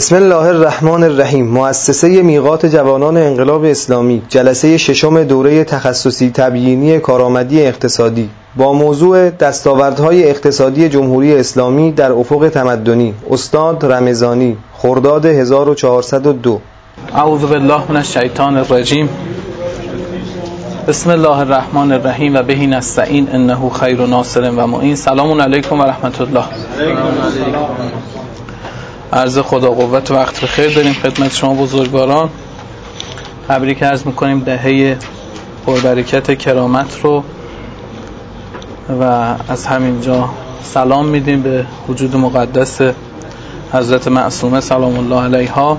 بسم الله الرحمن الرحیم. مؤسسه میقات جوانان انقلاب اسلامی، جلسه ششم دوره تخصصی تبیینی کارآمدی اقتصادی با موضوع دستاوردهای اقتصادی جمهوری اسلامی در افق تمدنی، استاد رمضانی، خرداد 1402. اعوذ بالله من الشیطان الرجیم. بسم الله الرحمن الرحیم و به نستعین انه خیر ناصر و معین. سلام علیکم و رحمت الله. عرض خدا قوت و وقت بخیر داریم خدمت شما بزرگواران. تبریک عرض میکنیم دهه پربرکت کرامت رو و از همینجا سلام میدیم به وجود مقدس حضرت معصومه سلام الله علیها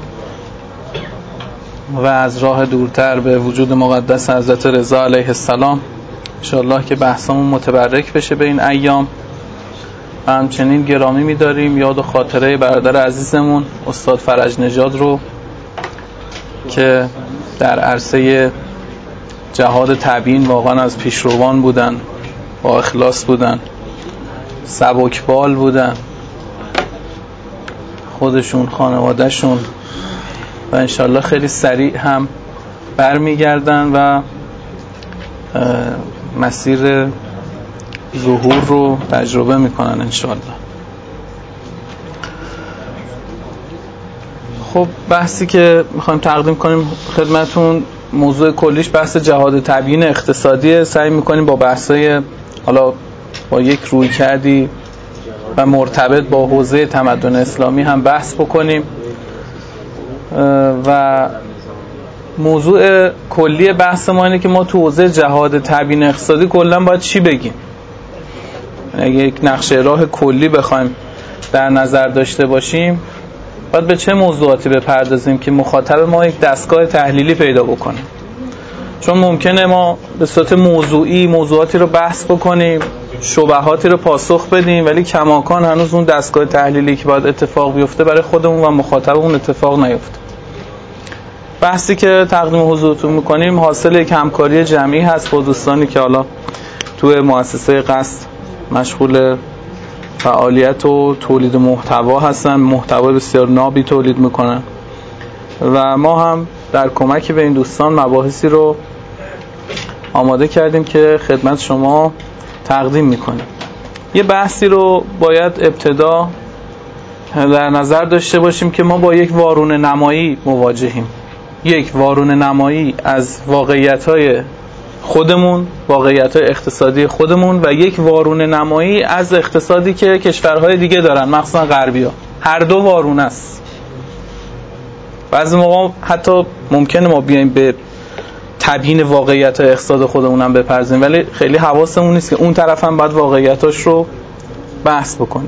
و از راه دورتر به وجود مقدس حضرت رضا علیه السلام. انشاءالله که بحثمون متبرک بشه به این ایام. و همچنین گرامی می‌داریم یاد و خاطره برادر عزیزمون استاد فرج نژاد رو که در عرصه جهاد تبیین واقعا از پیشروان بودن، با اخلاص بودن، سبکبال بودن، خودشون، خانوادهشون، و انشالله خیلی سریع هم برمیگردن و مسیر ظهور رو تجربه میکنن انشالله. خب بحثی که میخوایم تقدیم کنیم خدمتون موضوع کلیش بحث جهاد تبیین اقتصادیه. سعی میکنیم با بحثای حالا با یک روی کردی و مرتبط با حوزه تمدن اسلامی هم بحث بکنیم و موضوع کلی بحث ما اینه که ما تو حوزه جهاد تبیین اقتصادی کلا باید چی بگیم. اگه یک نقشه راه کلی بخوایم در نظر داشته باشیم باید به چه موضوعاتی بپردازیم که مخاطب ما یک دستگاه تحلیلی پیدا بکنه. چون ممکنه ما به صورت موضوعی موضوعاتی رو بحث بکنیم، شبهاتی رو پاسخ بدیم، ولی کماکان هنوز اون دستگاه تحلیلی که باید اتفاق بیفته برای خودمون و مخاطبمون اتفاق نیفته. بحثی که تقدیم حضورتون میکنیم حاصل یک همکاری جمعی هست با دوستانی که حالا توی مؤسسه قصد مشغول فعالیت و تولید محتوا هستن، محتوا بسیار نابی تولید میکنن و ما هم در کمک به این دوستان مباحثی رو آماده کردیم که خدمت شما تقدیم میکنیم. یه بحثی رو باید ابتدا در نظر داشته باشیم که ما با یک وارونه نمایی مواجهیم، یک وارونه نمایی از واقعیت‌های خودمون، واقعیت‌های اقتصادی خودمون و یک وارونه نمایی از اقتصادی که کشورهای دیگه دارن، مخصوصا غربی‌ها. هر دو وارونه است. بعضی موقع حتی ممکنه ما بیایم به تبیین واقعیت‌های اقتصاد خودمون هم بپردازیم، ولی خیلی حواسمون نیست که اون طرف هم باید واقعیتاش رو بحث بکنیم.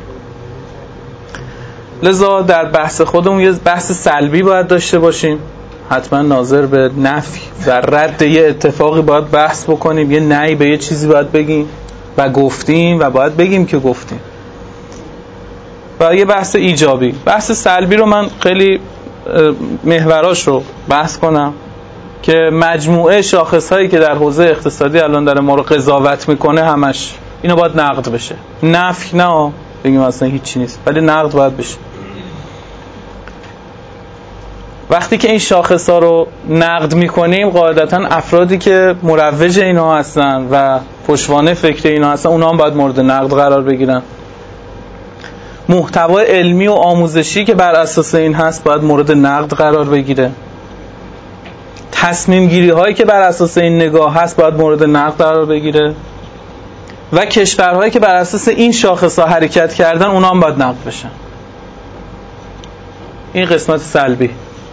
لذا در بحث خودمون یه بحث سلبی باید داشته باشیم، حتما ناظر به نفی و رد یه اتفاقی باید بحث بکنیم، یه نهی به یه چیزی باید بگیم و گفتیم و باید بگیم که گفتیم، و یه بحث ایجابی. بحث سلبی رو من خیلی محوراش رو بحث کنم که مجموعه شاخصهایی که در حوزه اقتصادی الان داره ما رو قضاوت میکنه همش اینو باید نقد بشه. نفی نه بگیم اصلا هیچی نیست، ولی نقد باید بشه. وقتی که این شاخص‌ها رو نقد می‌کنیم قاعدتاً افرادی که مروج اینا هستن و پشتوانه فکر اینا هستن اونا هم باید مورد نقد قرار بگیرن. محتوای علمی و آموزشی که بر اساس این هست باید مورد نقد قرار بگیره. تصمیم گیری هایی که بر اساس این نگاه هست باید مورد نقد قرار بگیره و کشورهایی که بر اساس این شاخص‌ها حرکت کردن اونا هم باید نقد بشن. این قسمت سلبی.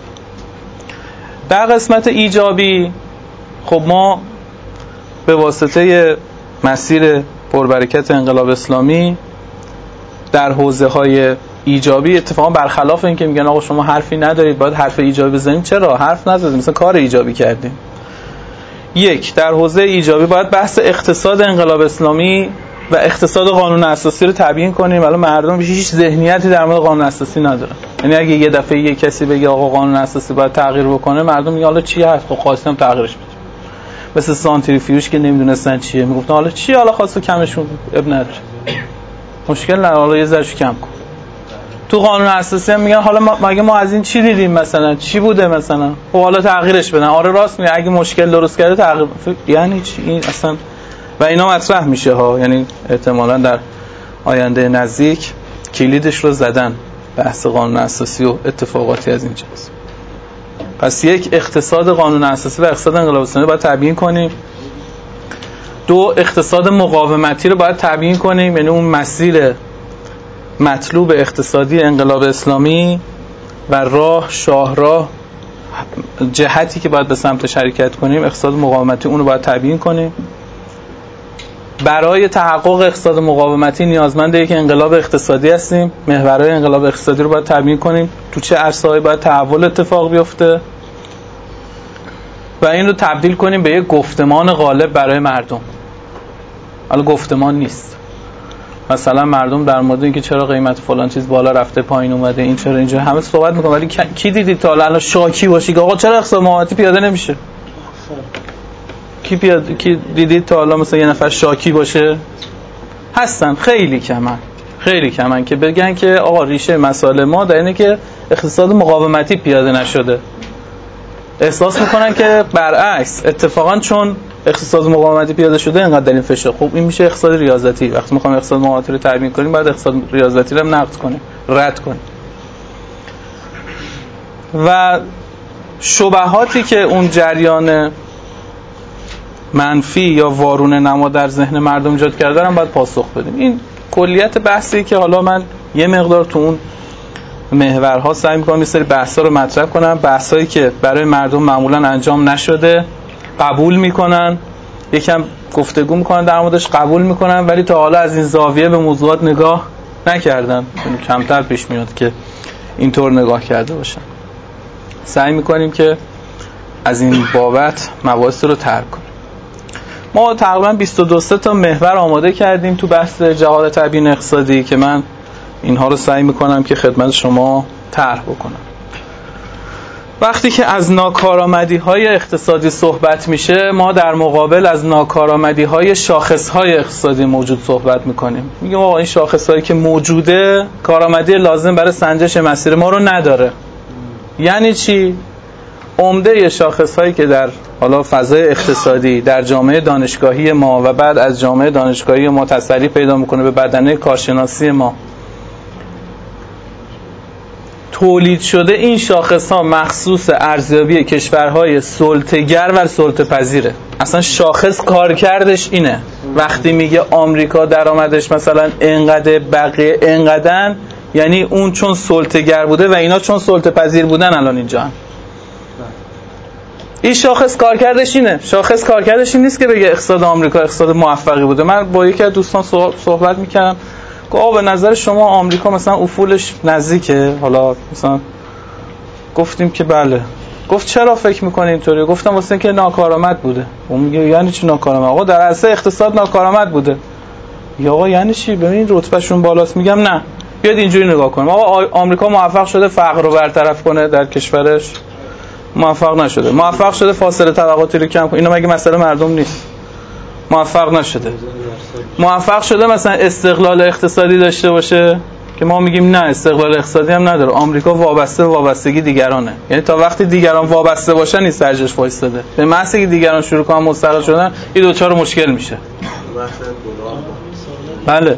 در قسمت ایجابی خب ما به واسطه مسیر پربرکت انقلاب اسلامی در حوزه‌های ایجابی اتفاقا برخلاف این که میگن آقا شما حرفی ندارید باید حرف ایجابی بزنیم، چرا حرف نزدیم، مثلا کار ایجابی کردیم. یک، در حوزه ایجابی باید بحث اقتصاد انقلاب اسلامی و اقتصاد قانون اساسی رو تبیین کنیم. ولی مردم هیچ ذهنیتی در مورد قانون اساسی ندارن. یعنی اگه یه دفعه یه کسی بگه آقا قانون اساسی باید تغییر بکنه، مردم میگن حالا چی هست؟ خب خواستم تغییرش بدیم. مثل سانتریفیوژ که نمیدونستن چیه، میگفتن حالا چی، حالا خواستو کمشون اب نداره، مشکل نداره، حالا یه ذره کم کن. تو قانون اساسی هم میگن حالا مگه ما از این چی دیدیم، مثلا چی بوده، مثلا خب حالا تغییرش بدن. آره راست میگه، اگه مشکل درست کرده تغییر، یعنی چی این اصلا؟ و اینا مطرح میشه ها، یعنی احتمالاً در آینده نزدیک کلیدش رو زدن بحث قانون اساسی و اتفاقاتی از این جنس. پس یک، اقتصاد قانون اساسی و اقتصاد انقلاب اسلامی باید تبیین کنیم. دو، اقتصاد مقاومتی رو باید تبیین کنیم، یعنی اون مسیر مطلوب اقتصادی انقلاب اسلامی و شاهراه جهتی که باید به سمت حرکت کنیم، اقتصاد مقاومتی، اون رو باید تبیین کنیم. برای تحقق اقتصاد مقاومتی نیازمند یک انقلاب اقتصادی هستیم. محورهای انقلاب اقتصادی رو باید تبیین کنیم، تو چه عرصه‌هایی باید تحول اتفاق بیفته و این رو تبدیل کنیم به یک گفتمان غالب برای مردم. حالا گفتمان نیست، مثلا مردم در مورد اینکه چرا قیمت فلان چیز بالا رفته پایین اومده، این چرا اینجا، همه صحبت میکنن، ولی کی دیدید تا الان شاکی باشی که آقا چرا اقتصاد مقاومتی پیاده نمیشه؟ کی دیدید تا الان مثلا یه نفر شاکی باشه؟ هستن خیلی کمن که بگن که آقا ریشه مسائل ما در اینه که اقتصاد مقاومتی پیاده نشده. احساس میکنن که برعکس، اتفاقا چون اقتصاد مقاومتی پیاده شده اینقدر در این فشار. خب این میشه اقتصاد ریاضتی. وقتی میخوایم اقتصاد مقاومتی رو تبیین کنیم باید اقتصاد ریاضتی رو هم نقد کنیم، رد کنیم. و شبهاتی که اون جریان منفی یا وارونه نما در ذهن مردم ایجاد کرده رو هم باید پاسخ بدیم. این کلیت بحثی که حالا من یه مقدار تو اون محورها سعی می‌کنم یه سری بحثا رو مطرح کنم، بحثایی که برای مردم معمولا انجام نشده، قبول میکنن، یکم گفتگو میکنن در موردش، قبول میکنن، ولی تا حالا از این زاویه به موضوعات نگاه نکردن. کمتر پیش میاد که اینطور نگاه کرده باشن. سعی میکنیم که از این بابت مباحث رو ترک کنیم. ما تقریبا 22 تا محور آماده کردیم تو بحث جهاد تبیین اقتصادی که من اینها رو سعی میکنم که خدمت شما طرح بکنم. وقتی که از ناکارآمدی‌های اقتصادی صحبت میشه، ما در مقابل از ناکارآمدی‌های شاخص‌های اقتصادی موجود صحبت میکنیم. میگیم آقا این شاخص‌هایی که موجوده کارآمدی لازم برای سنجش مسیر ما رو نداره. یعنی چی؟ عمده شاخص‌هایی که در حالا فضای اقتصادی در جامعه دانشگاهی ما و بعد از جامعه دانشگاهی ما تسری پیدا میکنه به بدنه کارشناسی ما تولید شده، این شاخص‌ها مخصوص ارزیابی کشورهای سلطه‌گر و سلطه‌پذیره. اصلا شاخص کارکردش اینه. وقتی میگه آمریکا درآمدش مثلا انقدر، بقیه انقدرن، یعنی اون چون سلطه‌گر بوده و اینا چون سلطه‌پذیر بودن الان اینجا هم. این شاخص کارکردش اینه. شاخص کارکردش این نیست که بگه اقتصاد آمریکا اقتصاد موفقی بوده. من با یکی از دوستان صحبت می‌کردم، گفت به نظر شما آمریکا مثلا افولش نزدیکه؟ حالا مثلا گفتیم که بله. گفت چرا فکر می‌کنی اینطوری؟ گفتم واسه اینکه ناکارآمد بوده. اون میگه یعنی چی ناکارآمد؟ آقا در اصل اقتصاد ناکارآمد بوده. یا آقا یعنی چی؟ ببین رتبهشون بالاست. میگم نه، بیاد اینجوری نگاه کنیم. آقا آمریکا موفق شده فقر رو برطرف کنه در کشورش؟ موفق نشده. موفق شده فاصله طبقاتی رو کم کنه؟ اینا مگه مسئله مردم نیست؟ موفق نشده. موفق شده مثلا استقلال اقتصادی داشته باشه که ما میگیم نه، استقلال اقتصادی هم نداره. آمریکا وابسته به وابستگی دیگرانه. یعنی تا وقتی دیگران وابسته باشن این سرجش وایساده. به محض اینکه دیگران شروع کنن مستقل شدن این دوچار مشکل میشه. بله.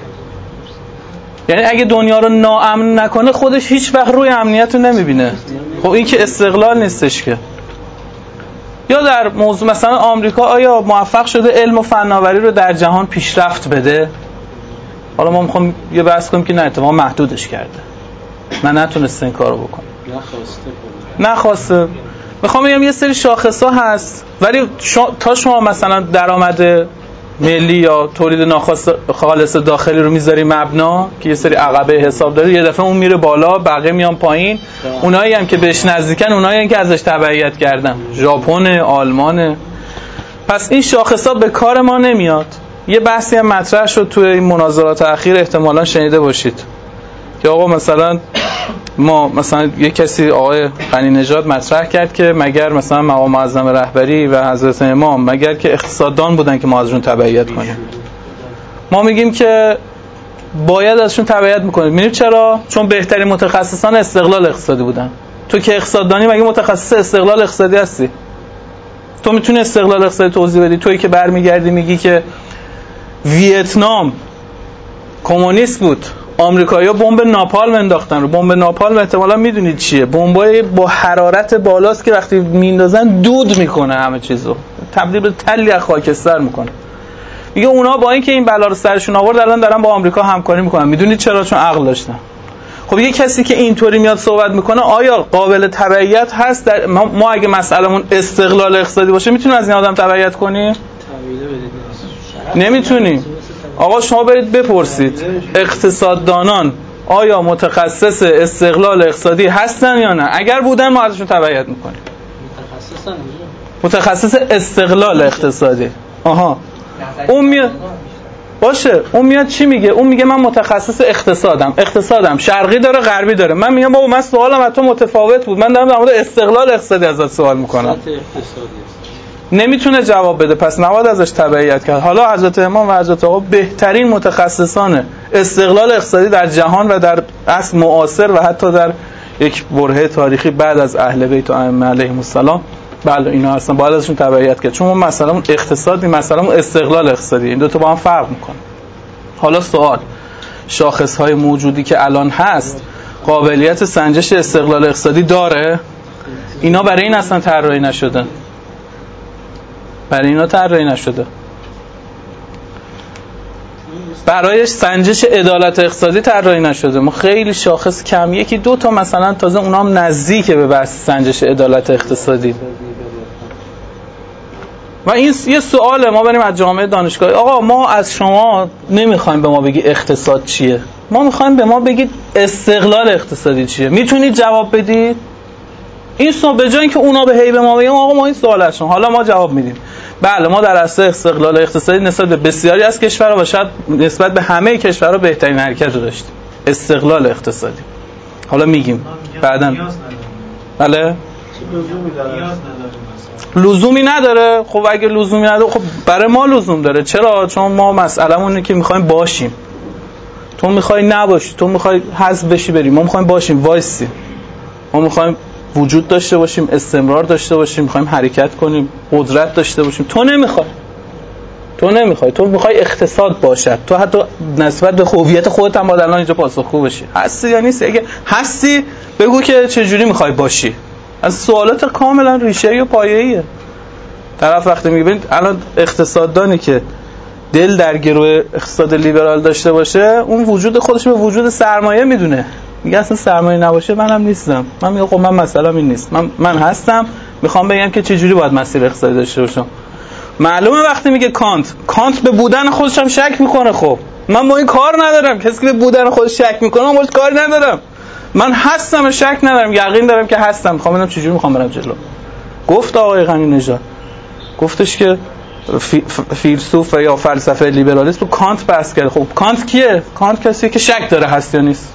یعنی اگه دنیا رو ناامن نکنه خودش هیچ وقت روی امنیت رو نمیبینه. خب این که استقلال نیستش که. یا در موضوع مثلا آمریکا آیا موفق شده علم و فناوری رو در جهان پیشرفت بده؟ حالا ما میخوام یه بحث کنیم که نه، اتفاقا محدودش کرده. من نتونسته این کارو بکنم. نخواسته. میخوام بگم یه سری شاخص‌ها هست، ولی تا شما مثلا درآمد ملی یا تولید خالص داخلی رو میذاری مبنا که یه سری عقبه حساب داره، یه دفعه اون میره بالا، بقیه میان پایین. اونایی هم که بهش نزدیکن اونایی که ازش تبعیت کردن، ژاپن، آلمان. پس این شاخصا به کار ما نمیاد. یه بحثی هم مطرح شد توی این مناظرات اخیر، احتمالاً شنیده باشید که آقا مثلا ما مثلا یه کسی آقای غنی نژاد مطرح کرد که مگر مثلا مقام معظم رهبری و حضرت امام مگر که اقتصاددان بودن که ما ازشون تبعیت کنیم؟ ما میگیم که باید ازشون تبعیت میکنید. میدونید چرا؟ چون بهترین متخصصان استقلال اقتصادی بودن. تو که اقتصاددانی مگه متخصص استقلال اقتصادی هستی؟ تو میتونی استقلال اقتصادی توضیح بدی؟ تویی که برمیگردی میگی که ویتنام کمونیست بود، آمریکایی‌ها بمب ناپالم انداختن رو. بمب ناپالم احتمالاً میدونید چیه؟ بمبای با حرارت بالاست که وقتی میندازن دود میکنه، همه چیزو تبدیل به تلی از خاکستر میکنه. میگه اونا با اینکه این بلا رو سرشون آورد الان دارن با آمریکا همکاری میکنن. میدونید چرا؟ چون عقل داشتن. خب یه کسی که اینطوری میاد صحبت میکنه آیا قابل تبعیت هست؟ در ما اگه مسئلهمون استقلال اقتصادی باشه میتونیم از این آدم تبعیت کنیم؟ نمیتونیم. آقا شما برید بپرسید اقتصاددانان آیا متخصص استقلال اقتصادی هستن یا نه؟ اگر بودن ما ازشون تبعیت میکنیم. متخصص استقلال اقتصادی. آها. اون میاد باشه، اون میاد چی میگه؟ اون میگه من متخصص اقتصادم شرقی داره غربی داره. من میگم بابا من سوالم از تو متفاوت بود، من دارم در مورد استقلال اقتصادی ازت سوال میکنم. نمیتونه جواب بده، پس نباید ازش تبعیت کرد. حالا حضرت امام و حضرت آقا بهترین متخصصان استقلال اقتصادی در جهان و در عصر معاصر و حتی در یک برهه تاریخی بعد از اهل بیت و ائمه علیهم السلام، بله اینا هستن، باید ازشون تبعیت کرد. چون ما مثلا اقتصادی، مثلا استقلال اقتصادی، این دو تا با هم فرق میکنه. حالا سوال، شاخص‌های موجودی که الان هست قابلیت سنجش استقلال اقتصادی داره؟ اینا برای این اصلا طراحی نشده. برای اینا طراحی نشده. برای سنجش عدالت اقتصادی طراحی نشده. ما خیلی شاخص کم، یکی دو تا مثلا، تازه اونام نزدیکه به بحث سنجش عدالت اقتصادی. و این یه سواله، ما بریم از جامعه دانشگاهی آقا ما از شما نمیخوایم به ما بگی اقتصاد چیه، ما میخوایم به ما بگید استقلال اقتصادی چیه. میتونید جواب بدید؟ این سوال به جای اینکه اونا به هی به ما بگن آقا ما این سوال هستیم، حالا ما جواب میدیم. بله ما در اصل استقلال اقتصادی نسبت به بسیاری از کشورها و شاید نسبت به همه کشورها بهترین حرکت رو داشتیم. استقلال اقتصادی. حالا میگیم بعداً. بله لزومی نداره. خب اگه لزومی نداره خب برای ما لزوم داره. چرا؟ چون ما مسئله‌مون اینه که می‌خوایم باشیم. تو می‌خوای نباشی، تو می‌خوای حذف بشی بریم، ما می‌خوایم باشیم وایسیم. ما می‌خوایم وجود داشته باشیم، استمرار داشته باشیم، می‌خوایم حرکت کنیم، قدرت داشته باشیم. تو نمی‌خوای. تو می‌خوای اقتصاد باشد. تو حتی نسبت به هویت خودت هم باید الان اینجا پاسخگو بشی. هستی یا نیستی؟ اگه هستی بگو که چه جوری می‌خوای باشی. از سوالات کاملا ریشه‌ای و پایه‌ایه. طرف وقتی میگه الان اقتصاددانی که دل در گروه اقتصاد لیبرال داشته باشه، اون وجود خودش به وجود سرمایه میدونه. میگه اصلا سرمایه نباشه منم نیستم. من میگم خب من مثلا این نیست. من هستم، میخوام بگم که چه جوری باید مسیر اقتصادی داشته باشم. معلومه وقتی میگه کانت به بودن خودش هم شک میکنه. خب من با این کار ندارم. کسی که به بودن خودش شک میکنه من باهاش کاری ندارم. من هستم، شک ندارم، یقین دارم که هستم. میخوام ببینم چجوری میخوام برم جلو. گفت آقای غنی نژاد، گفتش که فیلسوف یا فلسفه لیبرالیسم رو کانت بحث کرد. خب کانت کیه؟ کانت کسیه که شک داره هست یا نیست.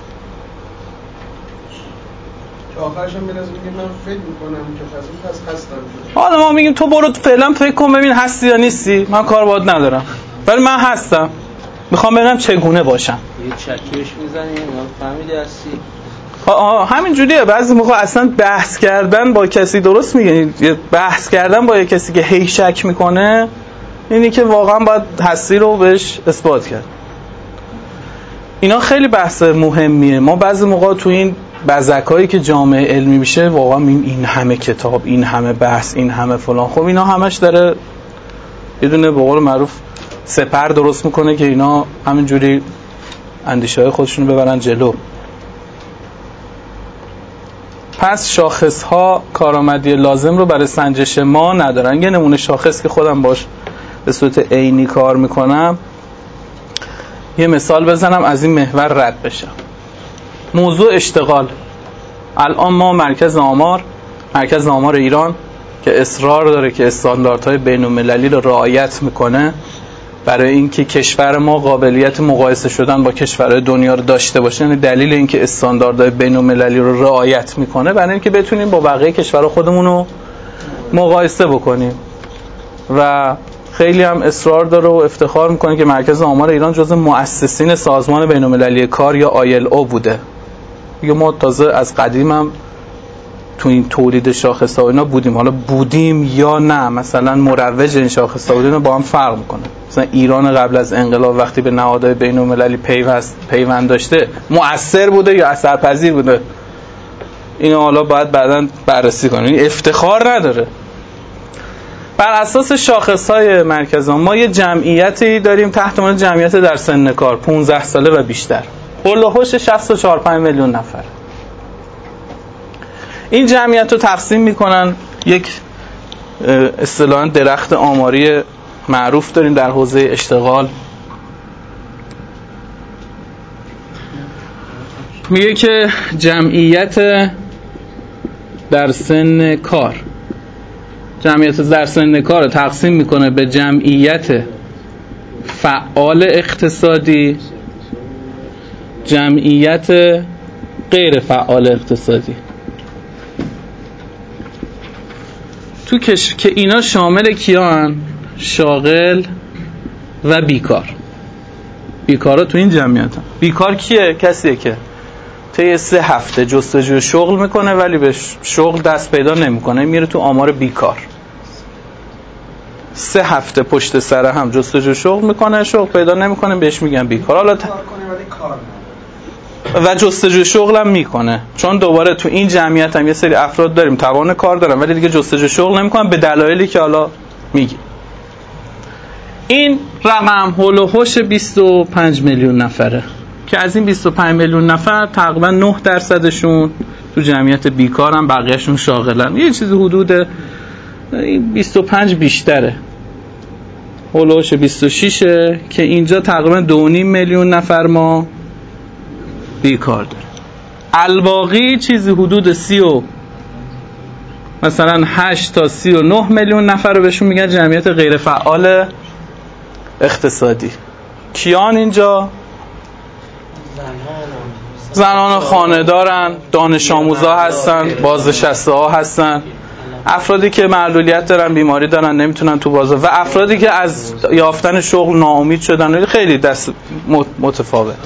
آخرش هم میگه من فکر میکنم که پس هستم. حالا ما میگیم تو برو فعلا فکر کن ببین هستی یا نیستی. من کار باهات ندارم. ولی من هستم. میخوام ببینم چگونه باشم. یه چکش میزنی فهمیدی هستی. همین جوریه. بعضی موقع اصلا بحث کردن با کسی، درست میگه، بحث کردن با یه کسی که هی شک میکنه اینی که واقعا باید هستی رو بهش اثبات کرد. اینا خیلی بحث مهمیه. ما بعضی موقع تو این بزکایی که جامعه علمی میشه واقعا این همه کتاب، این همه بحث، این همه فلان، خب اینا همش داره یه دونه به قول معروف سپر درست میکنه که اینا همینجوری اندیشه‌های خودشونو ببرن جلو. پس شاخص‌ها کارآمدی لازم رو برای سنجش ما ندارن. یه نمونه شاخص که خودم باش به صورت عینی کار میکنم، یه مثال بزنم از این محور رد بشم. موضوع اشتغال. الان ما مرکز آمار ایران که اصرار داره که استانداردهای بین‌المللی رو رعایت میکنه برای اینکه کشور ما قابلیت مقایسه شدن با کشورهای دنیا رو داشته باشه، یعنی دلیل اینکه استانداردهای بین‌المللی رو رعایت میکنه برای اینکه بتونیم با بقیه کشورها خودمون رو مقایسه بکنیم. و خیلی هم اصرار داره و افتخار میکنه که مرکز آمار ایران جزو مؤسسین سازمان بین‌المللی کار یا ILO بوده. دیگه ما تازه از قدیم هم تو این تولید شاخص‌ها اینا بودیم. حالا بودیم یا نه، مثلا مروج این شاخص‌ها بودیم با هم فرق میکنه. مثلا ایران قبل از انقلاب وقتی به نهادهای بین‌المللی پیوند داشته مؤثر بوده یا اثرپذیر بوده؟ اینو حالا باید بعداً بررسی کنیم. این افتخار نداره. بر اساس شاخص‌های مرکز ما یه جمعیتی داریم تحت عنوان جمعیت در سن کار 15 ساله و بیشتر، هولوحش 64-65 میلیون نفر. این جمعیت رو تقسیم میکنن، یک اصطلاحاً درخت آماری معروف داریم در حوزه اشتغال، میگه که جمعیت در سن کار، جمعیت در سن کار رو تقسیم میکنه به جمعیت فعال اقتصادی، جمعیت غیر فعال اقتصادی. تو که اینا شامل کیان؟ شاغل و بیکار. بیکارا تو این جمعیت هم. بیکار کیه؟ کسیه که طی 3 هفته جستجوی شغل میکنه ولی به شغل دست پیدا نمیکنه، میره تو آمار بیکار. 3 هفته پشت سر هم جستجوی شغل میکنه، شغل پیدا نمیکنه، بهش میگن بیکار. حالا و جستجوی شغل هم میکنه، چون دوباره تو این جمعیت هم یه سری افراد داریم توان کار دارن ولی دیگه جستجوی شغل نمیکنن به دلایلی که حالا میگی. این رقم هولوحش 25 میلیون نفره که از این 25 میلیون نفر تقریبا 9% تو جمعیت بیکارن، بقیه‌شون شاغلن. یه چیزی حدود 25 بیشتره، هولوحش 26 که اینجا تقریبا 2.5 میلیون نفر ما بیکار داریم. الباقی چیزی حدود 8 تا 39 میلیون نفر رو بهشون میگن جمعیت غیر فعال اقتصادی. کیان اینجا؟ زنان خانه دارن، دانش آموزا هستن، بازنشسته ها هستن، افرادی که معلولیت دارن، بیماری دارن، نمیتونن تو بازار، و افرادی که از یافتن شغل ناامید شدن. خیلی دست متفاوت.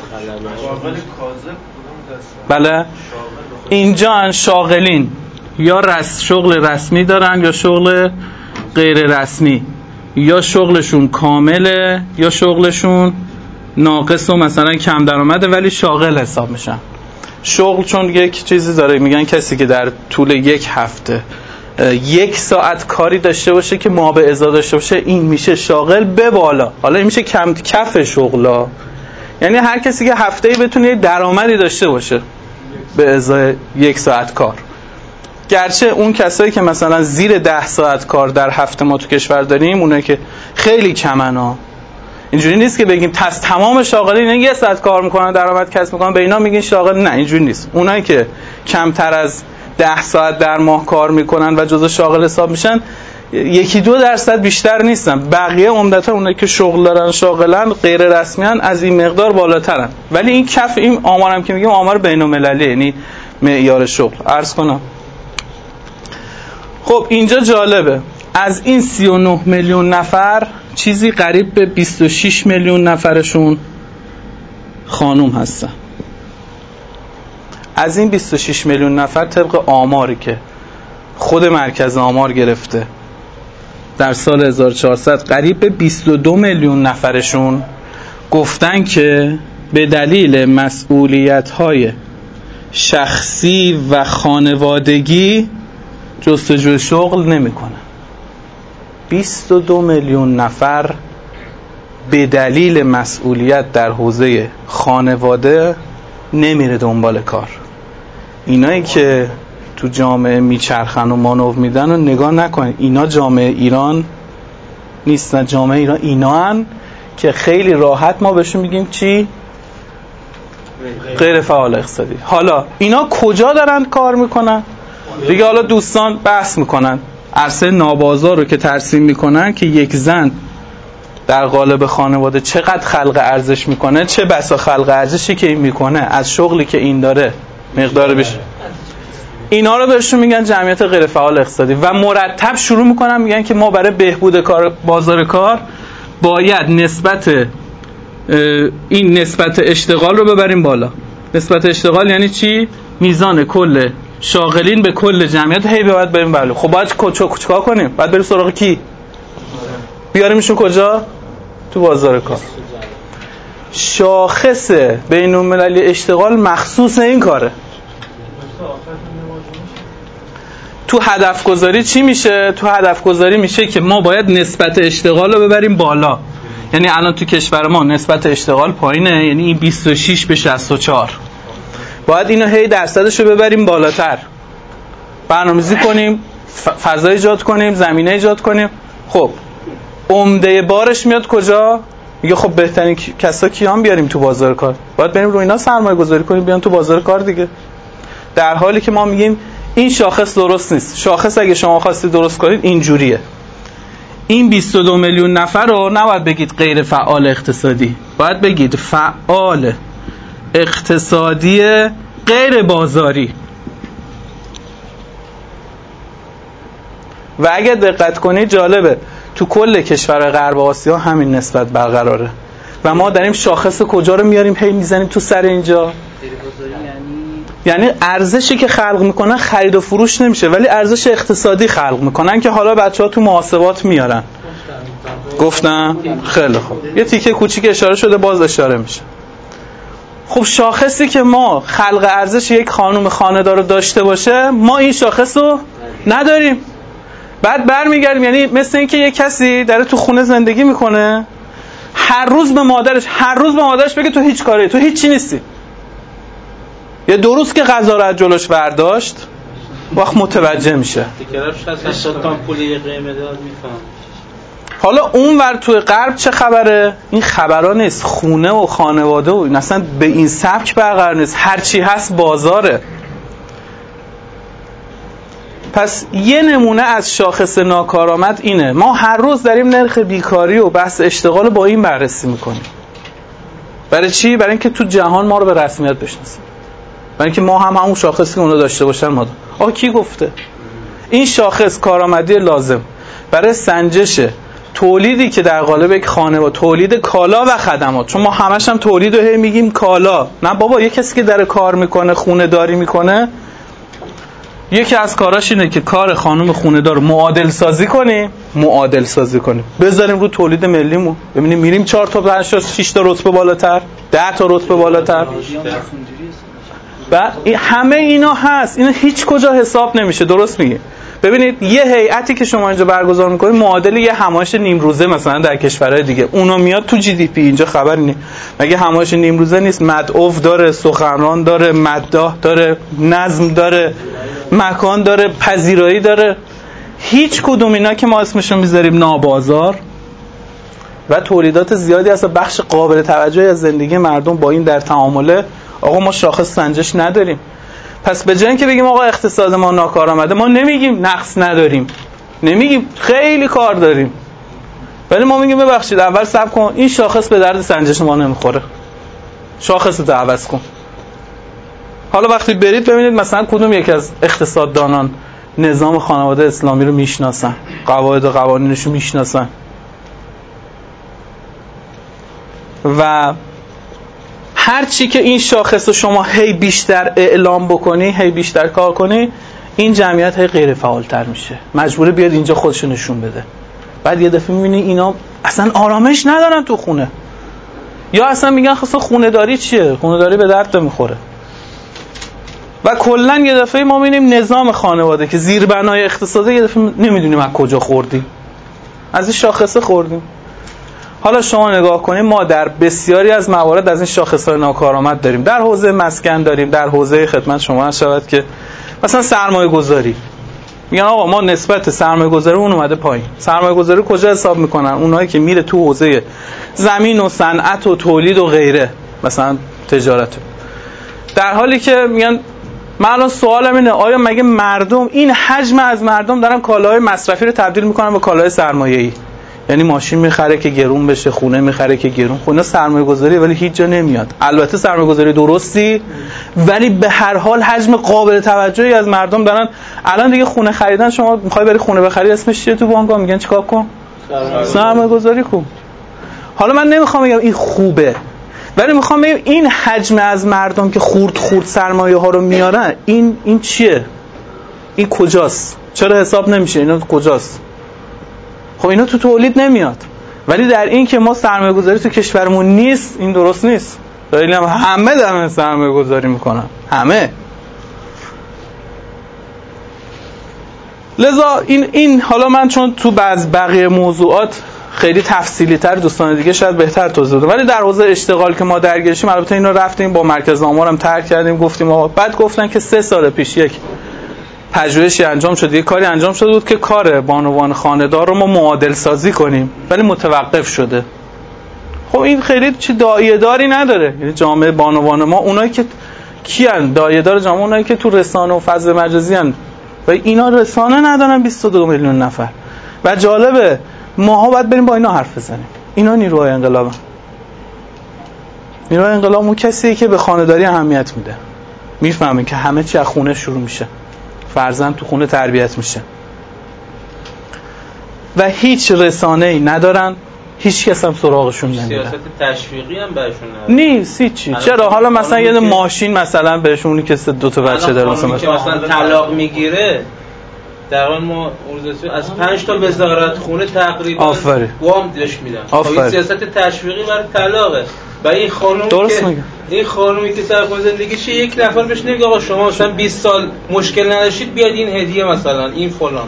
بله اینجا شاغلین یا شغل رسمی دارن یا شغل غیر رسمی، یا شغلشون کامله یا شغلشون ناقص و مثلا کم درآمده ولی شاغل حساب میشن. شغل چون یک چیزی داره، میگن کسی که در طول 1 هفته 1 ساعت کاری داشته باشه که ما به ازا داشته باشه، این میشه شاغل به بالا. حالا این میشه کم کف شغلا، یعنی هر کسی که هفته‌ای بتونه درآمدی داشته باشه به ازای 1 ساعت کار. گرچه اون کسایی که مثلا زیر 10 ساعت کار در هفته ما تو کشور داریم، اونایی که خیلی کمن ها، اینجوری نیست که بگیم تمام شاغلین 1 ساعت کار میکنن درآمد کسب میکنن به اینا میگین شاغل. نه اینجوری نیست. اونایی که کمتر از 10 ساعت در ماه کار میکنن و جزو شاغل حساب میشن 1-2% بیشتر نیستن. بقیه عمدتا اونایی که شغل دارن شاغلن غیر رسمیان از این مقدار بالاترن. ولی این کف این آمارم که میگیم آمار بین‌المللی، یعنی معیار شغل. عرض کنم خب اینجا جالبه، از این 39 میلیون نفر چیزی قریب به 26 میلیون نفرشون خانوم هستن. از این 26 میلیون نفر طبق آماری که خود مرکز آمار گرفته در سال 1400 قریب به 22 میلیون نفرشون گفتن که به دلیل مسئولیت‌های شخصی و خانوادگی جستجوی شغل نمی‌کنن. 22 میلیون نفر به دلیل مسئولیت در حوزه خانواده نمیره دنبال کار. اینایی که تو جامعه میچرخن و مانور میدن و نگاه نکنید، اینا جامعه ایران نیستن. جامعه ایران اینا هن که خیلی راحت ما بهشون میگیم چی؟ غیر فعال اقتصادی. حالا اینا کجا دارن کار میکنن؟ دیگه حالا دوستان بحث میکنن عرصه نابازار رو که ترسیم میکنن که یک زن در قالب خانواده چقدر خلق ارزش میکنه، چه بسا خلق ارزشی که این میکنه از شغلی که این داره مقدار بیش اینا رو بهشون میگن جمعیت غیر فعال اقتصادی و مرتب شروع میکنن میگن که ما برای بهبود کار بازار کار باید نسبت اشتغال رو ببریم بالا. نسبت اشتغال یعنی چی؟ میزان کل شاغلین به کل جمعیت هی باید بریم بالا. خب باید چیکار کنیم؟ باید بریم سراغ کی؟ بیاریمشون کجا؟ تو بازار کار. شاخص بین‌المللی اشتغال مخصوص این کاره. تو هدف گذاری چی میشه؟ تو هدف گذاری میشه که ما باید نسبت اشتغال رو ببریم بالا. یعنی الان تو کشور ما نسبت اشتغال پایینه، یعنی این 26 به 64. باید اینو هی درصدش رو ببریم بالاتر. برنامه‌ریزی کنیم، فضا ایجاد کنیم، زمینه ایجاد کنیم. خب عمده بارش میاد کجا؟ میگه خب بهترین کسا کیان بیاریم تو بازار کار. باید بریم رو اینا سرمایه گذاری کنیم بیان تو بازار کار دیگه. در حالی که ما میگیم این شاخص درست نیست. شاخص اگه شما خواستید درست کنید اینجوریه. این 22 میلیون نفر رو نباید بگید غیر فعال اقتصادی، باید بگید فعال اقتصادی غیر بازاری. و اگه دقت کنید جالبه تو کل کشور غرب آسیا همین نسبت برقراره و ما داریم شاخص کجا رو میاریم هی میزنیم تو سر اینجا. یعنی ارزشی که خلق میکنن خرید و فروش نمیشه ولی ارزش اقتصادی خلق میکنن که حالا بچه‌ها تو محاسبات میارن. گفتم خیلی خوب، یه تیکه کوچیک اشاره شده باز اشاره میشه. خب شاخصی که ما خلق ارزش یک خانم خانه‌دار رو داشته باشه ما این شاخص رو نداریم. بعد برمیگردیم، یعنی مثل این که یک کسی داره تو خونه زندگی میکنه هر روز به مادرش بگه تو هیچ کاری، تو هیچی نیستی. یه 2 روز که غذا رو از جلوش برداشت وقت متوجه میشه. حالا اون ور توی غرب چه خبره؟ این خبرها نیست. خونه و خانواده و این اصلا به این سبک برقرار نیست. هرچی هست بازاره. پس یه نمونه از شاخص ناکارآمد اینه. ما هر روز داریم نرخ بیکاری و بحث اشتغال با این بررسی میکنیم. برای چی؟ برای اینکه تو جهان ما رو به رسمیت بشناسیم. برای اینکه ما هم همون شاخصی که اونا داشته باشن ما داریم. آقا کی گفته؟ این شاخص کارآمدی لازم برای سنجش تولیدی که در قالب یک خانه با تولید کالا و خدمات. چون ما همش هم تولید رو هی میگیم کالا. نه بابا، یه کسی که داره کار میکنه، خونه داری میکنه، یکی از کاراش اینه که کار خانم خونه دار معادل سازی کنیم. بذاریم رو تولید ملیمون. ببینیم میریم 4 تا 5 تا 6 تا رتبه بالاتر، 10 تا رتبه بالاتر. و همه اینا هست. اینا هیچ کجا حساب نمیشه. درست میگه. ببینید یه هیئتی که شما اینجا برگزار میکنید معادل یه همایش نیم روزه مثلا در کشورهای دیگه، اونا میاد تو جی دی پی. اینجا خبری نیست. مگه همایش نیم روزه نیست؟ مدعو داره، سخنران داره، مداح داره، نظم داره، مکان داره، پذیرایی داره. هیچ کدوم اینا که ما اسمشو میذاریم نابازار و تولیدات زیادی هست، بخش قابل توجهی از زندگی مردم با این در تعامله. آقا ما شاخص سنجش نداریم. پس به جای اینکه بگیم آقا اقتصاد ما ناکارآمده، ما نمیگیم نقص نداریم، نمیگیم خیلی کار داریم، ولی ما میگیم ببخشید اول صبر کن، این شاخص به درد سنجش ما نمیخوره، شاخص رو عوض کن. حالا وقتی برید ببینید مثلا کدوم یک از اقتصاددانان نظام خانواده اسلامی رو میشناسن، قواعد و قوانینش رو میشناسن و هر چی که این شاخص رو شما هی بیشتر اعلام بکنی، هی بیشتر کار کنی، این جمعیت هی غیر فعالتر میشه، مجبوره بیاد اینجا خودشو نشون بده. بعد یه دفعه میبینی اینا اصلا آرامش ندارن تو خونه، یا اصلا میگن خاصا خونه داری چیه، خونه داری به درد نمیخوره. و کلا یه دفعه ما میبینیم نظام خانواده که زیربنای اقتصادی یه دفعه نمیدونیم از کجا خوردیم، از این شاخصه خوردیم. حالا شما نگاه کنید، ما در بسیاری از موارد از این شاخص‌های ناکارآمد داریم. در حوزه مسکن داریم، در حوزه خدمت شما هست شود که مثلا سرمایه گذاری، میگن آقا ما نسبت سرمایه گذاری اون اومده پایین. سرمایه گذاری کجا حساب میکنن؟ اونایی که میره تو حوزه زمین و صنعت و تولید و غیره، مثلا تجارت. در حالی که میگن من الان سوالم اینه، آیا مگه مردم این حجم از مردم دارن کالاهای مصرفی رو تبدیل میکنن به کالاهای سرمایه‌ای؟ یعنی ماشین میخره که گرون بشه، خونه میخره که گرون. خونه سرمایه گذاری ولی هیچ جا نمیاد. البته سرمایه گذاری درستی، ولی به هر حال حجم قابل توجهی از مردم دارن. الان دیگه خونه خریدن، شما میخوای بری خونه بخری اسمش چیه تو بانک‌ها؟ میگن چیکار کن؟ سرمایه گذاری کن. حالا من نمیخوام بگم این خوبه، ولی میخوام بگم این حجم از مردم که خورد سرمایه ها رو میارن، این چیه؟ این کجاست؟ چرا حساب نمیشه؟ اینا کجاست؟ خب اینا تو تولید نمیاد، ولی در این که ما سرمایه گذاری تو کشورمون نیست، این درست نیست. خیلی همه دارن سرمایه گذاری میکنن، همه. لذا این حالا من چون تو بقیه موضوعات خیلی تفصیلی تر دوستان دیگه شاید بهتر توضیح بدم، ولی در حوزه اشتغال که ما درگیرشیم، البته اینو رفتیم با مرکز آمار هم ترک کردیم، گفتیم بعد گفتن که 3 سال پیش یک پژوهشی انجام شد، یک کاری انجام شده بود که کار بانوان خانه‌دار رو ما معادل سازی کنیم، ولی متوقف شده. خب این خیلی چی داعیه‌داری نداره. یعنی جامعه بانوان ما اونایی که کیان داعیه‌دار جامعه، اونایی که تو رسانه و فضای مجازی ان، و اینا رسانه ندارن 22 میلیون نفر. و جالبه ماها باید بریم با اینا حرف بزنیم. اینا نیروهای انقلابن. نیروهای انقلاب اون کسیه که به خانه‌داری اهمیت میده. میفهمین که همه چی از خونه شروع میشه. فرزند تو خونه تربیت میشه. و هیچ رسانه‌ای ندارن، هیچ کس هم سراغشون نمیره. سیاست تشویقی هم بهشون نیست هیچی. چرا حالا مثلا یه ماشین مثلا بهشون که 2 تا بچه داره مثلا طلاق میگیره، در واقع ما از 5 تا وزارت خونه تقریبا وام دش میدن. خب سیاست تشویقی برای طلاقه. و این خانم درست که میگه. این خانومی که سر خود زندگیش یک نفر بهش نمیگه آقا شما مثلا 20 سال مشکل نداشتید بیاد این هدیه مثلا این فلان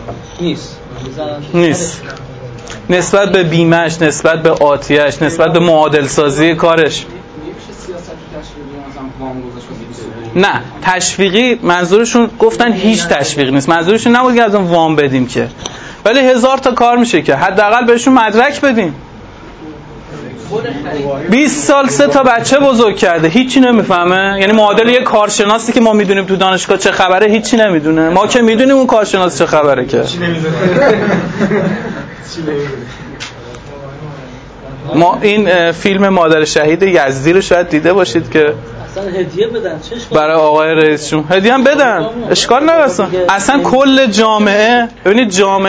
نیست. نسبت به بیمهش، نسبت به آتیش، نسبت به معادل سازی کارش. نه تشویقی منظورشون گفتن هیچ تشویقی نیست. منظورشون نبود که از اون وام بدیم که، ولی 1000 تا کار میشه که حداقل بهشون مدرک بدیم. 20 سال 3 تا بچه بزرگ کرده، هیچی نمیفهمه. یعنی معادل یه کارشناسی که ما میدونیم تو دانشگاه چه خبره هیچی نمیدونه. ما که میدونیم اون کارشناس چه خبره که ما این فیلم مادر شهید یزدی رو شاید دیده باشید که اصلا هدیه بدن برای آقای رئیسشون. هدیه هم بدن، اشکال نداره. اصلا کل جامعه، ببینید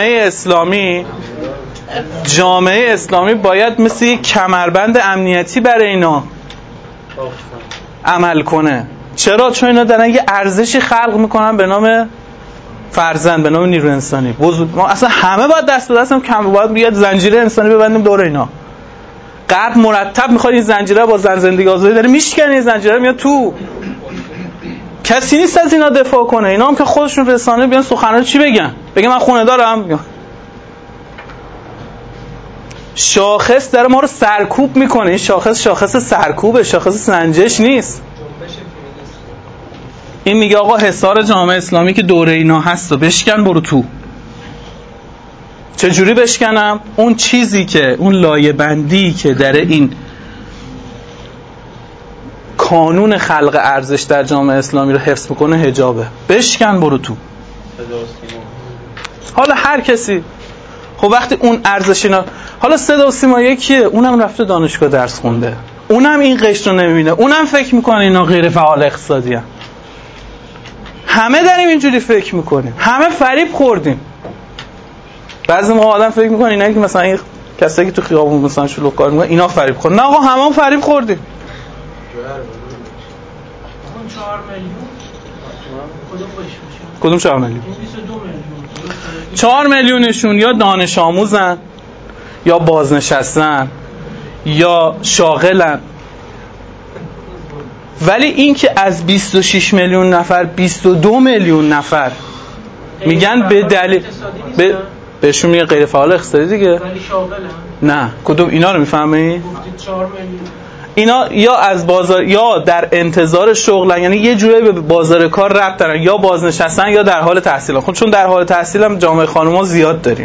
جامعه اسلامی باید مثل یک کمربند امنیتی برای اینا عمل کنه. چرا؟ چون اینا دارن یه ارزشی خلق میکنن به نام فرزند، به نام نیرو انسانی. ما اصلا همه باید دست به دست هم باید یه زنجیره انسانی ببندیم دور اینا. غرب مرتب میخواد این زنجیره با زندگی آزادی داره میشکنه، این زنجیره میاد تو. کسی نیست از اینا دفاع کنه. اینا هم که خودشون رسانه بیان سخنرانی چی بگن من خونه دارم. شاخص داره ما رو سرکوب میکنه. این شاخص سرکوبه، شاخص سنجش نیست. این میگه آقا حصار جامعه اسلامی که دوره اینا هست و بشکن برو تو. چجوری بشکنم؟ اون چیزی که اون لایه بندی که در این کانون خلق ارزش در جامعه اسلامی رو حفظ بکنه حجابه. بشکن برو تو. حالا هر کسی خب وقتی اون ارزش اینا، حالا صدا و سیما یکیه، اونم رفته دانشگاه درس خونده، اونم این قشر رو نمیبینه، اونم فکر میکنه اینا غیر فعال اقتصادی هم. همه داریم اینجوری فکر میکنیم، همه فریب خوردیم. بعضی موقع آدم فکر میکنه اینا که مثلا این کسایی که تو خیابون مثلا شلوغ کار میکنن اینا فریب خوردن. نه آقا همه هم فریب خوردیم. اون 4 میلیون کدوم 4 میلیون؟ 22 میلیون. 4 میلیونشون یا دانش آموزن یا بازنشستن یا شاغلن. ولی این که از 26 میلیون نفر 22 میلیون نفر میگن به دلیل بهشون میگه غیر فعال اقتصادی دیگه. ولی شاغلن. نه کدوم اینا رو میفهمی؟ گفتید 4 میلیون. اینا یا از بازار یا در انتظار شغلن، یعنی یه جوری به بازار کار ربط دارن، یا بازنشستن یا در حال تحصیل. خب چون در حال تحصیل هم جامعه خانوما زیاد داریم.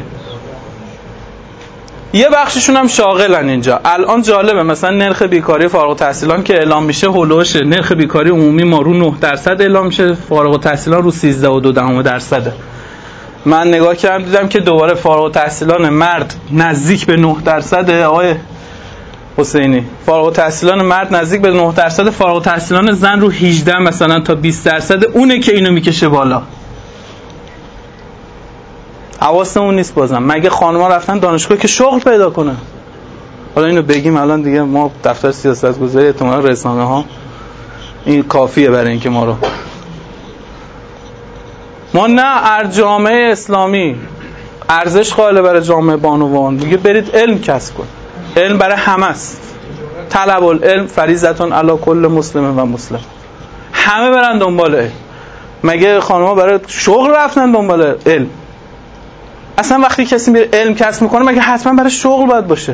یه بخششون هم شاغلن اینجا. الان جالبه مثلا نرخ بیکاری فارغ التحصیلان که اعلام میشه هولوش نرخ بیکاری عمومی ما رو 9% اعلام میشه، فارغ التحصیلان رو 13.2%. من نگاه کردم دیدم که دوباره فارغ التحصیلان مرد نزدیک به 9% آقای حسینی، فارغ التحصیلان مرد نزدیک به 9%، فارغ التحصیلان زن رو 18 مثلا تا 20% اونه که اینو میکشه بالا. حواسمون نیست بازم. مگه خانم‌ها رفتن دانشگاه که شغل پیدا کنن؟ حالا اینو بگیم الان دیگه ما دفتر سیاست‌گذاری احتمالاً رسانه‌ها این کافیه برای اینکه ما نه جامعه اسلامی ارزش قائل برای جامعه بانوان میگه برید علم کسب کن. علم برای همه است. طلب العلم فریضة علی کل مسلم و مسلم. همه برن دنبال علم. مگه خانم‌ها برای شغل رفتن دنبال علم؟ اصلا وقتی کسی میره علم کسب میکنه مگه حتما برای شغل باید باشه؟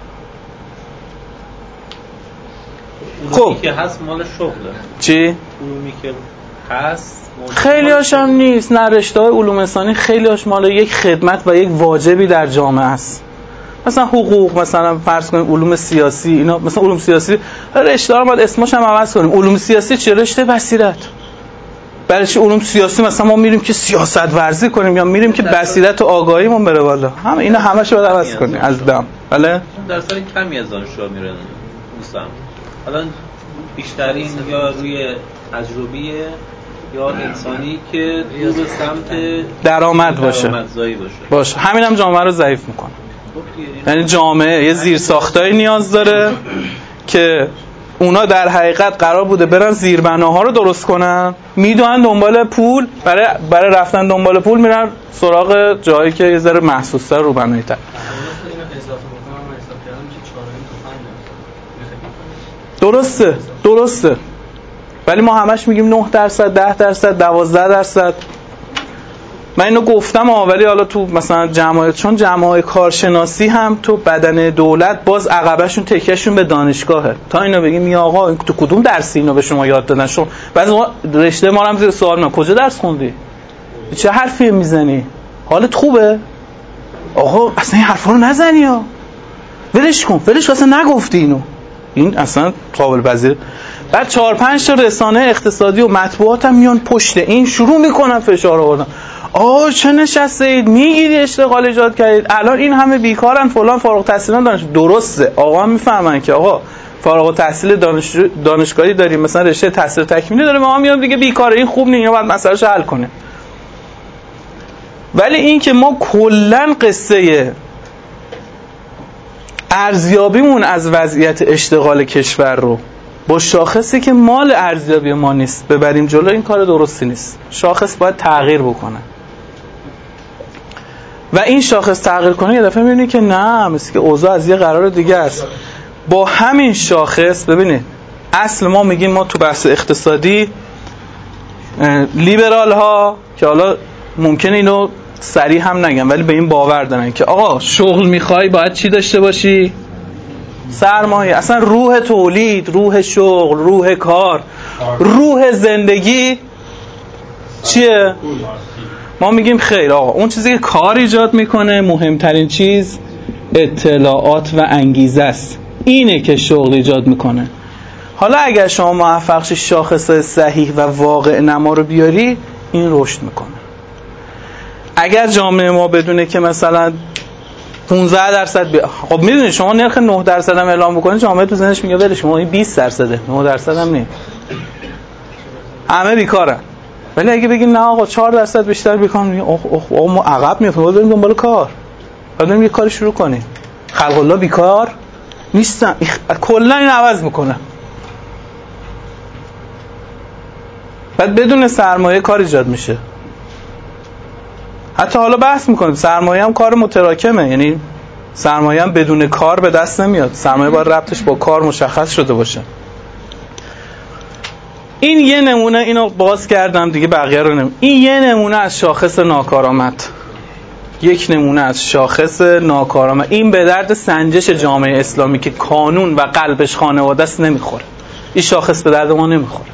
خب که هست مال شغله. چی؟ علومی که هست خیلی هاشم نیست. نه، رشته‌های علوم انسانی خیلی هاش مال یک خدمت و یک واجبی در جامعه است. مثلا حقوق، مثلا فرض کنیم علوم سیاسی، اینا مثلا علوم سیاسی رشته رو باید اسمش هم عوض کنیم. علوم سیاسی چه رشته بصیرت؟ برای چی علوم سیاسی مثلا ما میریم که سیاست ورزی کنیم یا میریم که بصیرت و آگاهیمون بره بالا؟ همه اینا همه‌شو باید عوض کنیم از دم. بله درصد کمی از دانشجوها میرن مثلا الان بیشترین یا روی تجربیه یا انسانی که دور به سمت درآمد باشه. همین هم جامعه رو ضعیف میکنه. یعنی جامعه یه زیرساختایی نیاز داره که اونا در حقیقت قرار بوده برن زیربناها رو درست کنن، میدونن دنبال پول، برای رفتن دنبال پول میرن سراغ جایی که یه ذره محسوس‌تر رو بنایی‌تر. درسته ولی ما همش میگیم 9%، 10%، 12%. من اینو گفتم ولی حالا تو مثلا چون جماعت کارشناسی هم تو بدن دولت باز عقبشون تکیهشون به دانشگاهه. تا اینو بگیم یا آقا تو کدوم درسی اینو به شما یاد دادن؟ شما بعضی رشته ما هم زیر سوال میاد کجا درس خوندی؟ چه حرفی میزنی؟ حالت خوبه؟ آقا اصلا این حرفا رو نزنی ها. ولش کن اصلا نگفتی اینو. این اصلا قابل پذیره. بعد 4-5 تا رسانه اقتصادی و مطبوعات هم میان پشت این شروع میکنن فشار آوردن. چه نشسته اید میگیری اشتغال ایجاد کردید، الان این همه بیکارن فلان، فارغ التحصیلان دانش. درسته آقا هم میفهمن که آقا فارغ التحصیل دانشگاهی داریم، مثلا رشته تحصیل تکمیلی داره، ما میام دیگه بیکاره، این خوب نیست، باید مسئله‌اش حل کنه. ولی این که ما کلا قصه ارزیابیمون از وضعیت اشتغال کشور رو با شاخصی که مال ارزیابی ما نیست ببریم جلو، این کار درستی نیست. شاخص باید تغییر بکنه و این شاخص تغییر کنه یه دفعه میبینی که نه، مثل که اوضاع از یه قرار دیگه است. با همین شاخص ببینید اصل ما میگیم ما تو بحث اقتصادی لیبرال ها که حالا ممکنه اینو صریح هم نگم ولی به این باور دارن که آقا شغل میخوای باید چی داشته باشی؟ سرمایه. اصلا روح تولید، روح شغل، روح کار، روح زندگی چیه؟ ما میگیم خیر آقا اون چیزی که کار ایجاد میکنه مهمترین چیز اطلاعات و انگیزه است، اینه که شغل ایجاد میکنه. حالا اگر شما موفق شی شاخص صحیح و واقع نما رو بیاری این رشد میکنه. اگر جامعه ما بدونه که مثلا 15% خب میدونی شما نرخ 9% هم اعلام بکنید جامعه تو ذهنش میگه ولش شما این 20%، 9% هم نیست، همه بیکارن. ولی اگه بگیم نه آقا 4% بیشتر بیکار، میگه آقا ما عقب میافتیم، بریم دنبال کار، بریم یه کاری شروع کنیم. خلق الله بیکار نیستن، کلا این عوض میکنه. بعد بدون سرمایه کار ایجاد میشه. حتی حالا بحث میکنیم سرمایه هم کار متراکمه، یعنی سرمایه هم بدون کار به دست نمیاد، سرمایه باید ربطش با کار مشخص شده باشه. این یه نمونه، اینو باز کردم دیگه بقیه رو نمونه. این یه نمونه از شاخص ناکارآمد، یک نمونه از شاخص ناکارآمد. این به درد سنجش جامعه اسلامی که کانون و قلبش خانواده است نمیخوره. این شاخص به درد ما نمیخوره.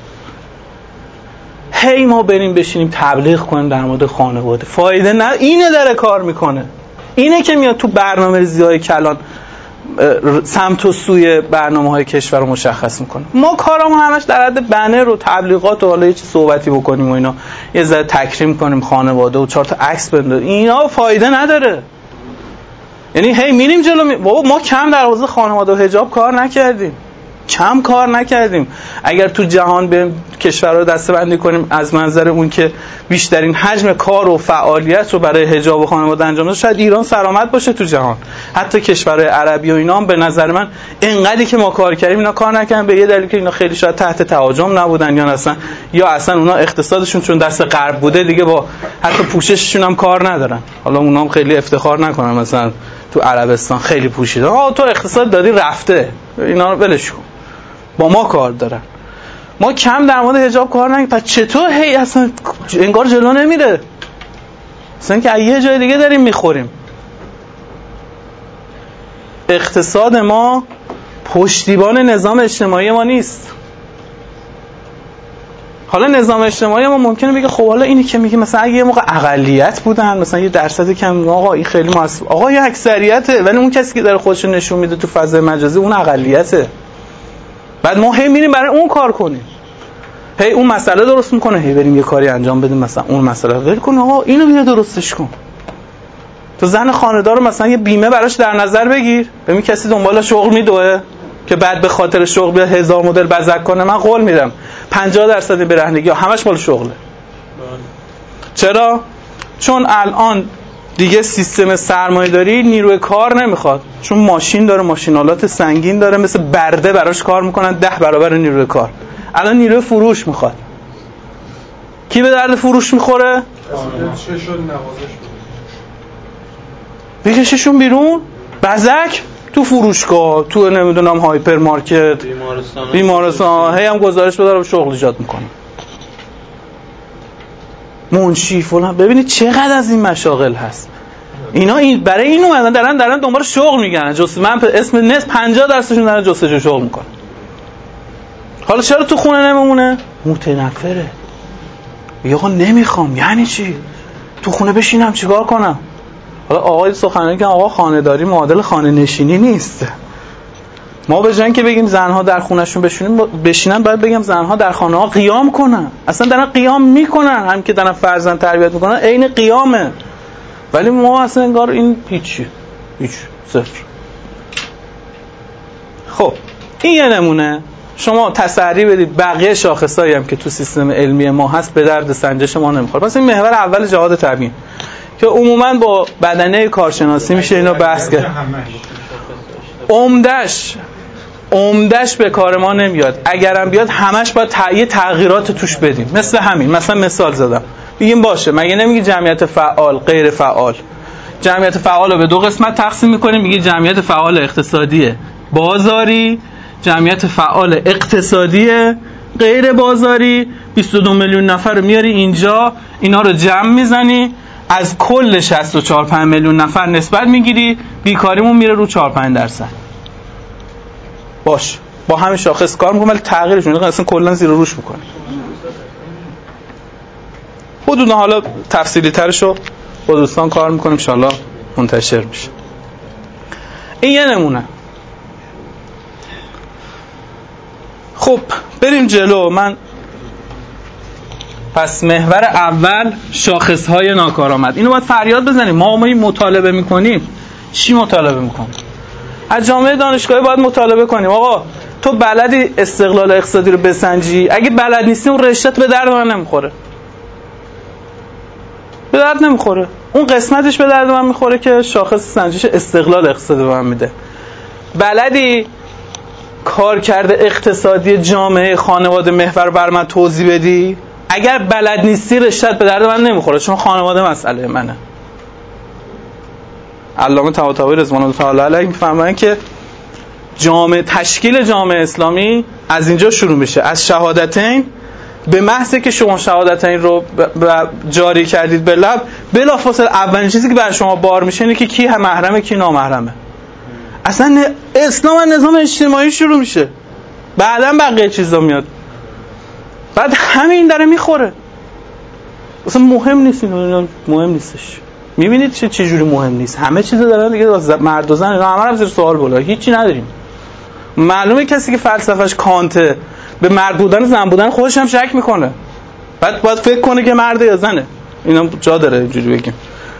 هی ما بریم بشینیم تبلیغ کنیم در مورد خانواده، فایده نه. اینه داره کار میکنه، اینه که میاد تو برنامه ریزی‌های کلان سمت و سوی برنامه‌های کشور رو مشخص میکنه. ما کارمون همش در حد بنر و تبلیغات و حالا یه چیز صحبتی بکنیم و اینا، یه ذره تکریم کنیم خانواده و 4 تا عکس بندازیم، اینا فایده نداره. یعنی هی میریم جلو بابا ما کم در حوزه خانواده و حجاب کار نکردیم، کم کار نکردیم. اگر تو جهان به کشورها رو دسته‌بندی کنیم از منظر اون که بیشترین حجم کار و فعالیت رو برای حجاب و خانواده انجام داده، شاید ایران سرآمد باشه تو جهان. حتی کشورهای عربی و اینا هم به نظر من انقدری که ما کار کردیم اینا کار نکردن، به یه دلیل که اینا خیلی شاید تحت تهاجم نبودن یا اصلا اونا اقتصادشون چون دست غرب بوده دیگه با حتی پوشششون هم کار ندارن. حالا اونا هم خیلی افتخار نکنن مثلا تو عربستان خیلی پوشیدن، تو اقتصاد دادی رفته، اینا رو ولش کن، با ما کار دارن. ما کم در مورد حجاب کار نکنیم، پس چطور هی اصلا انگار جلو نمیره، اصلا که یه جای دیگه داریم میخوریم. اقتصاد ما پشتیبان نظام اجتماعی ما نیست. حالا نظام اجتماعی ما ممکنه بگه خب حالا اینی که میگه مثلا اگه یه موقع اقلیت بودن مثلا یه درصد کم، آقا این خیلی آقا یه اکثریته، ولی اون کسی که داره خودش رو نشون میده تو فضای مجازی اون اقلیته. بعد ما هی میریم برای اون کار کنیم، هی اون مسئله درست میکنه، هی بریم یه کاری انجام بدیم مثلا اون مسئله ول کن، آقا اینو بیا درستش کن. تو زن خانه‌دار رو مثلا یه بیمه براش در نظر بگیر، ببین کسی دنبال شغل میدوه که بعد به خاطر شغل بیاد 1000 مدل بزک کنه. من قول میدم 50% برهنگی همش مال شغله. چرا؟ چون الان دیگه سیستم سرمایه‌داری نیروی کار نمیخواد، چون ماشین داره، ماشینالات سنگین داره، مثل برده براش کار میکنن 10 برابر نیروی کار. الان نیروی فروش میخواد. کی به درد فروش میخوره؟ بکششون بیرون، بزک تو فروشگاه، تو نمیدونم هایپر مارکت، بیمارستان هی هم گزارش بده شغل ایجاد میکنه، منشی فلان. ببینید چقدر از این مشاغل هست. اینا برای این اومدن دارن دنبال شغل میگن. من اسم نصف 50% دارن جستجو شغل میکنن. حالا چرا تو خونه نمیمونه؟ متنفره. میگه آقا نمیخوام. یعنی چی؟ تو خونه بشینم چیکار کنم؟ حالا آقای سخنرانی که آقا خانه‌داری معادل خانه نشینی نیست. ما به جای اینکه بگیم زنها در خونه‌شون بشینن، باید بگیم زنها در خانه‌ها قیام کنن. اصلا دارن قیام میکنن، هم که دارن فرزند تربیت میکنن عین قیامه. ولی ما اصلا انگار این هیچ صفر. خب این یه نمونه. شما تسری بدید بقیه شاخصایی هم که تو سیستم علمی ما هست به درد سنجش ما نمیخوره. پس این محور اول جهاد تبیین که عموما با بدنه کارشناسی میشه اینو بحث کرد. عمدش به کار ما نمیاد. اگرم بیاد همش باید یه تغییرات توش بدیم. مثل همین، مثلا مثال زدم. بگیم باشه، مگه نمیگی جمعیت فعال غیر فعال؟ جمعیت فعال رو به 2 قسمت تقسیم میکنیم، میگی جمعیت فعال اقتصادی بازاری، جمعیت فعال اقتصادی غیر بازاری. 22 میلیون نفر رو میاری اینجا، اینا رو جمع میزنی، از کل 64-5 میلیون نفر نسبت میگیری، بیکاریمون میره رو 4-5%. باش با همین شاخص کار میکنم، ولی تغییرش میده اصلا کلا زیر روش میکنه. حدودا حالا تفصیلی ترشو با دوستان کار میکنیم، ان شاءالله منتشر میشه. این یه نمونه. خب بریم جلو. من پس محور اول شاخص‌های ناکارآمد. اینو باید فریاد بزنیم. ما مطالبه میکنیم. چی مطالبه میکنیم؟ از جامعه دانشگاهی باید مطالبه کنیم آقا تو بلدی استقلال اقتصادی رو بسنجی؟ اگه بلد نیستی اون رشته‌ت به درد من نمیخوره. به درد نمیخوره. اون قسمتش به درد من میخوره که شاخص سنجش استقلال اقتصادی به من میده. بلدی کارکرد اقتصادی جامعه خانواده محور بر من توضیح بدی؟ اگر بلد نیستی رشته‌ت به درد من نمیخوره، چون خانواده مسئله منه. علامه طباطبایی رضوان الله تعالی علیه میفهمن که تشکیل جامعه اسلامی از اینجا شروع میشه، از شهادتین. به محض که شما شهادتین رو جاری کردید به لب، بلافاصله اولین چیزی که بر شما بار میشه اینه که کی محرمه کی نامحرمه. اصلا اسلام از نظام اجتماعی شروع میشه، بعداً بقیه چیزا میاد. بعد همین داره میخوره. اصلا مهم نیست، مهم نیستش. میبینید چه جوری مهم نیست، همه چیز دارن دیگه، مرد و زن اینا همه رو زیر سوال برده، هیچی نداریم. معلومه کسی که فلسفه‌اش کانته به مرد بودن زن بودن خودش هم شک میکنه، بعد باید فکر کنه که مرده یا زنه. اینا جا داره اینجوری بگیم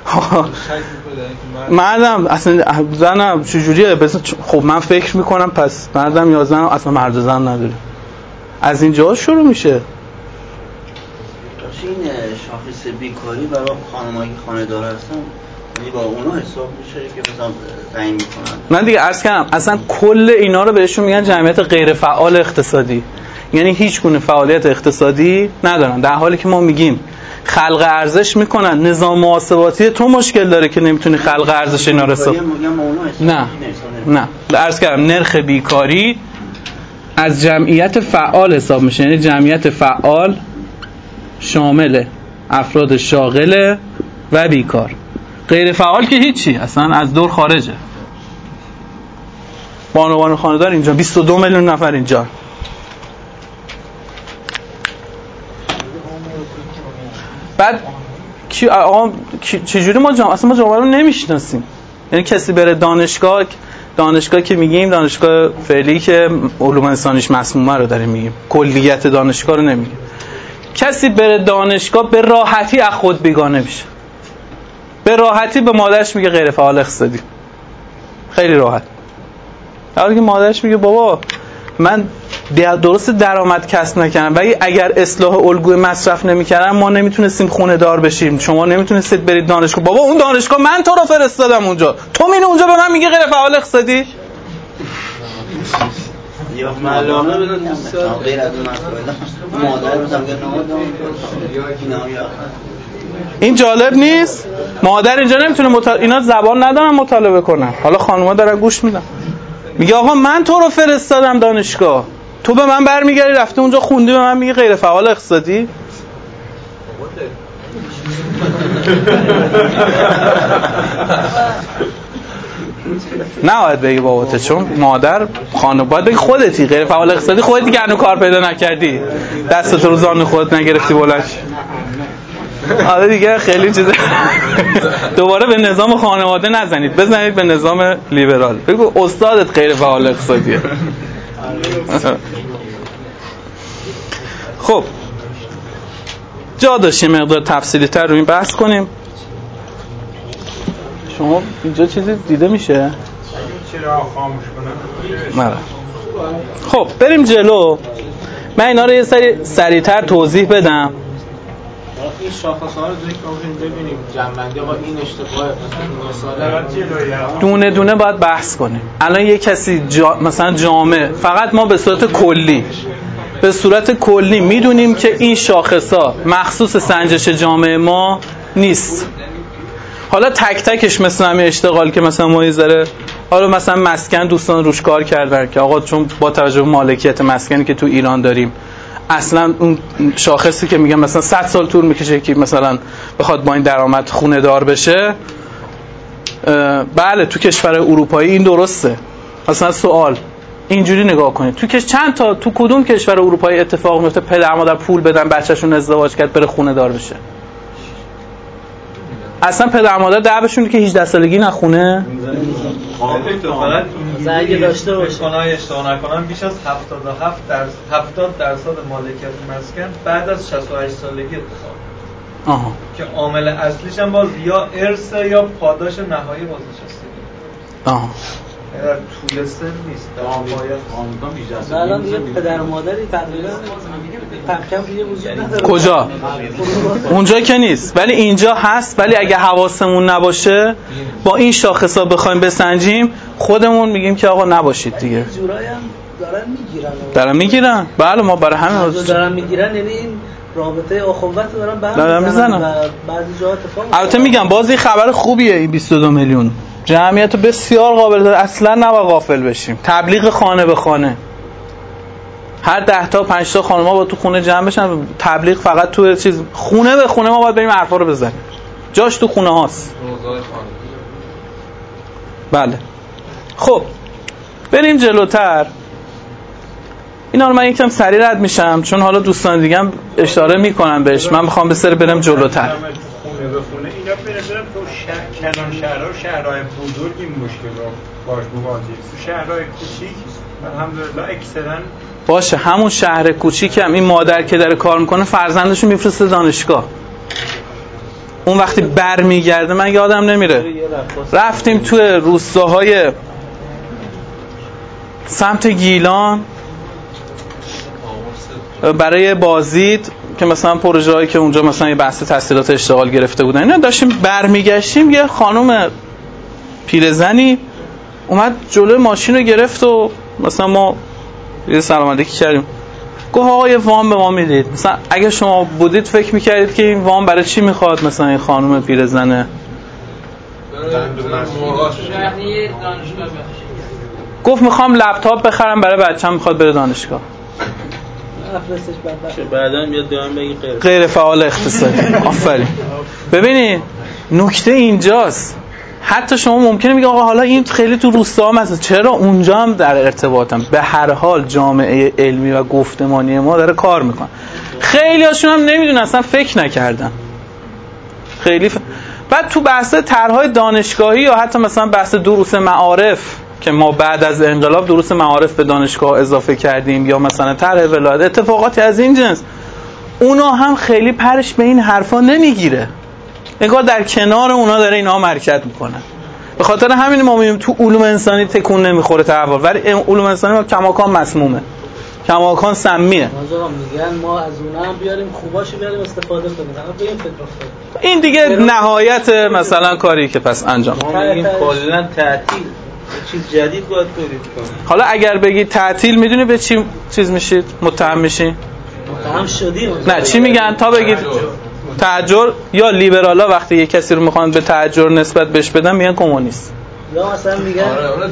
مردم اصلا زنم چجوریه. خب من فکر میکنم پس مردم یا زنم، اصلا مرد و زن نداره. از اینجا شروع میشه. این شاخص بیکاری برای خانمایی که خانه دار هستن یعنی با اونا حساب میشه که مثلا تعیین میکنن؟ من دیگه عرض کردم اصلا کل اینا رو بهشون میگن جمعیت غیر فعال اقتصادی، یعنی هیچ گونه فعالیت اقتصادی ندارن، در حالی که ما میگیم خلق ارزش میکنن. نظام محاسباتی تو مشکل داره که نمیتونی خلق ارزش اینا رو حساب. نه عرض کردم نرخ بیکاری از جمعیت فعال حساب میشه، یعنی جمعیت فعال شامل افراد شاغل و بیکار. غیر فعال که هیچی، اصلا از دور خارجه. بانوان خانه‌دار اینجا 22 میلیون نفر اینجا. بعد چجوری ما اصلا ما جامعه رو نمیشناسیم. یعنی کسی بره دانشگاه که میگیم دانشگاه فعلی که علوم انسانیش مسمومه رو داریم میگیم، کلیت دانشگاه رو نمیگیم. کسی بره دانشگاه به راحتی از خود بیگانه میشه، به راحتی به مادرش میگه غیر فعال اقتصادی، خیلی راحت. در حالی که مادرش میگه بابا من درست درآمد کسب نکردم، ولی اگر اصلاح الگوی مصرف نمیکردم ما نمیتونستیم خونه دار بشیم، شما نمیتونستید برید دانشگاه. بابا اون دانشگاه من تو رو فرستادم اونجا، تو میری اونجا به من میگه غیر فعال اقتصادی؟ یا معلومه بدون غیر از اون مادر رو میگه این جالب نیست؟ مادر اینجا نمیتونه اینا زبان ندارن مطالبه کنن. حالا خانوما دارن گوش میدن، میگه آقا من تو رو فرستادم دانشگاه، تو به من برمیگردی رفته اونجا خوندی به من میگه غیر فعال اقتصادی؟ نه باید بگی باباته، چون مادر خانم باید بگی خودتی غیر فعال اقتصادی، خودتی که هنوز کار پیدا نکردی، دستت رو زانو خودت نگرفتی بلند. آره دیگه خیلی چیزه. دوباره به نظام خانواده نزنید، بزنید به نظام لیبرال. بگو استادت غیر فعال اقتصادیه. خب جا داشتیم مقدار تفصیلی تر رو این بحث کنیم. شما اینجا چیزی دیده میشه؟ چرا خاموش کنم؟ خب بریم جلو. من اینا رو یه سری سریعتر توضیح بدم. این شاخص‌ها رو ببینیم جنبندی آقا این اشتباهه مثلا دونه دونه باید بحث کنیم. الان یه کسی مثلا جامعه، فقط ما به صورت کلی میدونیم که این شاخص‌ها مخصوص سنجش جامعه ما نیست. حالا تک تکش مثل همین اشتغال که مثلا ما یه ذره، حالا مثلا مسکن دوستان روش کار کردن که آقا چون با توجه به مالکیت مسکنی که تو ایران داریم اصلا اون شاخصی که میگم مثلا 100 سال طول میکشه که مثلا بخواد با این درآمد خونه دار بشه، بله تو کشور اروپایی این درسته. مثلا سوال اینجوری نگاه کنید، تو کدوم کشور اروپایی اتفاق میفته پدر مادر پول بدن بچه‌شون ازدواج کرد بره خونه دار بشه؟ اصلا پدر مادر دعواشونه که 18 سالگی نخونه. فقط اگه داشته باشه کنای اشتباه نکنم بیش از 70% مالکیت مسکن بعد از 68 سالگی اتفاق که عامل اصلیش هم باز یا ارث یا پاداش نهایی بازنشستگی. در طول سن نیست، در پایان بیشتر. الان دیگه پدر و مادری تقریبا کم دیگه وجود نداره. کجا؟ اونجا که نیست، ولی اینجا هست. ولی اگه حواسمون نباشه با این شاخصا بخوایم بسنجیم خودمون میگیم که آقا نباشید دیگه. جورایی هم دارن میگیرن. بله ما برای همین دارن میگیرن، یعنی این رابطه اخوت دارن میزنن و بعضی جا اتفاق. البته میگم باز این خبر خوبیه، این 22 میلیون جمعیت بسیار قابل داره، اصلا نباید غافل بشیم. تبلیغ خانه به خانه، هر 10 تا 5 تا خانم‌ها با تو خونه جمع بشن، تبلیغ فقط تو چیز خونه به خونه ما باید بریم حرفا رو بزنیم، جاش تو خونه هاست. بله خب بریم جلوتر. اینا رو من یکم سریع رد میشم چون حالا دوستان دیگه هم اشاره میکنن بهش، من میخوام به سر برم جلوتر. خونه بتونه بخونه اینا به نظرم تو کلان شهرها و شهرهای بزرگ این مشکل رو باش مواجهه. تو شهرهای کوچیک الحمدلله اکثرا باشه. همون شهر کوچیک هم این مادر که داره کار میکنه فرزندشو میفرسته دانشگاه، اون وقتی برمیگرده من یادم نمیره رفتیم توی روستاهای سمت گیلان برای بازدید که مثلا پروژه هایی که اونجا مثلا یه بحث تحصیلات اشتغال گرفته بودن اینا داشتیم برمیگشتیم، یه خانم پیرزنی اومد جلوی ماشین رو گرفت و مثلا ما یه سلام علیکی کردیم، گفت آقا یه وام به ما میدید، مثلا اگه شما بودید فکر میکردید که این وام برای چی میخواد؟ مثلا این خانم پیرزنه گفت میخوام لپتاپ بخرم برای بچه‌م میخواد بره دانشگاه. بعداً میاد دیوان بگی غیر فعال اقتصادی. آفرین. ببینید نکته اینجاست، حتی شما ممکنه میگه آقا حالا این خیلی تو روستا مثلا چرا اونجا هم در ارتباطم، به هر حال جامعه علمی و گفتمانی ما داره کار میکنه. خیلی هاشون هم نمیدونن، اصلا فکر نکردن خیلی بعد تو بحث طرح‌های دانشگاهی یا حتی مثلا بحث دروس معارف که ما بعد از انقلاب دروس معارف به دانشگاه اضافه کردیم یا مثلا طرح ولایت اتفاقاتی از این جنس، اونا هم خیلی پرش به این حرفا نمیگیره، نگاه در کنار اونا داره اینا حرکت میکنه. به خاطر همین ما میبینیم تو علوم انسانی تکون نمیخوره تحول، ولی علوم انسانی ما کماکان مسمومه، کماکان سمیه. میگن ما از اونها هم بیاریم خوباشو بیاریم استفاده کنیم، فقط به این فکر افتاد. این دیگه نهایت مثلا کاری که پس انجام ما میگیم کلا تعطیل چیز جدید باید تولید کنیم. حالا اگر بگید تعطیل میدونی به چی چیز میشید؟ متهم میشین؟ متهم شدیم. نه چی میگن تا بگید تحجر، یا لیبرالا وقتی یک کسی رو میخوان به تحجر نسبت بهش بدن میگن کمونیست، یا مثلا میگن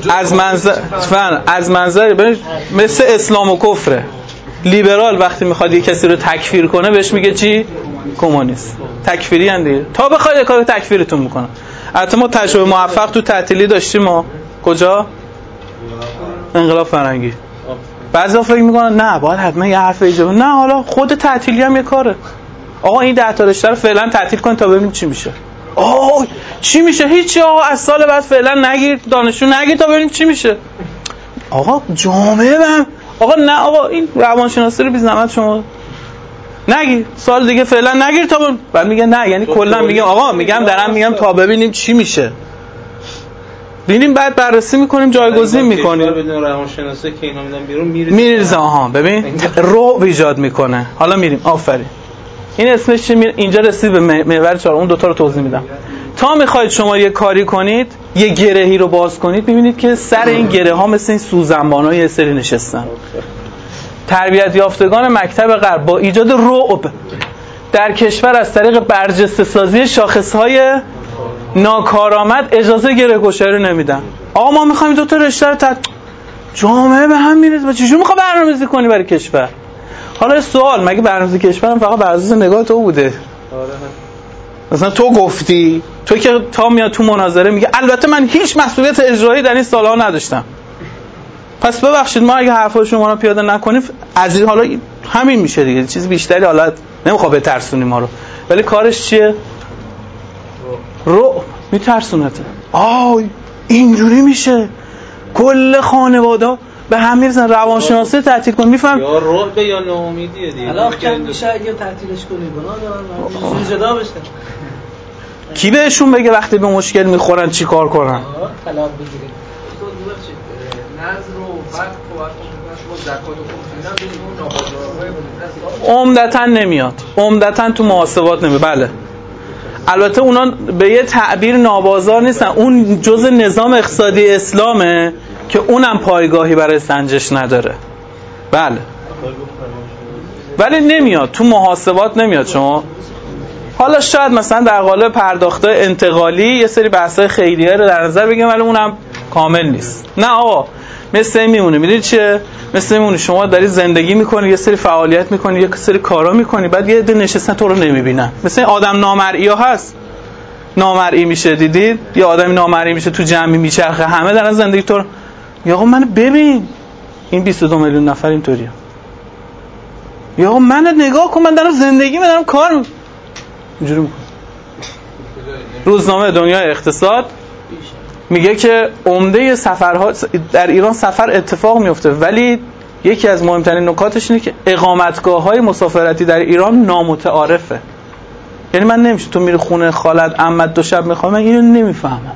از منظر مثل اسلام و کفره. لیبرال وقتی میخواد یک کسی رو تکفیر کنه بهش میگه چی؟ کمونیست. تکفیری ان دیگه، تا بخواید کار تکفیرتون میکنه. البته ما تجربه موفق تو تعطیلی داشتیم. ما کجا؟ انقلاب فرنگی. بعضیا فکر میکنن نه باید حتما یه حرف ایجابی، نه حالا خود تعطیلی هم یه کاره. آقا این 10 تا رشته رو فعلا تعطیل کن تا ببینیم چی میشه. آه چی میشه؟ هیچی آقا، از سال بعد فعلا نگیر دانشجو نگیر تا ببینیم چی میشه. آقا جامعه بهم آقا نه آقا این روانشناسی رو بی زحمت شما نگیر، سال دیگه فعلا نگیر تا بعد میگه نه، یعنی کلا میگم آقا میگم تا ببینیم چی میشه. ببینیم بعد بررسی میکنیم جایگزین میکنیم. بدون روانشناسی که اینا میدن بیرون میریزه. آها ببین رعب ایجاد میکنه. حالا میریم آفرین این اسمش چی؟ اینجا رسید به محور 4. اون دوتا رو توضیح میدم. تا میخواید شما یه کاری کنید، یه گرهی رو باز کنید، میبینید که سر این گره ها مثل این سوزنبان‌ها یه سری نشستن. تربیت یافتگان مکتب غرب با ایجاد رعب در کشور از طریق برجسته سازی شاخص‌های ناکارآمد اجازه گره‌گشایی نمیدن. آقا ما میخوایم دو تا رشته رو جامعه به هم میریزه. چجوری میخوای برنامه‌ریزی کنی برای کشور؟ حالا سوال، مگه برنامه‌ریزی کشورم فقط بر اساس نگاه تو بوده؟ مثلا تو گفتی، تو که تا میاد تو مناظره میگه البته من هیچ مسئولیت اجرایی در این سالها نداشتم، پس ببخشید ما اگه حرفای شما رو پیاده نکنیم از این حالا همین میشه دیگه، چیز بیشتری حالا نمیخواد بترسونی ما رو، ولی کارش چیه؟ رو میترسونته. اینجوری میشه کل خانواده به هم میرسن. روانشناسی تعطیل کن میفهم یا رعب یا ناامیدیه دیگه. الان کم میشه اگه تعطیلش کنی گناه دارن جدا بشن. کی بهشون بگه وقتی به مشکل میخورن چی کار کنن؟ طلاق بگیرید. نظر و وقت و شما زکات و خمس عمدتاً نمیاد، عمدتاً تو محاسبات نمیاد. بله البته اونا به یه تعبیر نابازار نیستن، اون جزء نظام اقتصادی اسلامه که اونم پایگاهی برای سنجش نداره. بله ولی نمیاد تو محاسبات نمیاد. شما حالا شاید مثلا در قالب پرداخته انتقالی یه سری بحث‌های خیریه رو در نظر بگیم ولی اونم کامل نیست. نه آقا مثل این میمونه. میدونید چیه؟ مثل این میمونه شما داری زندگی میکنی، یه سری فعالیت میکنی، یه سری کارا میکنی، بعد یه عده نشستن تو رو نمیبینن. مثل این آدم نامرئی ها هست، نامرئی میشه، دیدید یه آدمی نامرئی میشه تو جمعی میچرخه، همه دارن زندگی تو رو یا آقا منو ببین، این 22 میلیون نفر اینطوریه، یا آقا منو نگاه کن، من دارم زندگی میکنم، کار اینجوری میکنم. روزنامه دنیای اقتصاد میگه که عمده سفرها در ایران سفر اتفاق میفته، ولی یکی از مهمترین نکاتش اینه که اقامتگاه‌های مسافرتی در ایران نامتعارفه. یعنی من نمیشه تو میری خونه خالت عمت 2 شب میخوام، من اینو نمیفهمم.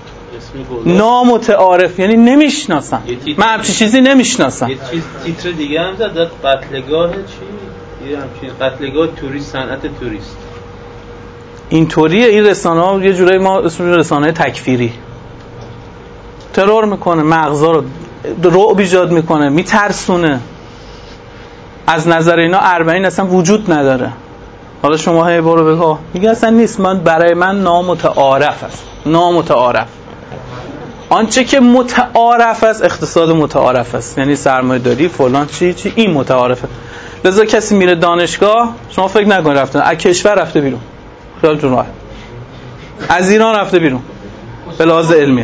نامتعارف یعنی نمیشناسم، من همچین چیزی نمیشناسم. یه چیز تیتر دیگه هم زد، قتلگاه چی؟ یه همچین قتلگاه توریست، صنعت توریست. اینطوریه این رسانه‌ها، یه جورایی ما اسمش رسانه تکفیری. ترور میکنه، مغزا رو رعب ایجاد میکنه، میترسونه. از نظر اینا اربعین اصلا وجود نداره. حالا شما هی برو بگو میگه اصلا نیست، من برای من نامتعارف است. نامتعارف آنچه که متعارف است اقتصاد متعارف است، یعنی سرمایه داری فلان چی این متعارفه. لذا کسی میره دانشگاه، شما فکر نکنید رفته از کشور رفته بیرون، خیالتون راحت از ایران رفته بیرون به لحاظ علمی.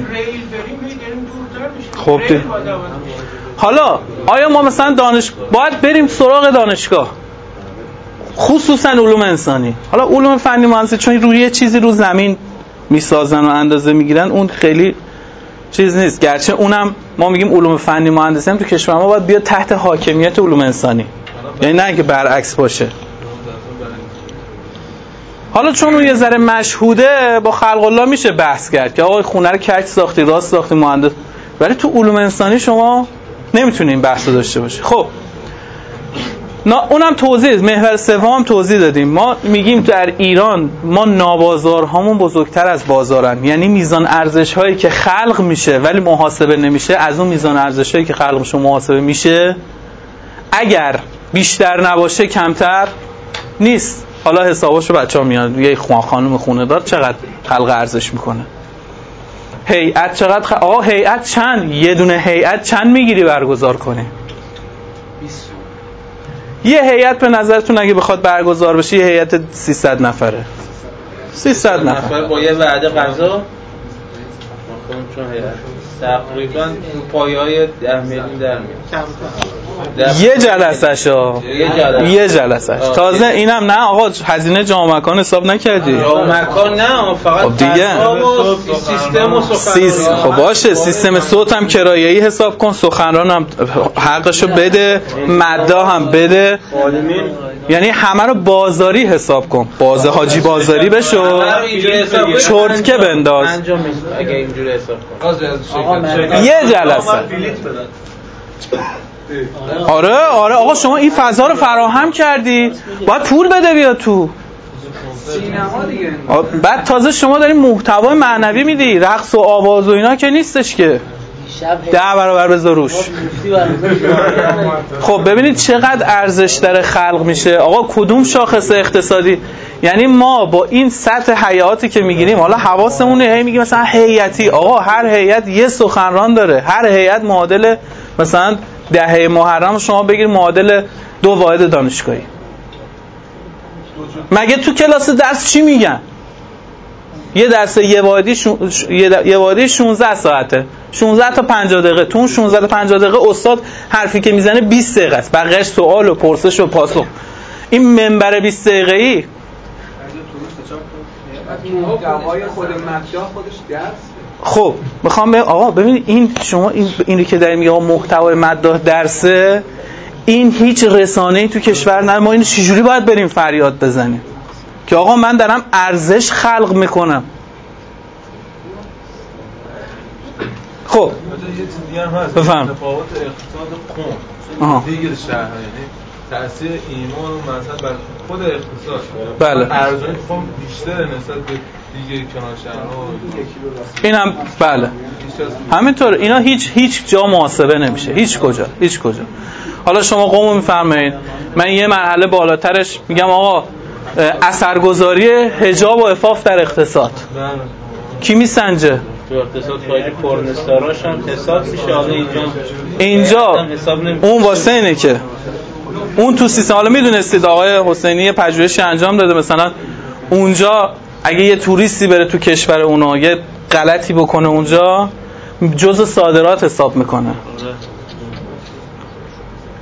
خب حالا آیا ما مثلا باید بریم سراغ دانشگاه، خصوصا علوم انسانی؟ حالا علوم فنی مهندسی چون روی یه چیزی رو زمین میسازن و اندازه میگیرن، اون خیلی چیز نیست، گرچه اونم ما میگیم علوم فنی مهندسی هم تو کشور ما باید بیاد تحت حاکمیت علوم انسانی، یعنی نه که برعکس باشه. حالا چون اون یه ذره مشهوده با خلق الله میشه بحث کرد که آقا خونه رو کج ساختی، راست ساختی، مهندس، ولی تو علوم انسانی شما نمیتونی این بحث رو داشته باشی. خب اونم توضیح، محور سوم توضیح دادیم. ما میگیم در ایران ما نابازارهامون بزرگتر از بازارن، یعنی میزان ارزش هایی که خلق میشه ولی محاسبه نمیشه از اون میزان ارزش هایی که خلق میشه محاسبه میشه اگر بیشتر نباشه کمتر نیست. حالا حساباشو بچه‌ها میاد، یه خانم خونه دار چقدر خلق ارزش میکنه، هیئت چقدر آقا هیئت چند، یه دونه هیئت چند میگیری برگزار کنی؟ 20. یه هیئت به نظرتون اگه بخواد برگزار بشه یه هیئت 300 نفره، 300 نفر با یه وعده غذا چون هیئت تقریبا پایه‌های 10 میلیون در میاد یه جلسه‌ش تازه اینم نه آقا هزینه جامع مکان حساب نکردی؟ جامع مکان نه، فقط خب دیگه سیستم و سخنرانی. خب باشه سیستم صوت هم کرایه‌ای حساب کن، سخنران هم حقشو بده، مداح هم بده، یعنی همه رو بازاری حساب کن، بازه حاجی بازاری بشو، چرت که بنداز اگه اینجوری حساب کن یه جلسه. آره آقا شما این فضا رو فراهم کردی، باید پول بده بیاد تو سینما دیگه. بعد تازه شما داری محتوای معنوی میدی، رقص و آواز و اینا که نیستش که 10 برابر بذار روش. خب ببینید چقدر ارزش داره خلق میشه. آقا کدوم شاخص اقتصادی؟ یعنی ما با این سطح هیئاتی که میگیریم، حالا حواسمونه هی میگیم مثلا هیئتی، آقا هر هیئت یه سخنران داره، هر هیئت معادل مثلا دهه محرم شما بگیر معادل 2 واحد دانشگاهی. مگه تو کلاس درس چی میگن؟ یه درس یه واحدی 16 ساعته، 16 تا 50 دقیقه. تو اون 16 تا 50 دقیقه استاد حرفی که میزنه 20 دقیقه است، بقیه‌اش سوال و پرسش و پاسخ. این منبر 20 دقیقه‌ای محتوای خود مدرسه خودش درس. خب میخوام آقا ببینید این شما اینو که داریم میگم محتوای مداح درسه، این هیچ رسانه‌ای تو کشور نه. ما اینو چجوری باید بریم فریاد بزنیم که آقا من دارم ارزش خلق میکنم؟ خب یه چیز دیگه هم هست، بفهم. تفاوت اقتصاد قوم دیگر شهر، یعنی تأثیر ایمان و مذهب بر خود اقتصاد. بله. ارزش قوم بیشتره نسبت به دیگر کنار شهرها. اینم بله همینطور. اینا هیچ جا محاسبه نمیشه، هیچ کجا. حالا شما قومو میفرمایید، من یه مرحله بالاترش میگم آقا اثرگذاری حجاب و عفاف در اقتصاد کی میسنجه؟ تو اقتصاد خارجی پرنستاراش هم حساب میشه. حالا اینجا اون واسه اینه که اون تو سیستم، حالا میدونستید آقای حسینی پژوهشی انجام داده، مثلا اونجا اگه یه توریستی بره تو کشور اونا یه غلطی بکنه اونجا جزء صادرات حساب میکنه.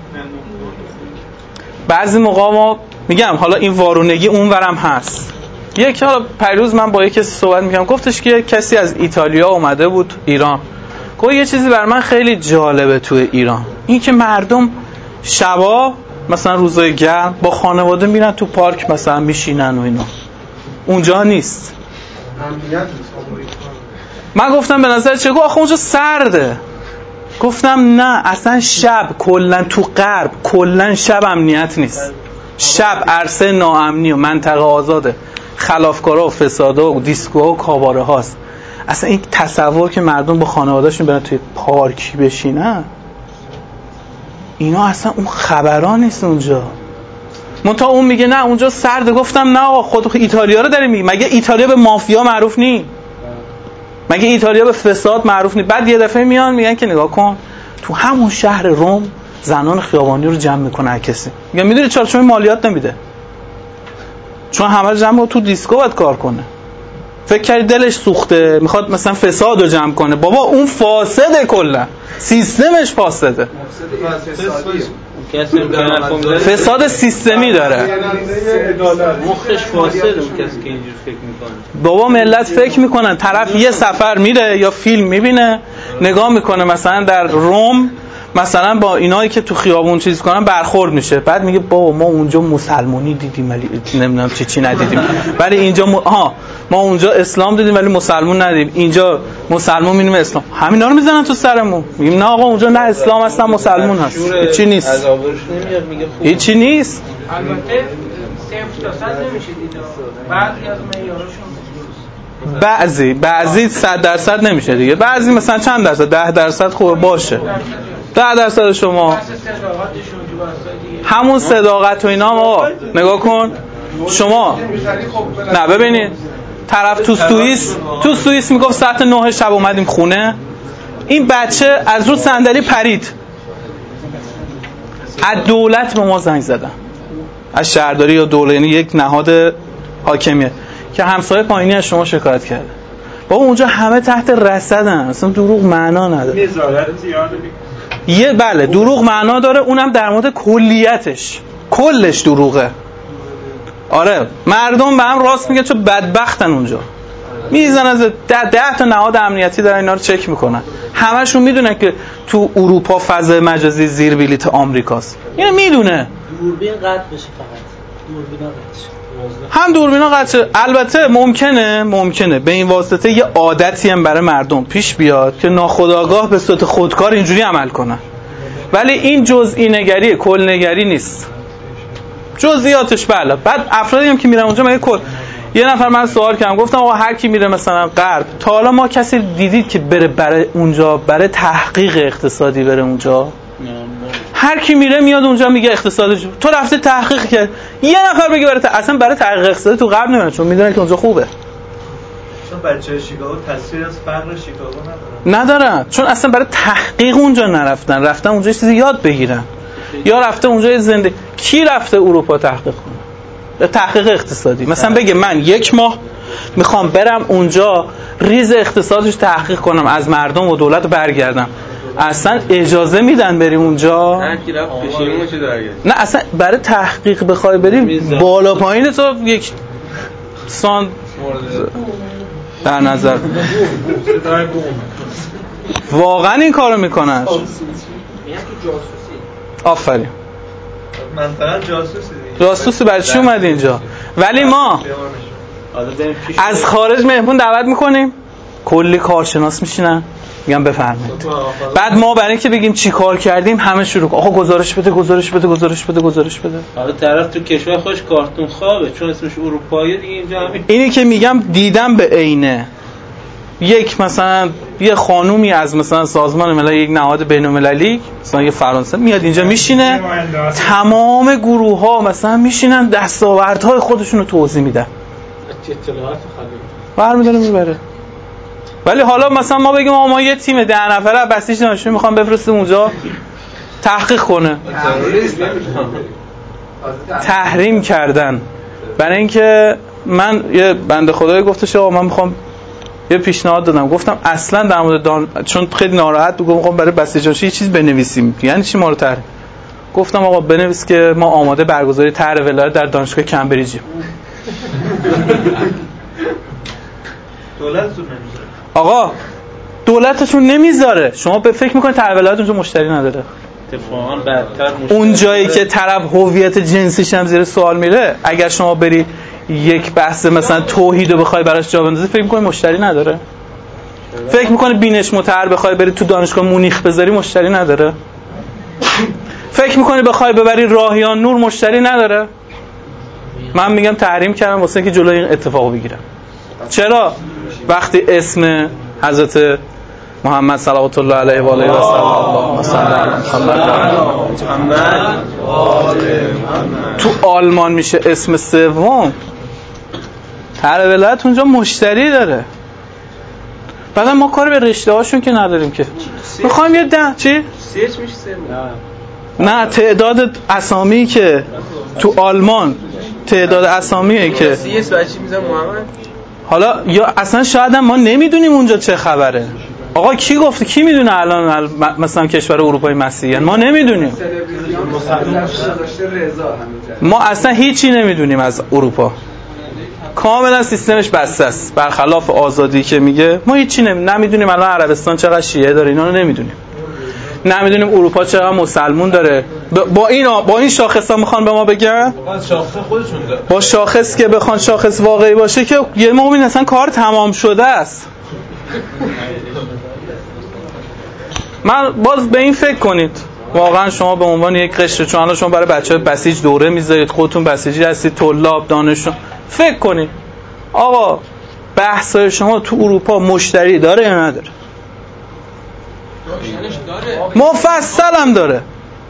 بعضی موقع ما میگم حالا این وارونگی اونورم هست، یک حالا پیروز من با یکی صحبت می‌کردم، گفتش که کسی از ایتالیا اومده بود ایران، گفت یه چیزی بر من خیلی جالبه توی ایران، این که مردم شبا مثلا روزای گرم با خانواده میرن تو پارک مثلا میشینن و اینا، اونجا نیست. من گفتم به نظر چه؟ گفت آخه اونجا سرده. گفتم نه، اصلا شب کلا تو غرب کلا شب امنیت نیست، شب عرصه ناامنی و منطقه آزاده، خلافکارا و فسادا و دیسکوها و کاباره هاست. اصلا این تصور که مردم با خانواده‌شون برن توی پارکی بشینن، اینا اصلا اون خبرها نیست اونجا. منتها اون میگه نه اونجا سرده. گفتم نه آقا، خود ایتالیا رو داری میگی، مگه ایتالیا به مافیا معروف نی؟ مگه ایتالیا به فساد معروف نی؟ بعد یه دفعه میان میگن که نگاه کن تو همون شهر روم زنان خیابانی رو جمع میکنه کسی. میگم میدونی چرا؟ چون مالیات نمیده، چون همه جمع تو دیسکو باید کار کنه. فکر کردی دلش سوخته میخواد مثلا فساد رو جمع کنه؟ بابا اون فاسده، کلا سیستمش فاسده، فساد سیستمی داره، مخش فاسده اون کسی که اینجور فکر میکنه. بابا ملت فکر میکنن، طرف یه سفر میره یا فیلم میبینه نگاه میکنه مثلا در روم مثلا با اینایی که تو خیابون چیز کنن برخورد میشه، بعد میگه بابا ما اونجا مسلمانی دیدیم ولی نمیدونم چی ندیدیم، ولی اینجا ما اونجا اسلام دیدیم ولی مسلمون ندیدیم، اینجا مسلمون میبینیم اسلام. همینا رو میزنن تو سرمون، میگیم نه آقا اونجا نه اسلام هست نه مسلمون هست، هیچی نیست، هیچی نیست. البته 0% نمیشه دید، بعضی از معیارشون بعضی 100% نمیشه دیگه، بعضی مثلا چند درصد 10% خوبه باشه، 10% شما همون صداقت و اینا. آقا نگاه کن شما، نه ببینید طرف تو سوئیس میگفت ساعت 9 شب اومدیم خونه، این بچه از رو صندلی پرید، از دولت به ما زنگ زدن، از شهرداری یا دولت، یعنی یک نهاد حاکمیه که همسایه پایینی از شما شکایت کرده. بابا اونجا همه تحت رصدن، اصلا دروغ معنا نداره. یه بله دروغ معنا داره، اونم در مورد کلیتش، کلش دروغه. آره مردم به هم راست میگه چون بدبختن اونجا، میزنن از 10 تا نهاد امنیتی دارن اینا رو چک میکنن، همشون میدونن که تو اروپا فضای مجازی زیر بلیط آمریکاست، اینو میدونه. دوربین قطع بشه، فقط دوربینا قطع شه، هم دوربینا قطع شه. البته ممکنه به این واسطه یه عادتی هم برای مردم پیش بیاد که ناخودآگاه به صورت خودکار اینجوری عمل کنن، ولی این جزئی نگری، کل نگری نیست، جزئیاتش بله. بعد افرادی هم که میرن اونجا، مگه یه نفر من سوال کردم گفتم آقا هر کی میره مثلا غرب، تا حالا ما کسی دیدید که بره برای اونجا برای تحقیق اقتصادی بره اونجا؟ هر کی میره میاد اونجا میگه اقتصادش، تو رفته تحقیق کرد. یه نفر بگه اصلا برای تحقیق اقتصادی تو غرب نمیره، چون میدونه که اونجا خوبه. چون بچه‌های شیکاگو تصویر از فقر شیکاگو ندارن، چون اصلا برای تحقیق اونجا رفتن اونجا چیزی یاد بگیرن، یا رفته اونجا زندگی. کی رفته اروپا تحقیق کنه؟ تحقیق اقتصادی مثلا بگه من 1 ماه میخوام برم اونجا ریز اقتصادش تحقیق کنم، از مردم و دولت برگردم، اصلا اجازه میدن بری اونجا؟ نه اصلا برای تحقیق بخوای بری بالا پایین تو یک سان در نظر واقعا این کارو میکنن. آفرین، مثلا جاسوسی برای چی اومد اینجا؟ ولی ما از خارج مهمون دعوت میکنیم، کلی کارشناس میشینن میگن بفرمایید، بعد ما برای اینکه بگیم چی کار کردیم همه شروع کن آقا گزارش بده. حالا طرف تو کشور خودش کارتون خوابه، چون اسمش اروپایی دیگه اینجا همین. اینی که میگم دیدم به عینه، یک مثلا یه خانومی از مثلا سازمان ملل، یک نهاد بین‌المللی، مثلا یه فرانسه میاد اینجا میشینه، تمام گروه ها مثلا میشینن دستاوردهای خودشون رو توضیح میدن، اطلاعات خالی برمی‌داره میبره. ولی حالا مثلا ما بگیم ما یه تیم 10 نفره بسیج دانشجو میخوام بفرستیم اونجا تحقیق کنه، تحریم کردن. برای اینکه من یه بنده خدایی گفتش آقا من میخوام یه پیشنهاد دادم، گفتم اصلا در مورد چون خیلی ناراحت بود، گفتم برای بسیجانشی یه چیز بنویسیم. یعنی چی ما رو تحریم؟ گفتم آقا بنویس که ما آماده برگزاری طرح ولایت در دانشگاه کمبریجیم. دولتتون نمیذاره. آقا دولتشون نمیذاره. شما به فکر میکنید تحولات اونجا مشتری نداره؟ اتفاقا بدتر مشتری. اون جایی که طرف هویت جنسیش هم زیر سوال میره، اگر شما بری یک بحث مثلا توحید رو بخوای براش جا بندازی، فکر میکنی مشتری نداره؟ فکر میکنی بینش متعر بخوای بری تو دانشگاه مونیخ بذاری مشتری نداره؟ فکر میکنی بخوای ببری راهیان نور مشتری نداره؟ من میگم تحریم کردم واسه اینکه جلوی این اتفاق بگیرم. چرا؟ وقتی اسم حضرت محمد صلوات الله علیه و آله و سلم تو آلمان میشه اسم سوم، هر ولایت اونجا مشتری داره. بعدم ما کاری به رشته هاشون که نداریم که میخوایم یه چی؟ سیچ میشه سوم. نه، تعداد اسامی که تو آلمان، تعداد اسامیه که سیچ بچی میزن محمد. حالا یا اصلا شاید ما نمیدونیم اونجا چه خبره. آقا کی گفته؟ کی میدونه الان مثلا کشور اروپای مسیحی؟ ما نمیدونیم. ما اصلا هیچی نمیدونیم از اروپا. کاملا سیستمش بسته است. برخلاف آزادی که میگه ما هیچی نمیدونیم. الان عربستان چقدر شیعه داره اینا رو نمیدونیم. نمیدونیم اروپا چقدر مسلمون داره. با این شاخصا میخوان به ما بگن؟ شاخص خودشون داره. با شاخص که بخوان شاخص واقعی باشه که یه موقع اصلا کار تمام شده است. من باز به این فکر کنید، واقعا شما به عنوان یک قشر، چون الان شما برای بچه‌های بسیج دوره میذارید، خودتون بسیجی هستید، طلاب، دانشجو، فکر کنید آقا بحث‌های شما تو اروپا مشتری داره یا نداره؟ مفصل هم داره.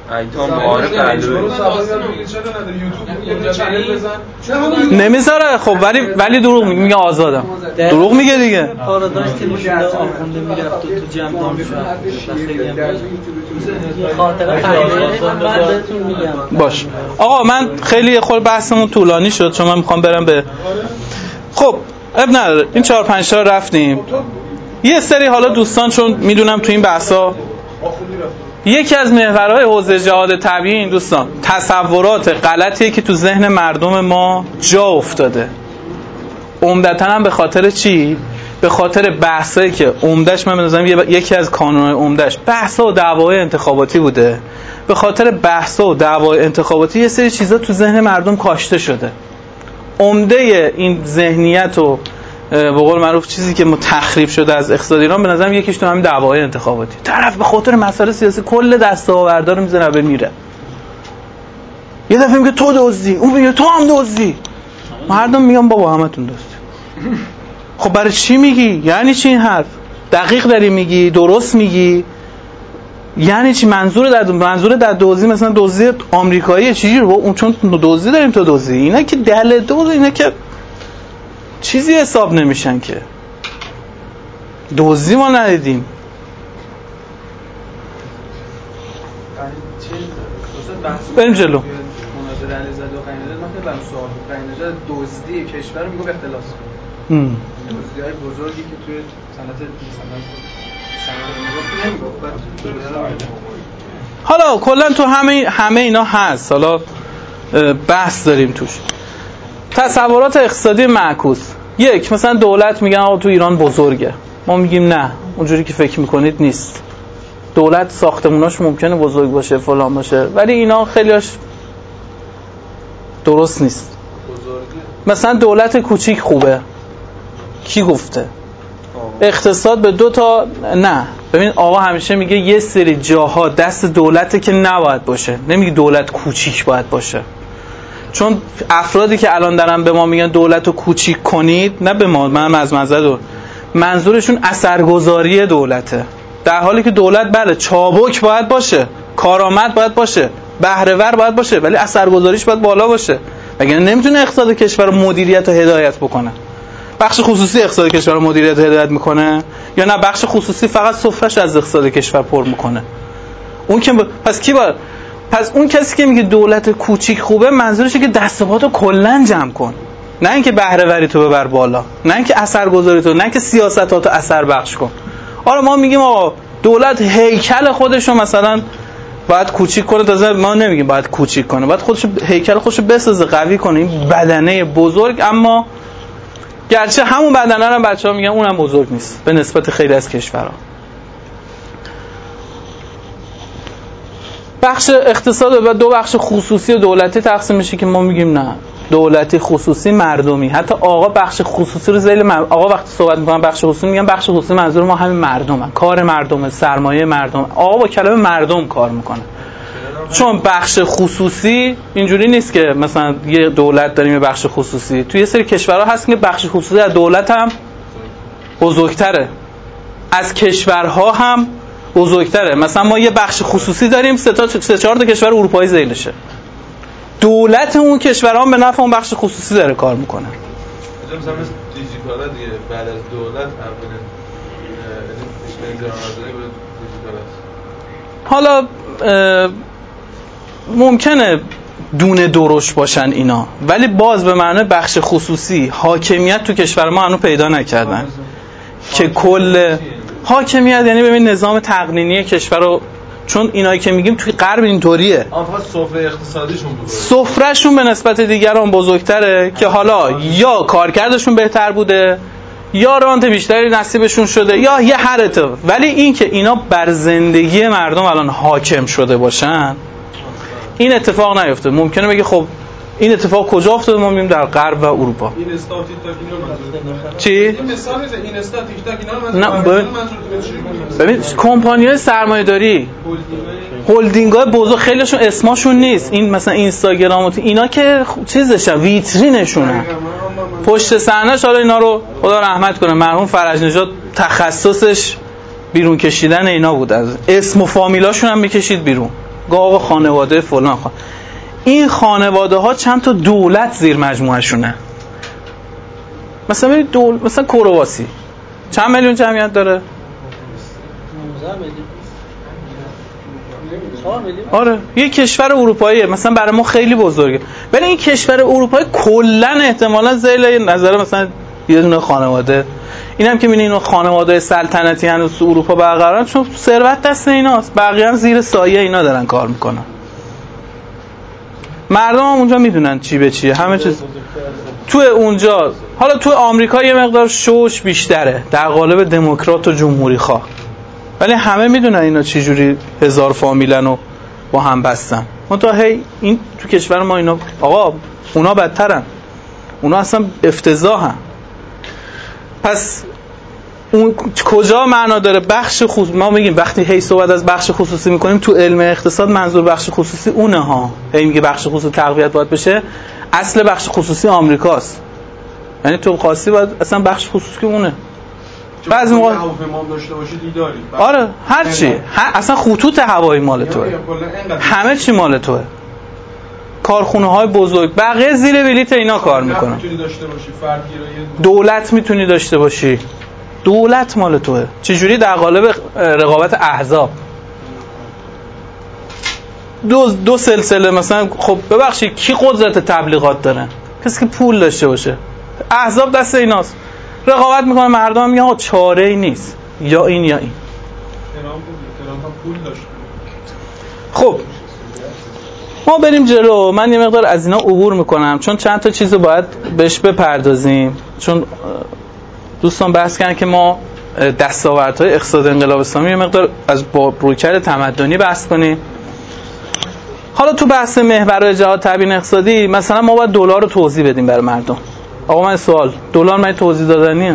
نمیذاره. خب ولی دروغ میگه، آزادم دروغ میگه دیگه. پاراداش که آخونده میرفت تو جمع باش. آقا من خیلی خود بحثمون طولانی شد چون من میخوام برم به خب اب نداره این 4-5 تا رفتیم. یه سری حالا دوستان چون میدونم تو این بحثا یکی از محورهای حوزه جهاد طبیعی این دوستان تصورات غلطیه که تو ذهن مردم ما جا افتاده. عمدتاً هم به خاطر چی؟ به خاطر بحثایی که عمدش من بنظرم یکی از کانونهای عمدش بحثا و دعوای انتخاباتی بوده. به خاطر بحثا و دعوای انتخاباتی یه سری چیزا تو ذهن مردم کاشته شده. عمده این ذهنیت و به قول معروف چیزی که تخریب شده از اقتصاد ایران به نظرم یکیش تو همین دعوای انتخاباتی. طرف به خاطر مسائل سیاسی کل دستاوردها رو میزنه به میره. یه دفعه میگه تو دزدی، اون میگه تو هم دزدی. مردم میگن بابا همتون دزدی. خب برای چی میگی؟ یعنی چی این حرف؟ دقیق داری میگی؟ درست میگی؟ یعنی چی؟ منظور در دزدی مثلا دزدی آمریکاییه چیزی رو اون چون دزدی داریم تو دزدی. اینا که دل دزد، اینا که چیزی حساب نمیشن که. دزدی ما ندیدیم. بریم جلو. مناظره علیزاده و قنی‌نژاد من خیلی برام سوال بود. قنی‌نژاد دزدی کشور رو میگه اختلاس کنه. دزدی‌های بزرگی که توی صنعت نمیگفت. حالا کلا تو همه اینا هست. حالا بحث داریم توش. تصورات اقتصادی معکوس. یک مثلا دولت میگن آقا تو ایران بزرگه. ما میگیم نه، اونجوری که فکر میکنید نیست. دولت ساختموناش ممکنه بزرگ باشه، فلان باشه، ولی اینا خیلیاش درست نیست. مثلا دولت کوچیک خوبه. کی گفته؟ اقتصاد به 2 تا نه. ببین آقا همیشه میگه یه سری جاها دست دولته که نباید باشه. نمیگه دولت کوچیک باید باشه. چون افرادی که الان دارن به ما میگن دولت رو کوچیک کنید، نه به ما، من از منظورشون اثرگذاری دولته. در حالی که دولت بله چابک باید باشه، کارآمد باید باشه، بهره ور باید باشه، ولی اثرگذاریش باید بالا باشه. مگر نمیتونه اقتصاد کشور رو مدیریت و هدایت بکنه؟ بخش خصوصی اقتصاد کشور رو مدیریت و هدایت میکنه یا نه بخش خصوصی فقط سفره‌اش از اقتصاد کشور پر میکنه؟ اون که پس اون کسی که میگه دولت کوچیک خوبه منظورشه که دست و پاتو کلا جمع کن، نه اینکه بهره وری تو ببر بالا، نه اینکه اثرگذاری تو، نه اینکه سیاستاتو اثر بخش کن. آره ما میگیم آقا دولت هیکل خودشو مثلا باید کوچیک کنه. تازه ما نمیگیم باید کوچیک کنه، باید خودش هیکل خودشو بسازه، قوی کنه. این بدنه بزرگ، اما گرچه همون بدنه رو بچه‌ها میگن اونم بزرگ نیست به نسبت خیلی از کشورها. بخش اقتصاد و دو بخش خصوصی و دولتی تقسیم میشه که ما میگیم نه، دولتی، خصوصی، مردمی. حتی آقا بخش خصوصی رو ذیل آقا وقتی صحبت میکنن بخش خصوصی میگن بخش خصوصی منظور ما همین مردمه، کار مردمه، سرمایه مردم. آقا با کلمه مردم کار میکنه، چون بخش خصوصی اینجوری نیست که مثلا یه دولت داریم یه بخش خصوصی. توی یه سری کشورها هست که بخش خصوصی از دولت هم بزرگتره، از کشورها هم بزرگتره. مثلا ما یه بخش خصوصی داریم 3-4 تا کشور اروپایی ذیلشه. دولت اون کشورها هم به نفع اون بخش خصوصی داره کار میکنه. مثلا دیجیکالا دیگه بعد از دولت اولین حالا ممکنه دونه درشت باشن اینا، ولی باز به معنی بخش خصوصی حاکمیت تو کشور ما هنوز پیدا نکردن که کل حاکمیت یعنی ببین نظام تقنینی کشور رو، چون اینایی که میگیم توی غرب اینطوریه، فقط سفره اقتصادیشون بزرگه، سفرهشون به نسبت دیگران بزرگتره که حالا یا کارکردشون بهتر بوده یا رانت بیشتری نصیبشون شده یا یه هر اتفاق. ولی این که اینا بر زندگی مردم الان حاکم شده باشن این اتفاق نیفته. ممکنه بگه خب این اتفاق کجا افتاده؟ ما میگیم در غرب و اروپا. این استا تیک تاک اینا چی؟ این مثال نیست. این استا تیک تاک اینا نه ببین کمپانی‌های سرمایه‌داری، هلدینگ‌های بزرگ خیلیشون اسمشون نیست. این مثلا اینستاگرام و اینا که چیزشه، ویترینشونه. پشت صحنه‌اش حالا اینا رو خدا رحمت کنه مرحوم فرج نژاد تخصصش بیرون کشیدن اینا بود، از اسم و فامیلاشون هم میکشید بیرون. آقا خانواده فلان این خانواده ها چند تا دولت زیر مجموعه شونه. مثلا مثلا کرواسی چند میلیون جمعیت داره؟ 4 میلیون. آره یه کشور اروپاییه، مثلا برای ما خیلی بزرگه، ولی این کشور اروپایی کلا احتمالاً ذیل نظر مثلا یه دونه خانواده. اینم که می‌بینین خانواده سلطنتی هنوز تو اروپا برقرارن چون ثروت دست ایناست، بقیه هم زیر سایه اینا دارن کار میکنن. مردم هم اونجا میدونن چی به چیه، همه چیز تو اونجا. حالا تو آمریکا یه مقدار شوش بیشتره در قالب دموکرات و جمهوری خواه، ولی همه میدونن اینا چه جوری هزار فامیلن و با هم بستن. منتها هی این تو کشور ما اینا آقا اونا بدترن، اونا اصلا افتضاحن. پس اون کجا معنا داره بخش خصوصی؟ ما میگیم وقتی هی صحبت از بخش خصوصی میکنیم تو علم اقتصاد منظور بخش خصوصی اونه ها. هی میگه بخش خصوصی تقویت باید بشه، اصل بخش خصوصی آمریکاست. یعنی تو خاصی باید اصلا بخش خصوصی اونه. بعضی موقع هواپیما داشته باشید داری. آره هر چی اصلا خطوط هوایی مال توه، همه چی مال توه، کارخونه های بزرگ، بقیه زیر بلیت اینا کار میکنن. دولت میتونی داشته باشی، دولت مال توه. چجوری؟ در قالب رقابت احزاب. دو سلسله مثلا. خب ببخشید کی قدرت تبلیغات داره؟ کسی که پول داشته باشه. احزاب دست ایناست، رقابت میکنه، مردم میگن آقا چاره ای نیست، یا این یا این. پول داشت. خب ما بریم جلو. من یه مقدار از اینا عبور میکنم چون چند تا چیزو باید بهش بپردازیم، چون دوستان بحث کردن که ما دستاوردهای اقتصاد انقلاب اسلامی یه مقدار از رویکرد تمدنی بحث کنیم. حالا تو بحث محورهای جهاد تبیین اقتصادی مثلا ما باید دلار رو توضیح بدیم برای مردم. آقا من سوال، دلار من توضیح دادنیه؟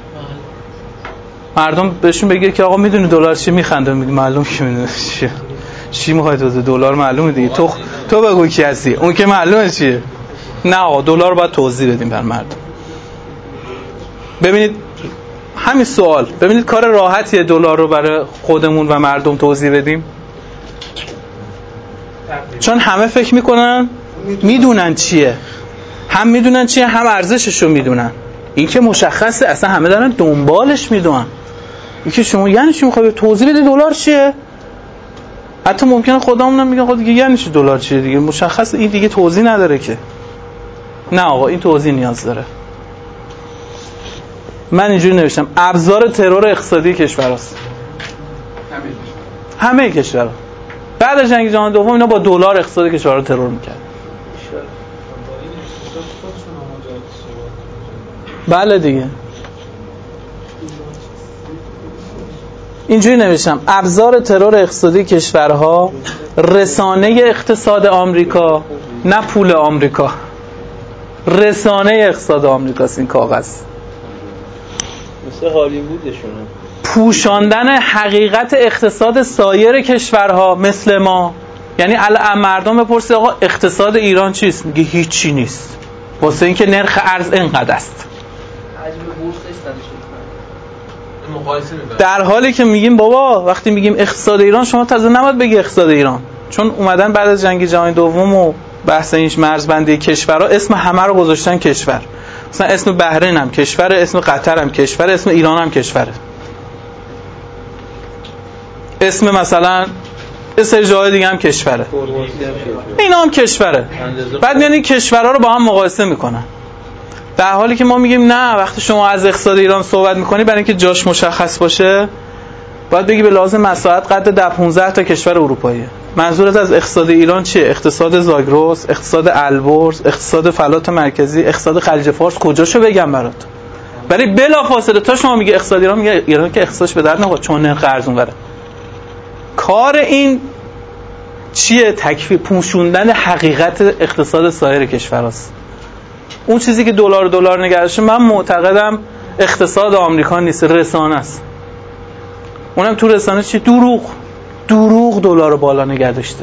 مردم بهشون بگه که آقا میدونی دلار چیه؟ میخنده، میگه معلوم که میدونه چیه. چی میخوای توضیح؟ دلار معلومه دیگه. تو بگو کی هستی، اون که معلومه چیه. نه آقا دلار باید توضیح بدیم برای مردم. ببینید همین سوال، ببینید کار راحتیه دلار رو برای خودمون و مردم توضیح بدیم؟ چون همه فکر میکنن میدونن چیه، هم میدونن چیه هم ارزشش رو میدونن. این که مشخصه، اصلا همه دارن دنبالش میدونن. این که شما یعنی چی میخوای توضیح بدی دلار چیه؟ حتی ممکنه خودمون هم میگن خود دیگه یعنی چی دلار چیه دیگه، مشخصه این دیگه توضیح نداره که. نه آقا این توضیح نیاز داره. من اینجوری نوشتم ابزار ترور اقتصادی کشور هست. همه کشورها بعد از جنگ جهانی دوم اینا با دلار اقتصاد کشورها رو ترور می‌کردن. بله دیگه. اینجوری نوشتم ابزار ترور اقتصادی کشورها رسانه اقتصاد آمریکا، نه پول آمریکا. رسانه اقتصاد آمریکاست این کاغذ. مثل هالیوودشونه. پوشاندن حقیقت اقتصاد سایر کشورها مثل ما. یعنی مردم بپرسه آقا اقتصاد ایران چیست؟ میگه هیچی نیست. واسه اینکه نرخ ارز اینقدر است. در حالی که میگیم بابا وقتی میگیم اقتصاد ایران شما تازه نباید بگی اقتصاد ایران، چون اومدن بعد از جنگ جهانی دوم و بحث این مرزبندی کشورها اسم همه رو گذاشتن کشور. مثلا اسم بحرین هم کشور، اسم قطر هم کشور، اسم ایران هم کشوره، اسم مثلا سری جای دیگه هم کشوره، اینا هم کشوره. بعد میان این کشورها رو با هم مقایسه میکنن، در حالی که ما میگیم نه وقتی شما از اقتصاد ایران صحبت میکنی برای اینکه جاش مشخص باشه باید بگی به لازم مساحت قد 15 تا کشور اروپاییه. منظورت از اقتصاد ایران چیه؟ اقتصاد زاگرس، اقتصاد البرز، اقتصاد فلات مرکزی، اقتصاد خلیج فارس، کجاشو بگم برات؟ ولی بلافاصله تا شما میگه اقتصاد ایران، میگه ایران که اقتصادش به درد نمیخوره چون نرخ ارز اونوره. کار این چیه؟ تکفیر پوشوندن حقیقت اقتصاد سایر کشورهاست. اون چیزی که دلار نگرشه من معتقدم اقتصاد آمریکا نیست، رسانه است. اونم تو رسانه چی؟ دروغ دلار رو بالا نگه داشته.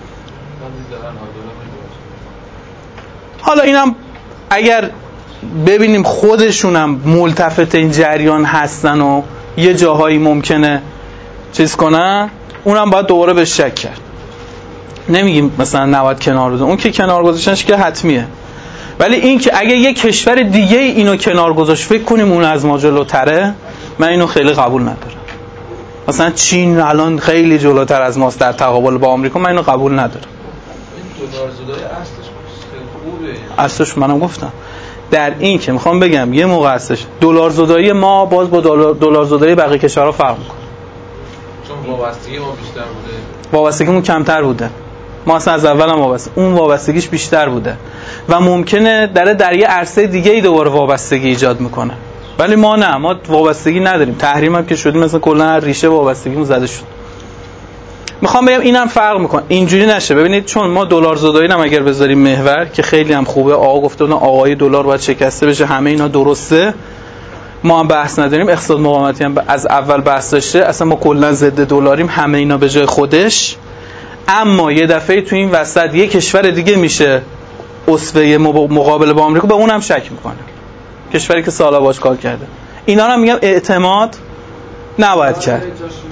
حالا اینم اگر ببینیم خودشونم ملتفت این جریان هستن و یه جاهایی ممکنه چیز کنن، اونم باید دوباره به شک کرد. نمیگیم مثلا نباید کنار بذارن، اون که کنار گذاشتنش که حتمیه، ولی این که اگه یه کشور دیگه اینو کنار گذاشت فکر کنیم اون از ما جلوتره، من اینو خیلی قبول ندارم. مثلا چین الان خیلی جلوتر از ماست در تقابل با آمریکا، من اینو قبول ندارم. این دلارزدایی اصلش خوبه. اصلش منم گفتم در این که میخوام بگم یه موقع هستش دلارزدایی ما باز با دلارزدایی بقیه کشورها فرق میکنه. چون وابستگی ما بیشتر بوده. وابستگیمون کمتر بوده. ما اصلا از اول هم وابسته، اون وابستگیش بیشتر بوده و ممکنه در یه عرصه دیگه ای دوباره وابستگی ایجاد میکنه، ولی ما نه، ما وابستگی نداریم. تحریم هم که شدیم مثلا کلا ریشه وابستگیمون زده شد. میخوام بگم اینم فرق میکنه، اینجوری نشه. ببینید چون ما دلارزدایی هم اگر بذاریم محور که خیلی هم خوبه، آقا گفته اون آقای دلار باید شکسته بشه، همه اینا درسته، ما هم بحث نداریم. اقتصاد مقاومتی هم از اول بحث داشته، اصلا ما کلا ضد دلاریم، همه اینا به جای خودش. اما یه دفعه تو این وسط یه کشور دیگه میشه اسوه مقابل با آمریکا، به اونم شک میکنه، کشوری که سالا باش کار کرده. اینا رو میگم اعتماد نباید کرد.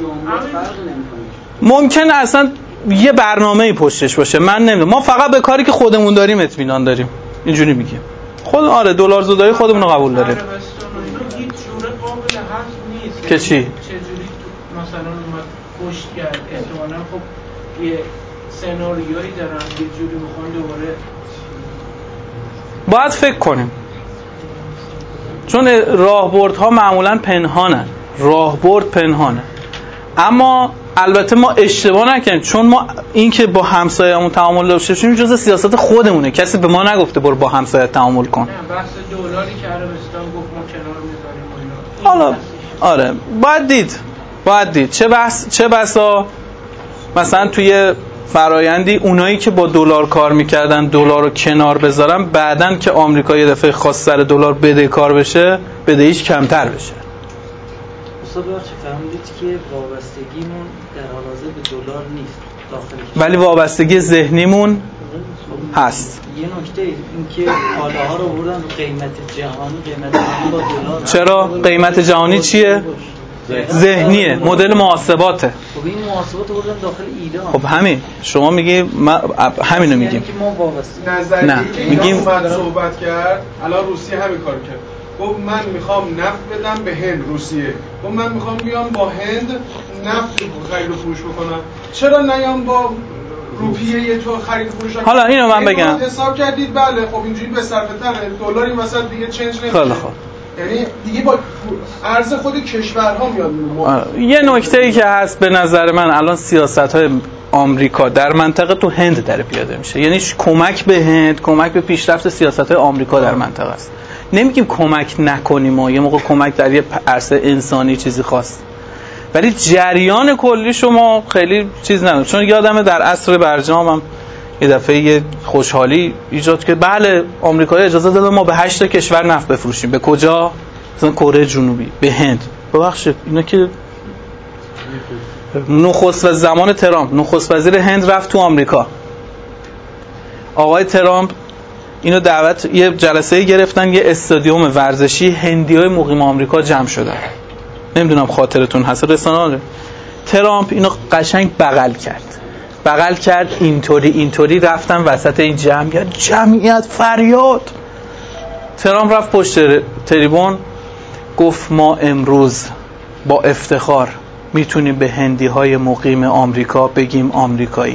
ممکنه اصلا یه برنامه‌ای پشتش باشه، من نمیدونم. ما فقط به کاری که خودمون داریم اطمینان داریم، اینجوری میگیم. آره دلارزدایی خودمون رو قبول داریم. هیچ جوره قابل حذف نیست. که چی؟ چجوری مثلا اومد پشت کرد؟ احتمالاً خب یه سناریویی دارن، یه جوری میخوان دوباره. باید فکر کنیم، چون راهبردها معمولاً پنهانن، راهبرد پنهانه. اما البته ما اشتباه نکنیم، چون ما این که با همسایه‌مون تعامل داشته باشیم جزء سیاست خودمونه، کسی به ما نگفته برو با همسایه تعامل کن. نه بحث دلاری که عربستان گفت ما کنار میذاریم و اینا. حالا باید دید چه بسا مثلا توی فرایندی اونایی که با دلار کار میکردن دلار رو کنار بذارن، بعدن که آمریکا یه دفعه خواست سر دلار بدهکار بشه، بدهیش کمتر بشه. استاد چه فهمیدید که وابستگیمون در حال حاضر به دلار نیست داخل، ولی وابستگی ذهنیمون هست. یه نکته این که کالاها رو بردن رو قیمت جهانی با دلار. چرا؟ قیمت جهانی چیه؟ ذهنیه، مدل محاسباته. خب این محاسبات رو بردن داخل ایران. خب همین شما میگی، همینو میگیم. یعنی که ما وابستگی نه میگیم صحبت کرد. الان روسیه همین کار کرد، گفت من میخوام نفت بدم به هند. روسیه گفت من میخوام بیام با هند نفت خرید و فروش بکنم، چرا نیام با روپیه تو خرید و فروش کنم؟ حالا اینو من بگم حساب کردید بله خب اینجوری به صرفه تره، دلار این وسط دیگه چنج نمیشه. خیلی خوب، یعنی دیگه با ارز خود کشورها میاد. یه نکته‌ای که هست به نظر من الان سیاست‌های آمریکا در منطقه تو هند داره پیاده میشه. یعنی کمک به هند، کمک به پیشرفت سیاست‌های آمریکا در منطقه است. نمیگیم کمک نکنیم، ما یه موقع کمک در یه عرصه انسانی چیزی خواست، ولی جریان کلی شما خیلی چیز نداره. چون یادمه در عصر برجام یه دفعه یه خوشحالی ایجاد که بله آمریکا اجازه داده ما به 8 کشور نفت بفروشیم. به کجا؟ مثلا کره جنوبی، به هند. ببخشید اینا که زمان ترامپ نخست وزیر هند رفت تو آمریکا. آقای ترامپ اینو دعوت یه جلسه گرفتن، یه استادیوم ورزشی، هندیای مقیم آمریکا جمع شدن. نمیدونم خاطرتون هست، رسانه ترامپ اینو قشنگ بغل کرد اینطوری رفتن وسط این جمعیت فریاد. ترامپ رفت پشت تریبون گفت ما امروز با افتخار میتونیم به هندی‌های مقیم آمریکا بگیم آمریکایی.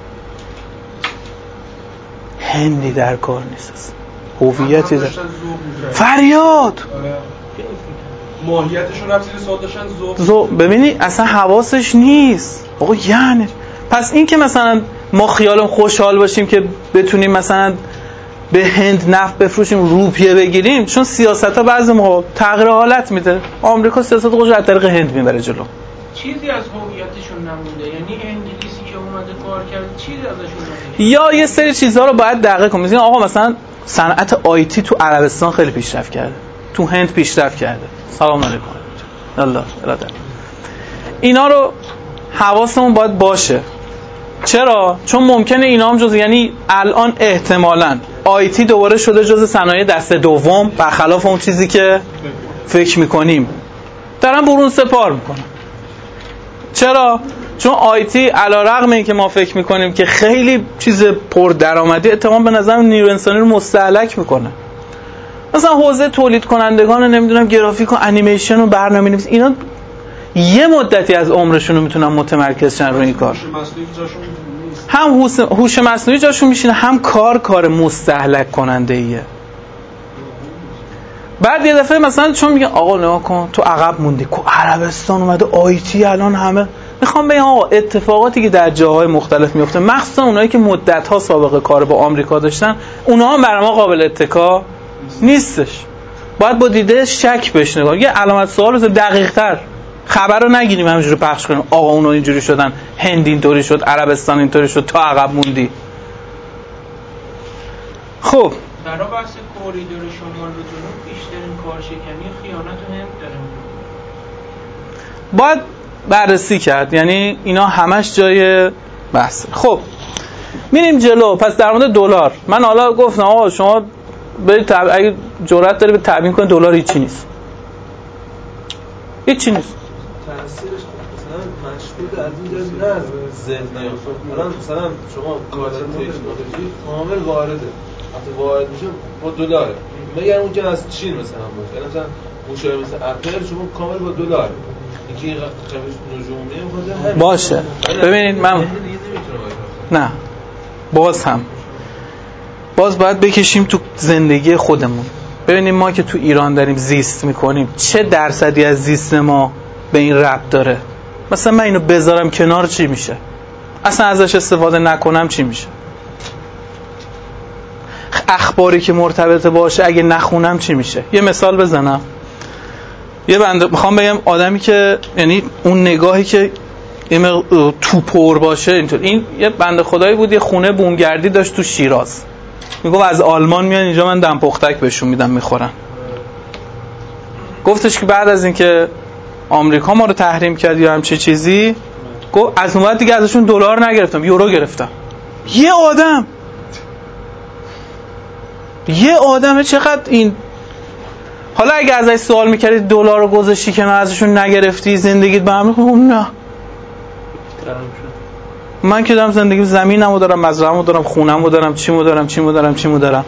هندی در کار نیست، هویتی در فریاد. ماهیتشون رفت زیر سوال داشتن ببینی اصلا حواسش نیست. آقا یعنی پس این که مثلا ما خیالم خوشحال باشیم که بتونیم مثلا به هند نفت بفروشیم، روپیه بگیریم، چون سیاست‌ها بعضی موقع تغییر حالت میده. آمریکا سیاست خودش از طریق هند میبره جلو. چیزی از هویتشون نمونده، یعنی انگلیسی که اومده کار کرد چیزی ازشون نمونده. یا یه سری چیزها رو باید دقیق کنیم. مثلا آقا مثلا صنعت آیتی تو عربستان خیلی پیشرفت کرده، تو هند پیشرفت کرده. سلام علیکم. الله اراده. اینا رو حواسمون باید باشه. چرا؟ چون ممکنه اینا هم یعنی الان احتمالاً آیتی دوباره شده جزء صنایع دست دوم، برخلاف اون چیزی که فکر میکنیم. دارن برون سپار میکنن. چرا؟ چون آیتی علیرغم اینکه ما فکر میکنیم که خیلی چیز پر درآمدی، اتفاقا به نظر نیرو انسانی رو مستهلک میکنه. مثلا حوزه تولید کنندگان، نمیدونم گرافیک و انیمیشن و برنامه‌نویس، اینا یه مدتی از عمرشون رو میتونن متمرکز شن روی این کار. هم هوش مصنوعی جاشون میشینه، هم کار مستهلک کننده ایه. بعد یه دفعه مثلا چون میگن آقا نگاه کن تو عقب موندی، عربستان اومده آیتی الان همه. میخوام بگم آقا اتفاقاتی که در جاهای مختلف میفته، مخصوصا اونایی که مدت‌ها سابقه کار با آمریکا داشتن، اونها هم برای ما قابل اتکا نیستش. باید با دیده شک بهش نگاه، یه علامت سوال رو دقیق‌تر، خبر رو نگیریم همینجوری پخش کنیم آقا اونا اینجوری شدن، هند اینطوری شد، عربستان اینطوری شد، تا عقب موندی. خب برای بحث کوریدور شمال به جنوب بیشترین کارشکنی خیانت هند داره. باید بررسی کرد، یعنی اینا همش جای بحث. خب میریم جلو. پس در مورد دلار من حالا گفتم آقا شما برید اگه جرأت داری به تبیین کنید دلار هیچی نیست. هیچی نیست. تأثیرش مثلا مشهود از این جز نه ذهن نیافت. مثلا شما کارت تکنولوژی کامل وارده، وقتی وارد میشه با دلاره. مگر اون که از چین مثلا باشه، مثلا گوشای مثل اپل شما کامل با دلار. اینکه قیمت نجومیه میخواد باشه. ببینید من نه باز باید بکشیم تو زندگی خودمون. ببینیم ما که تو ایران داریم زیست میکنیم چه درصدی از زیست ما به این ربط داره. مثلا من اینو بذارم کنار چی میشه؟ اصلا ازش استفاده نکنم چی میشه؟ اخباری که مرتبط باشه اگه نخونم چی میشه؟ یه مثال بزنم. یه بنده میخوام بگم آدمی که یعنی اون نگاهی که تو پر باشه اینطور. این یه بنده خدایی بود یه خونه بومگردی داشت تو شیراز. میگفت از آلمان میان اینجا من دم پختک بهشون میدم میخورن. گفتش که بعد از اینکه آمریکا ما رو تحریم کرد یا همچین چیزی، گفت از اون وقت دیگه ازشون دلار نگرفتم، یورو گرفتم. یه آدم چقدر این. حالا اگه ازش سوال میکردی دلار رو گذاشتی کنار ازشون نگرفتی زندگیت به هم میخوام نه. من که دارم زندگی زمینمو دارم، مزرعه‌مو دارم، خونه‌مو دارم، چیمو دارم.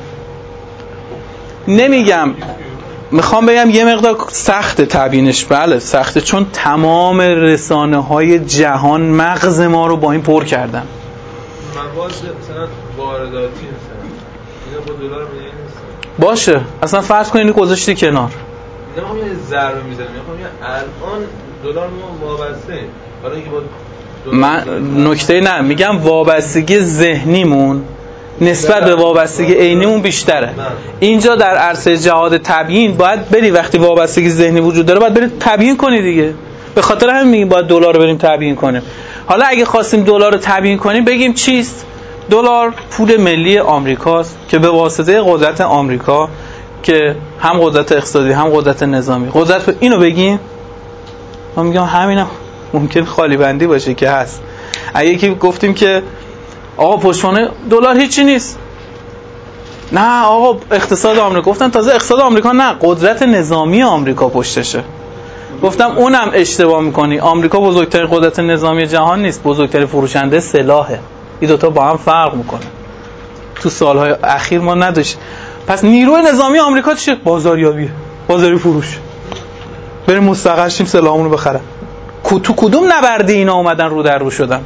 نمیگم، میخوام بگم یه مقدار سخته تبیینش. بله سخته، چون تمام رسانه‌های جهان مغز ما رو با این پر کردن. مواد مثلا وارداتی مثلا اینا با دلار نیست. باشه اصلا فرض کنید گذاشتی کنار. نمیخوام یه ضربه میزنم، میخوام الان دلار ما وابسته برای اینکه با من نکته نه میگم وابستگی ذهنیمون نسبت به وابستگی عینیمون بیشتره. اینجا در عرصه جهاد تبیین باید بری، وقتی وابستگی ذهنی وجود داره باید برید تبیین کنی دیگه. به خاطر همین میگیم باید دلار رو بریم تبیین کنیم. حالا اگه خواستیم دلار رو تبیین کنیم بگیم چیست؟ دلار پول ملی آمریکاست که به واسطه قدرت آمریکا که هم قدرت اقتصادی هم قدرت نظامی قدرت اینو بگیم. ما میگم همینم ممکن خالی بندی باشه که هست. اگه یکی گفتیم که آقا پشتوانه دلار هیچی نیست، نه آقا اقتصاد آمریکا، گفتن تازه اقتصاد آمریکا نه، قدرت نظامی آمریکا پشتشه. گفتم اونم اشتباه میکنی، آمریکا بزرگترین قدرت نظامی جهان نیست، بزرگترین فروشنده سلاحه. این دوتا با هم فرق میکنه. تو سالهای اخیر ما نداشت. پس نیروی نظامی آمریکا چیه؟ بازاریابیه، بازاری فروش. بریم مستقل شیم سلاحمون رو بخرن. تو کدوم نبرده اینا اومدن رو در رو شدن؟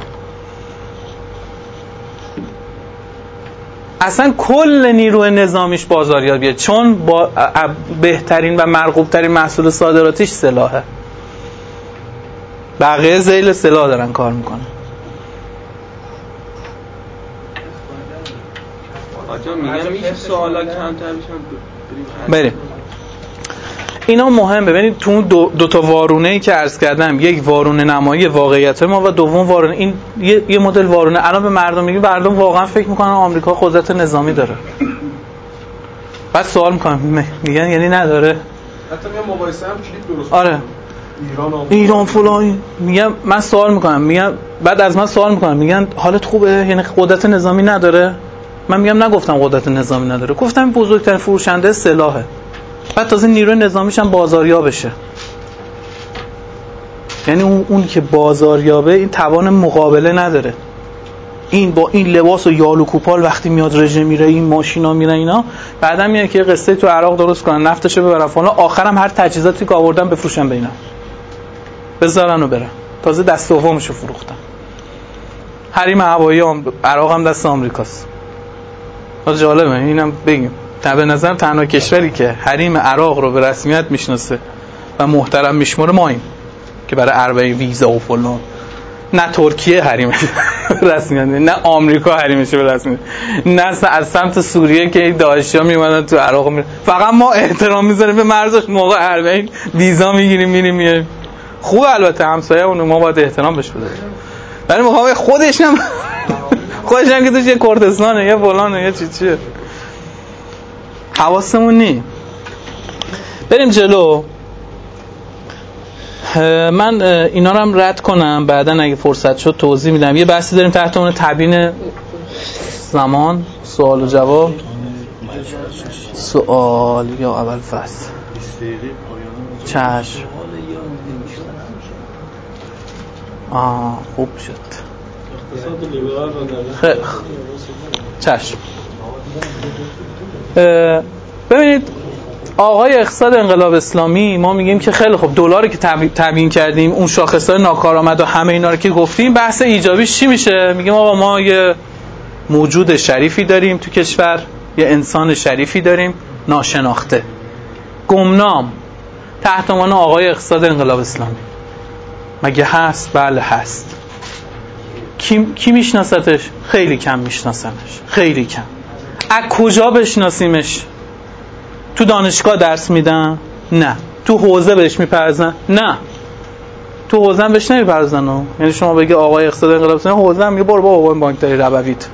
اصلا کل نیروی نظامیش بازاریابیه، چون با بهترین و مرغوبترین محصول صادراتیش سلاحه. بقیه ذیل سلاح دارن کار میکنن. آجا میگم میشه سوالا کمتر بشن بریم. اینا مهم. ببینید تو دو تا وارونه‌ای که عرض کردم، یک وارونه نمایی واقعیت ما و دوم وارونه، این یه مدل وارونه. الان به مردم میگیم، مردم واقعا فکر میکنن آمریکا قدرت نظامی داره. بعد سوال میکنم میگن یعنی نداره؟ حتی میگم مقایسه هم کلیپ درست. آره. ایران فلان. میگم من سوال میکنم، میگم بعد از من سوال میکنم، میگن حالت خوبه یعنی قدرت نظامی نداره؟ من میگم نگفتم قدرت نظامی نداره، گفتم بزرگترین فروشنده سلاحه. بعد تازه نیروی نظامیش هم بازاریاب بشه. یعنی اون که بازاریابه این توان مقابله نداره. این با این لباس و یال و کوپال وقتی میاد رژه میره، این ماشینا میره اینا، بعدم میاد که قصه تو عراق درست کنن، نفتشو ببرن فلان، آخرام هر تجهیزاتی که آوردن بفروشن به اینا، بذارن و برن. تازه دست دومشو فروختن. حریم هوایی عراق هم دست آمریکاست. جالبه اینم بگیم. به نظرم تنها کشوری که حریم عراق رو به رسمیت میشناسه و محترم میشماره ماییم که برای اربعین ویزا و فلان. نه ترکیه حریمش رسمیت، نه آمریکا حریمش به رسمیت، نه از سمت سوریه که داعشیا میومدن تو عراق فقط ما احترام میذاریم به مرزش، موقع اربعین ویزا میگیریم میریم میایم. خوب البته همسایه‌مون، ما باید احترام بهش بذاریم. ولی میخوام خودش هم که توش یه کردستانه یه فلانه یه چیه، حواسمون نی. بریم جلو. من اینا رو هم رد کنم، بعداً اگه فرصت شد توضیح میدم. یه بحثی داریم تحت عنوان تبیین زمان، سوال و جواب. سوال یا اول فصل. چشم. خوب شد. اقتصاد لیبرال خیلی چشم. ببینید آقای اقتصاد انقلاب اسلامی، ما میگیم که خیلی خوب دلاری که تبیین کردیم، اون شاخص‌های ناکارآمد و همه اینا رو که گفتیم، بحث ایجابیش چی میشه؟ میگیم آقا ما یه موجود شریفی داریم تو کشور، یه انسان شریفی داریم ناشناخته، گمنام، تحت عنوان آقای اقتصاد انقلاب اسلامی. مگه هست؟ بله هست. کی میشناستش؟ خیلی کم میشناسنش، خیلی کم. از کجا بشناسیمش؟ تو دانشگاه درس میدن؟ نه. تو حوزه بهش میپرزن؟ نه. تو حوزه هم بهش نمیپرزن. یعنی شما بگی آقای اقتصاد انقلاب اسلامی، حوزه هم میگه برو بابا با این بانکداری ربویت،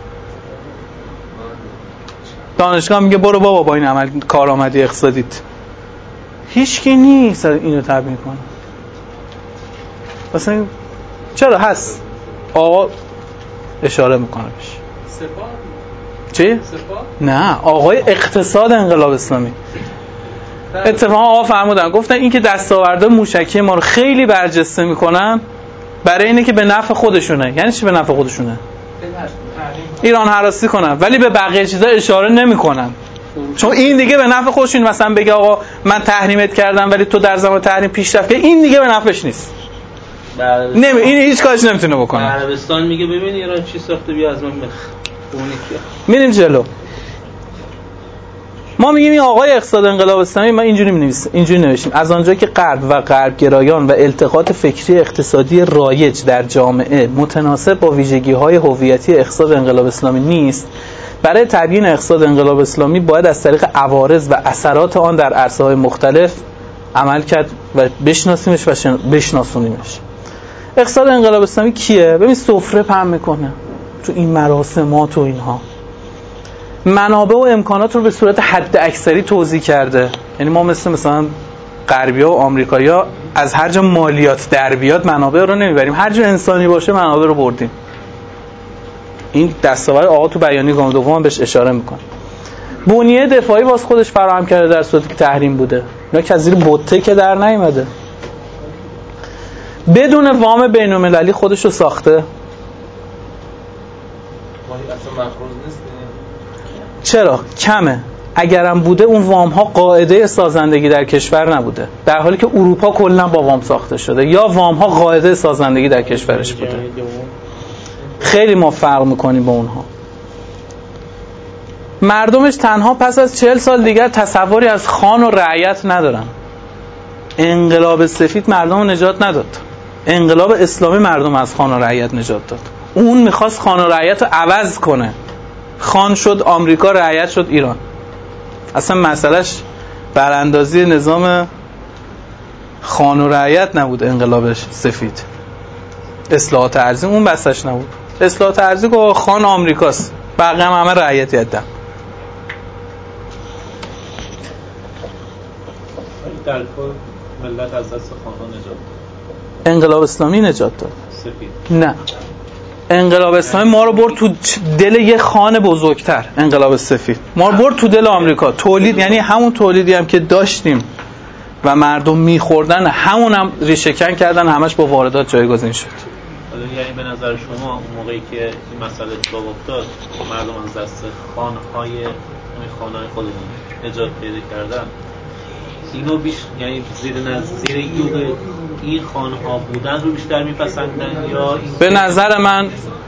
دانشگاه میگه برو بابا با این عمل کارآمدی اقتصادیت. هیچکی نیست اینو تبیین کنه. مثلا چرا هست؟ آقا اشاره میکنه بهش. چی؟ نه، آقای اقتصاد انقلاب اسلامی. اتفاقا آقا فرمودن، گفتن این که دستاورد موشکی ما رو خیلی برجسته میکنن برای اینه که به نفع خودشونه. یعنی چی به نفع خودشونه؟ ایران هراسی کنن، ولی به بقیه چیزا اشاره نمیکنن، چون این دیگه به نفع خودشون. مثلا بگه آقا من تحریمت کردم ولی تو در زمان تحریم پیشرفت کردی، این دیگه به نفعش نیست. این هیچ کارش نمیتونه بکنه. عربستان میگه ببین ایران چی ساخته، بیا از من بخ. میریم جلو. ما میگیم این آقای اقتصاد انقلاب اسلامی، ما اینجوری نوشتیم از آنجایی که غرب و غربگرایان و التقاط فکری اقتصادی رایج در جامعه متناسب با ویژگی‌های هویتی اقتصاد انقلاب اسلامی نیست، برای تبیین اقتصاد انقلاب اسلامی باید از طریق عوارض و اثرات آن در عرصه‌های مختلف عمل کرد و بشناسیمش و بشناسونیمش. اقتصاد انقلاب اسلامی کیه؟ ببین سفره پهن میکنه تو این مراسمات و اینها، منابع و امکانات رو به صورت حد اکثری توزیع کرده. یعنی ما مثلا غربی‌ها و آمریکایی‌ها از هر جا مالیات در بیاد منابع رو نمیبریم، هر جا انسانی باشه منابع رو بردیم. این دستاورد آقا تو بیانیه گام دوم بهش اشاره میکنه. بنیه دفاعی واسه خودش فراهم کرده در صورتی که تحریم بوده، اینا که از زیر بوته که در نیامده. بدون وام بین‌المللی خودش رو ساخته. اصلا مخروض نیست. چرا؟ کمه. اگرم بوده اون وام ها قاعده سازندگی در کشور نبوده، در حالی که اروپا کلا با وام ساخته شده، یا وام ها قاعده سازندگی در کشورش بوده. خیلی ما فرق میکنیم با اونها. مردمش تنها پس از 40 سال دیگر تصوری از خان و رعیت ندارن. انقلاب سفید مردم رو نجات نداد، انقلاب اسلامی مردم از خان و رعیت نجات داد. اون میخواست خان و رعیت رو عوض کنه، خان شد آمریکا، رعیت شد ایران. اصلا مسئلهش براندازی نظام خان و رعیت نبود. انقلاب سفید اصلاحات ارضی اون بسش نبود. اصلاحات ارضی که خان آمریکاست، بقیه هم همه رعیتیتن. در کل ملت از دست خانها نجات داد. انقلاب اسلامی نجات داد. سفید نه، انقلاب اسلامی ما رو برد تو دل یه خان بزرگتر. انقلاب سفید ما رو برد تو دل آمریکا. تولید، یعنی همون تولیدی هم که داشتیم و مردم میخوردن، همون هم ریشه‌کن کردن، همش با واردات جایگزین شد. یعنی به نظر شما اون موقعی که این مسئله اتفاق افتاد، مردم از دست خانهای خودمون نجات پیدا کردن، اینو یعنی زیر یوغ این خانها بودن رو بیشتر میپسندن، یا به نظر من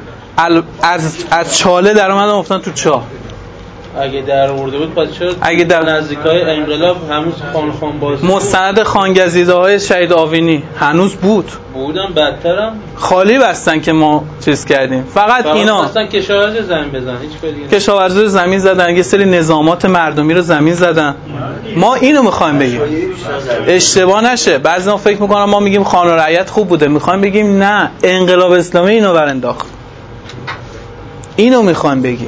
از چاله در اومدن افتادن تو چاه. اگه در آورده بود پس چرا اگه در نزدیکای انقلاب هنوز خان باز مستند خانگزیده‌های شهید آوینی هنوز بودن، بدترم خالی بستن که ما چیز کردیم. فقط اینا اصلا کشاورزی زمین بزن، هیچ کاری دیگه. کشاورزی زمین زدن، یه سری نظامات مردمی رو زمین زدن. ما اینو میخوایم بگیم، اشتباه نشه. بعضیا فکر میکنن ما میگیم خان و رعیت خوب بوده، میخوایم بگیم نه، انقلاب اسلامی اینو برانداخت. اینو میخوایم بگیم.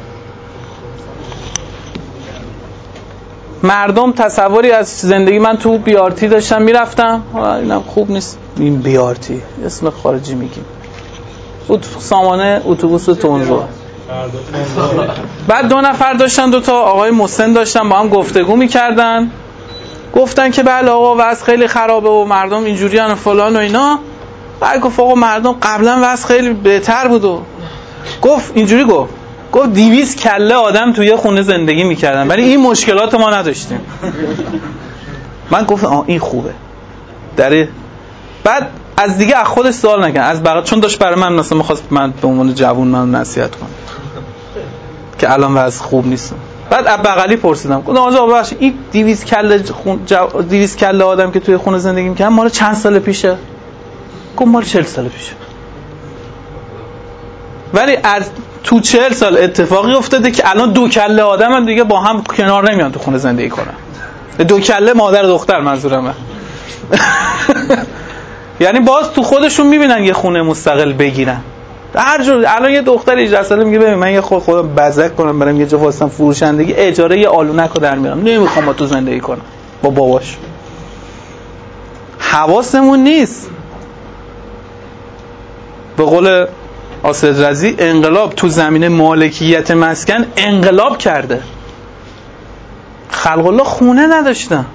مردم تصوری از زندگی، من تو بیارتی داشتم میرفتم، اینم خوب نیست این بیارتی، اسم خارجی میگیم، سامانه اتوبوس تونزو. بعد 2 نفر داشتن، 2 تا آقای مسن داشتن، با هم گفتگو میکردن، گفتن که بله آقا وضع خیلی خرابه و مردم اینجوری ان فلان و اینا. بعد گفت آقا مردم قبلا وضع خیلی بهتر بود و گفت اینجوری گفت 200 کله آدم توی خونه زندگی میکردن ولی این مشکلات ما نداشتیم. من گفتم این خوبه. بعد از دیگه از خودش سوال نکن، از بغل، چون داشت برای من مثلا می‌خواست من به عنوان جوون من نصیحت کنم که الان وضع خوب نیست. بعد از بغلی پرسیدم، گفتم آقا ببخش این 200 کله آدم که توی خونه زندگی میکردن مال چند سال پیشه؟ گفت مال 40 سال پیشه. ولی از تو 40 سال اتفاقی افتاده که الان 2 کله آدم هم دیگه با هم کنار نمیان تو خونه زندگی کنن. 2 کله مادر دختر منظورمه. یعنی باز تو خودشون میبینن یه خونه مستقل بگیرن. هر جور الان یه دختر 18 ساله میگه ببین من یه خودم بزک کنم برام یه جا واسم فروشندگی اجاره یه آلونکو در میارم، نمیخوام با تو زندگی کنم با باباش. حواسمون نیست. به قول آسد رضی انقلاب تو زمینه مالکیت مسکن انقلاب کرده. خلق الله خونه نداشتن.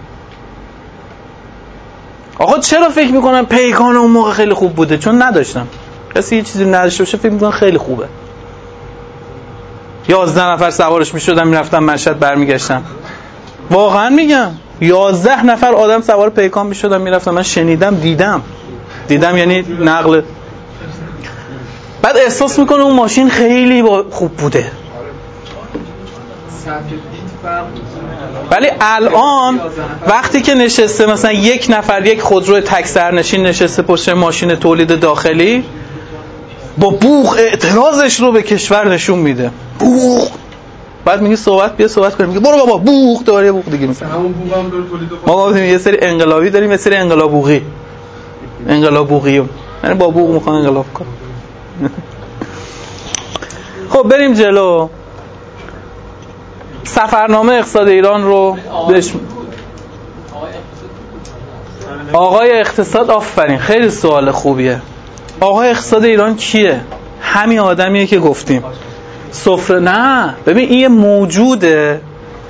آقا چرا فکر میکنن پیکان اون موقع خیلی خوب بوده؟ چون نداشتن. کسی یه چیزی نداشته باشه فکر میکنن خیلی خوبه. 11 نفر سوارش میشدن میرفتن مشهد برمیگشتن. واقعا میگم 11 نفر آدم سوار پیکان میشدن میرفتن. من شنیدم، دیدم یعنی نقل. بعد احساس میکنه اون ماشین خیلی خوب بوده. ولی الان وقتی که نشسته مثلا یک نفر یک خودرو تک سرنشین نشسته پشت ماشین تولید داخلی با بوق اعتراضش رو به کشور نشون میده، بوق. بعد میگه صحبت بیا صحبت کنیم، میگه برو بابا بوق داره بوق دیگه. مثلا همون بوق هم داره تولید ما گفتیم یه سری انقلابی داریم، یه سری انقلابوقی، انقلابوقیون، یعنی با بوق میخوان انقلاب کنن. خب بریم جلو. سفرنامه اقتصاد ایران رو آقای اقتصاد. آفرین، خیلی سوال خوبیه. آقای اقتصاد ایران کیه؟ همین آدمیه که گفتیم سفره. نه ببین این موجوده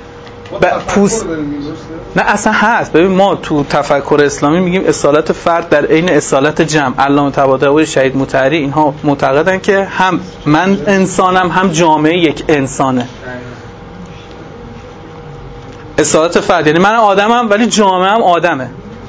نه اصلا هست. ببین ما تو تفکر اسلامی میگیم اصالت فرد در عین اصالت جمع. علامه طباطبایی، شهید مطهری، اینها معتقدن که هم من انسانم هم جامعه یک انسانه. اصالت فرد یعنی من آدمم ولی جامعه هم آدمه،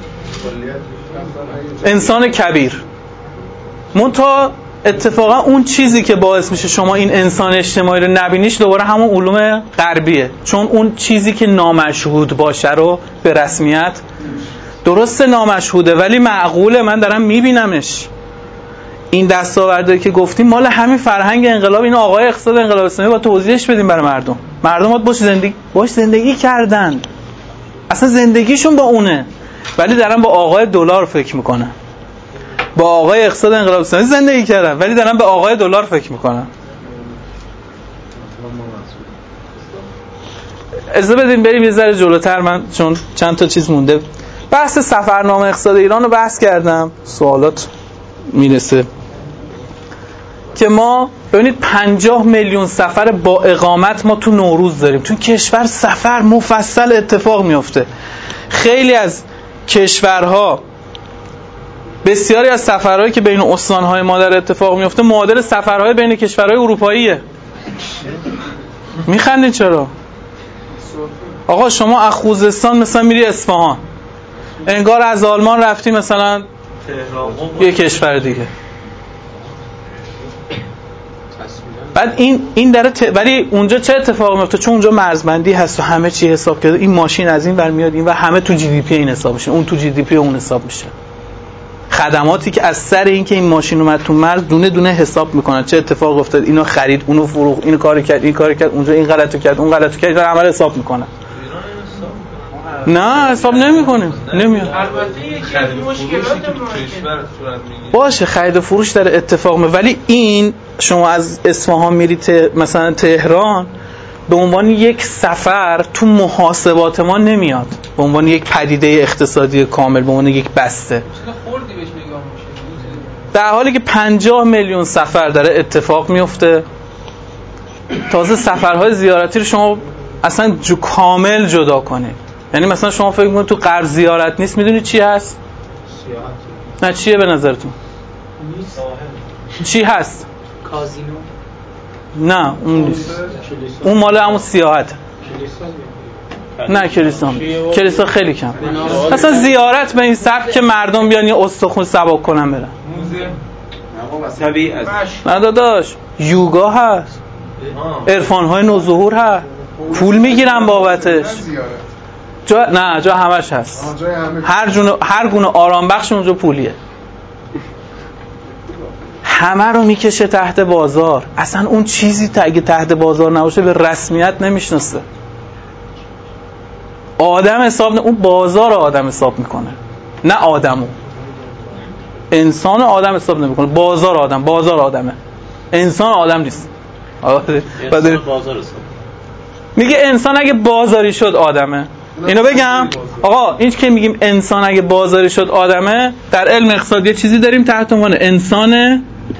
انسان کبیر. منتها اتفاقا اون چیزی که باعث میشه شما این انسان اجتماعی رو نبینیش دوباره همون علوم غربیه، چون اون چیزی که نامشهود باشه رو به رسمیت، درسته نامشهوده ولی معقوله، من دارم میبینمش. این دستاوردهایی که گفتیم مال همین فرهنگ انقلاب. این آقای اقتصاد انقلاب اسلامی با توضیحش بدیم برای مردم. مردم باش زندگی کردن، اصلا زندگیشون با اونه، ولی دارن با آقای دلار فکر میکنن. با آقای اقتصاد انقلاب اسلامی زندگی کردن ولی دارن به آقای دلار فکر میکنن. اجازه بدین بریم یه ذره جلوتر، من چون چند تا چیز مونده. بحث سفرنامه اقتصاد ایران رو بحث کردم، سوالات میرسه که ما ببینید 50 میلیون سفر با اقامت ما تو نوروز داریم. تو کشور سفر مفصل اتفاق میفته. خیلی از کشورها، بسیاری از سفرهایی که بین استانهای ما در اتفاق میفته معادل سفرهای بین کشورهای اروپاییه. میخندید چرا؟ آقا شما از خوزستان مثلا میری اصفهان، انگار از آلمان رفتی مثلا یه کشور دیگه. بعد این داره ولی اونجا چه اتفاقی میفته؟ چون اونجا مرزبندی هست و همه چی حساب کرده. این ماشین از این ور میاد این و همه تو جی دی پی این حساب میشه، اون تو جی دی پی اون حساب میشه. خدماتی که از سر این که این ماشین اومد تو مرز دونه دونه حساب میکنن، چه اتفاق افتاد، اینو خرید، اونو فروخت، اینو کارو کرد، این کارو کرد، اونجا این غلطو کرد، اون غلطو کرد، دارن عمل حساب میکنن. نه حساب نمیکنیم، نمیاد. البته یکی از مشکلات باشه خرید و فروش در اتفاق ولی این شما از اصفهان میری مثلا تهران به عنوان یک سفر تو محاسبات ما نمیاد، به عنوان یک پدیده اقتصادی کامل، به عنوان یک بسته، در حالی که 50 میلیون سفر داره اتفاق میفته. تازه سفرهای زیارتی رو شما اصلا کامل جدا کنید. یعنی مثلا شما فکر می‌کنید تو غرب زیارت نیست، میدونید چی هست؟ نه چیه به نظرتون؟ چی هست؟ کازینو. نه اون نیست، اون مال همون سیاحت. نه کلیسا خیلی کم. اصلا زیارت به این سبک که مردم بیان یه استخون سبک کنن برن. طبیعت. نه داداش، یوگا هست، عرفان‌های نوظهور هست، پول میگیرن بابتش. جا همش هست. هر گونه آرام بخش اونجا پولیه. همه رو میکشه تحت بازار. اصلا اون چیزی اگه تحت بازار نباشه به رسمیت نمیشناسه. آدم حساب اون بازار آدم حساب میکنه، نه آدمو. انسان آدم حساب نمیکنه، بازار آدمه. انسان آدم نیست. بازار حساب میگه انسان اگه بازاری شد آدمه. اینو بگم آقا، این که میگیم انسان اگه بازاری شد آدمه، در علم اقتصادی چیزی داریم تحت عنوان انسان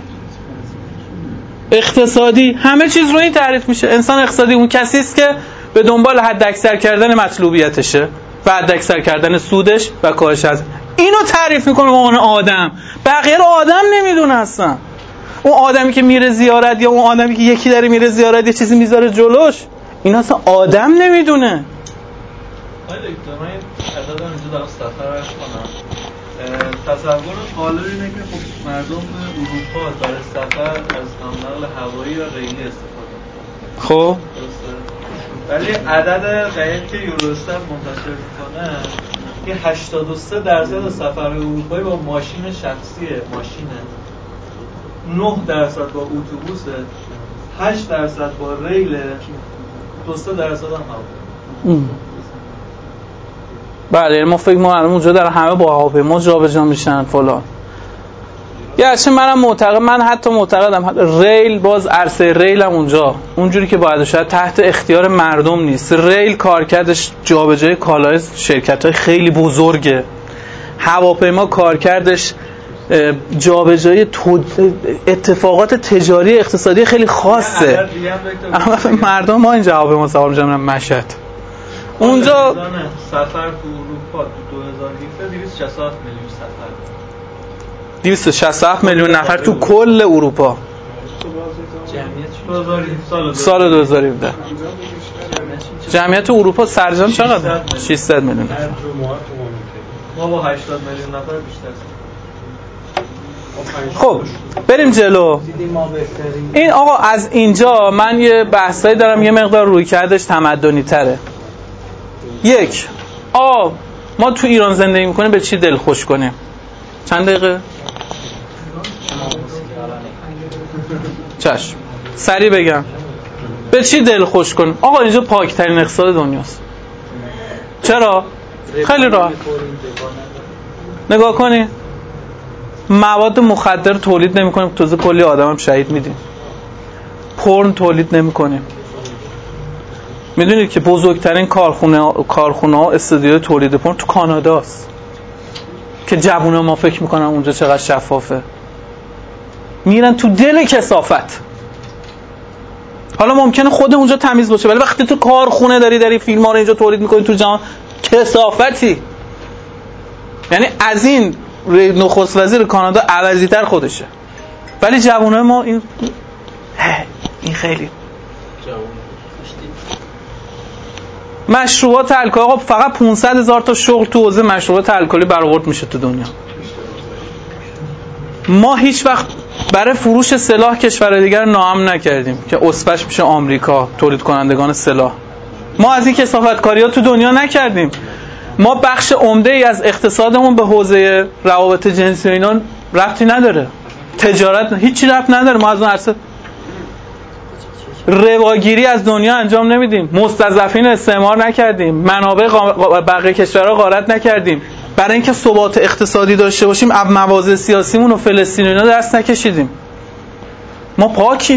اقتصادی. همه چیز رو این تعریف میشه. انسان اقتصادی اون کسی است که به دنبال حد اکثر کردن مطلوبیتشه و حد اکثر کردن سودش و کاهش از اینو تعریف میکنه به عنوان آدم. بقیه رو آدم نمیدونه اصلا. اون آدمی که میره زیارت یا اون آدمی که یکی داره میره زیارت یه چیزی میذاره جلوش، این اصلا آدم نمیدونه. آقای دکتر، من عددم اینجا دارم سفر عرض کنم. تصور غالب اینه که خب مردم اروپا برای سفر از نقل هوایی یا ریلی استفاده میکنن. خب ولی عدد دقیقی که یوروستر منتشر میکنه که 83% سفر اروپایی با ماشین شخصیه، ماشینه، 9% با اتوبوسه، 8% با ریل، 2-3% هم هواپیما. بله ما فکر می‌کنم اونجا در همه با هواپیما جابجا میشن فلان. گرچه من حتی معتقدم ریل باز عرصه ریل هم اونجا اونجوری که باید شاید تحت اختیار مردم نیست. ریل کارکردش جابجایی کالای شرکت‌های خیلی بزرگه. هواپیما کارکردش جابجایی اتفاقات تجاری اقتصادی خیلی خاصه. اما مردم ما اینجا هواپیما سوار میشن مشهد. اونجا سفر تو اروپا تو 2017 267 میلیون سفر. 267 میلیون نفر تو کل اروپا. سال 2017 جمعیت اروپا سرجم چقدر؟ 600 میلیون نفر. ما با 80 میلیون نفر بیشتر. خب بریم جلو. این آقا از اینجا من یه بحثایی دارم یه مقدار روی کردش تمدنی تره. یک ما تو ایران زندگی میکنیم به چی دل خوش کنیم؟ چند دقیقه؟ چشم سریع بگم به چی دل خوش کنیم؟ آقا اینجا پاکترین اقتصاد دنیاست. چرا؟ خیلی راحت نگاه کنی مواد مخدر تولید نمی کنیم، تازه کلی آدم هم شهید میدیم. پورن تولید نمی کنیم. میدونید که بزرگترین کارخونه ها استودیوی تولید پورن تو کاناداست که جوونا ما فکر میکنن اونجا چقدر شفافه. میرن تو دل کثافت. حالا ممکنه خود اونجا تمیز باشه ولی وقتی تو کارخونه داری فیلم ها رو اینجا تولید میکنی تو جهان کثافتی. یعنی از این نخست وزیر کانادا عوضی تر خودشه ولی جوانای ما این خیلی مشروبات الکلی. آقا فقط 500,000 تا شغل تو حوزه مشروبات الکلی برآورد میشه تو دنیا. ما هیچ وقت برای فروش سلاح کشور دیگر ناامن نکردیم که اسپش میشه آمریکا تولید کنندگان سلاح. ما از این کثافتکاری‌ها تو دنیا نکردیم. ما بخش عمده‌ای از اقتصادمون به حوزه روابط جنسی و اینا ربطی نداره. تجارت هیچی ربط نداره. ما از اون عرصه رواگیری از دنیا انجام نمیدیم. مستضعفین استعمار نکردیم. منابع بقیه کشورها غارت نکردیم. برای اینکه ثبات اقتصادی داشته باشیم از مواضع سیاسیمون و فلسطین اینا دست نکشیدیم. ما پاکیم.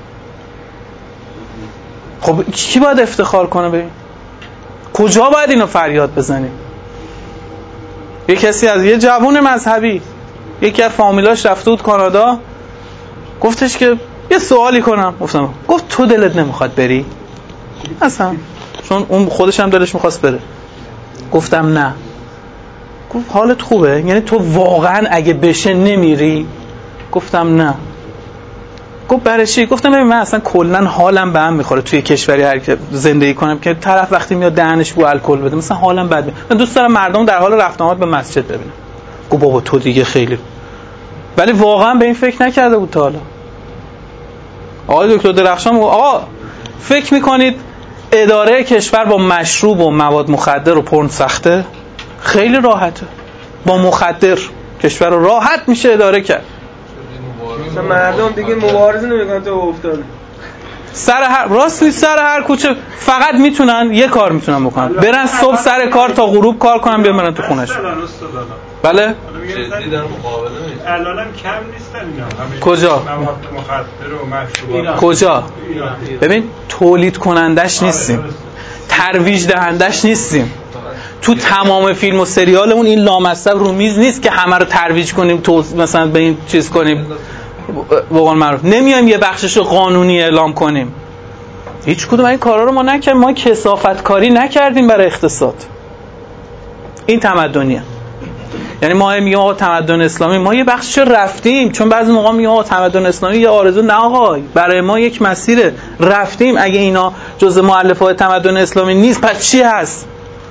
خب کی باید افتخار کنه به این؟ کجا باید اینو فریاد بزنیم؟ یه کسی از یه جوون مذهبی یکی از فامیلاش رفته بود کانادا گفتش که یه سوالی کنم. گفت تو دلت نمیخواد بری؟ اصلا چون اون خودش هم دلش میخواست بره. گفتم نه. گفت حالت خوبه؟ یعنی تو واقعا اگه بشه نمیری؟ گفتم نه. گفت برای چی؟ گفتم ببین من اصلا کلا حالم به هم میخوره توی کشوری هر که زندگی کنم که طرف وقتی میاد دهنش بو الکل بده مثلا حالم بد میاد. من دوست دارم مردم در حال رفت آمد به مسجد ببینم. گفت بابا تو دیگه خیلی. ولی واقعا به این فکر نکرده بود تا حالا. آقای دکتر درخشان آقا فکر میکنید اداره کشور با مشروب و مواد مخدر و پورن سخته؟ خیلی راحته. با مخدر کشور رو راحت میشه اداره کرد. مثلا مردم دیگه مبارزه نمیکنن تو افتاده. راست نیست سر هر کوچه فقط میتونن یه کار میتونن بکنن. برن صبح سر کار تا غروب کار کنن بیان برن تو خونش. بله؟ الانم کم نیستن اینا. کجا؟ مواد مخدر و مشروبات. کجا؟ ببین تولید کنندش نیستیم. ترویج دهندش نیستیم. تو تمام فیلم و سریالمون این لامصب رو میز نیست که همه رو ترویج کنیم تو مثلا به این چیز کنیم به قول معروف نمیایم یه بخشش رو قانونی اعلام کنیم. هیچ کدوم این کارا رو ما نکردیم. ما کثافت کاری نکردیم برای اقتصاد. این تمدنیه. یعنی ما میگیم آقا تمدن اسلامی ما یه بخشش رفتیم چون بعضی موقع میگیم آقا تمدن اسلامی یه آرزو. نه آقا برای ما یک مسیر رفتیم. اگه اینا جزء مؤلفات تمدن اسلامی نیست پس چی هست؟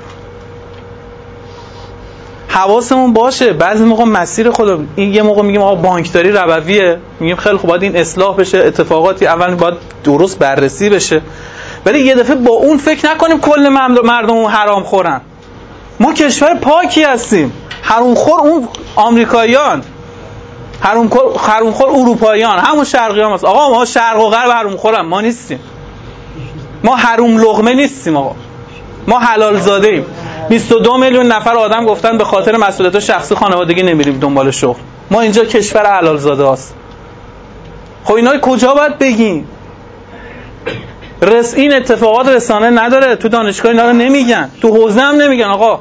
حواسمون باشه بعضی موقع مسیر خودمون. این یه موقع میگیم آقا بانکداری ربویه، میگیم خیلی خوب باید این اصلاح بشه، اتفاقاتی اول باید درست بررسی بشه. ولی یه دفعه با اون فکر نکنیم کل مردم حرام خورن. ما کشور پاکی هستیم. حرام خور اون آمریکاییان، حرام خور اروپاییان، همون شرقیان هست. آقا ما شرق و غرب حرام خورن، ما نیستیم. ما حرام لقمه نیستیم آقا. ما حلال زاده ایم. 22 میلیون نفر آدم گفتن به خاطر مسئولیت شخصی خانوادگی نمیریم دنبال شغل. ما اینجا کشور حلال زاده هست. خب اینا کجا باید بگیم؟ این اتفاقات رسانه نداره، تو دانشگاه اینا رو نمیگن، تو حوزه هم نمیگن. آقا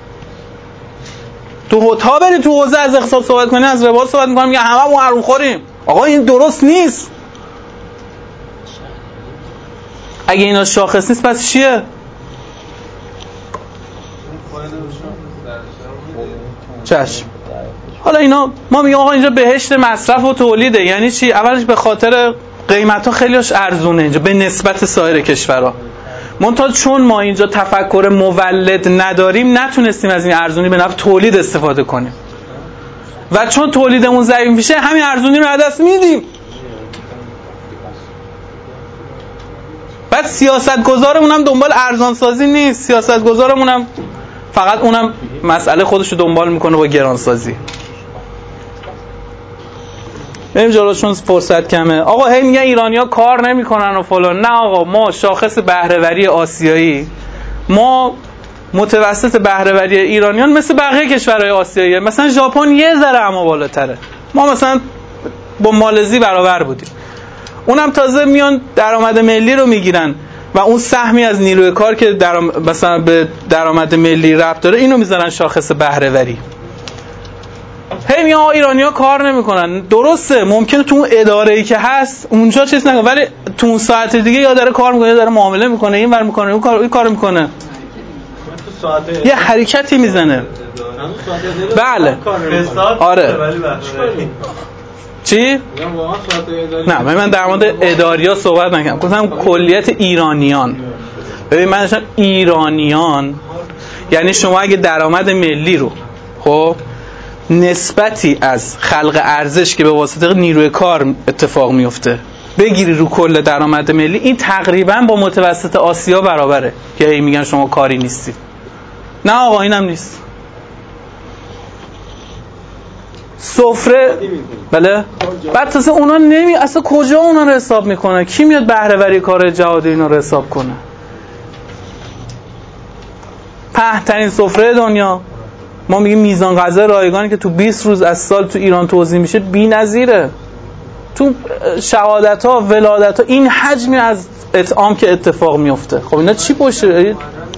تو تا بری تو حوزه از اقتصاد صحبت کنی، از ربا صحبت میکنم، میگن همه ما حروم خوریم. آقا این درست نیست. اگه اینا شاخص نیست پس چیه؟ چشم. حالا اینا ما میگیم آقا اینجا بهشت مصرف و تولیده. یعنی چی؟ اولش به خاطر قیمتا خیلیش ارزونه اینجا به نسبت سایر کشورها. منتها چون ما اینجا تفکر مولد نداریم، نتونستیم از این ارزونی به نفع تولید استفاده کنیم و چون تولیدمون ضعیف میشه همین ارزونی رو از دست میدیم. بعد سیاستگزارمون هم دنبال ارزانسازی نیست، سیاستگزارمون هم فقط اونم مسئله خودش رو دنبال میکنه با گرانسازی. بریم جلو چون فرصت کمه. آقا هی میگن ایرانی‌ها کار نمی‌کنن و فلان. نه آقا، ما شاخص بهره‌وری آسیایی، ما متوسط بهره‌وری ایرانیان مثل بقیه کشورهای آسیایی، مثلا ژاپن یه ذره اما بالاتره. ما مثلا با مالزی برابر بودیم. اونم تازه میان درآمد ملی رو میگیرن و اون سهمی از نیروی کار که مثلا به درآمد ملی ربط داره اینو میذارن شاخص بهره‌وری. هی میگن ایرانی‌ها کار نمی‌کنن. درسته، ممکنه تو اون اداره‌ای که هست اونجا چیز نکنه، ولی تو اون ساعت دیگه یا داره کار می‌کنه یا داره معامله می‌کنه، این ور می‌کنه اون کار می‌کنه، یه حرکتی میزنه. بله آره. چی؟ نه من در مورد اداریا صحبت نکنم، گفتم کلیت ایرانیان. ببین من داشتم ایرانیان یعنی شما اگه درآمد ملی رو خب نسبتی از خلق ارزش که به واسطه نیروی کار اتفاق میفته بگیری رو کل درآمد ملی، این تقریبا با متوسط آسیا برابره که هی میگن شما کاری نیستی. نه آقا اینم نیست. سفره بله. بعد تازه اونا اصلا کجا اونا رو حساب میکنه؟ کی میاد بهره‌وری کار جهادی اینا رو حساب کنه؟ پهن‌ترین سفره دنیا، ما میگیم میزان غذا رایگانی که تو 20 روز از سال تو ایران توزیع میشه بی‌نظیره. تو شهادت‌ها، ولادت‌ها این حجمی از اطعام که اتفاق میفته. خب اینا چی پشته؟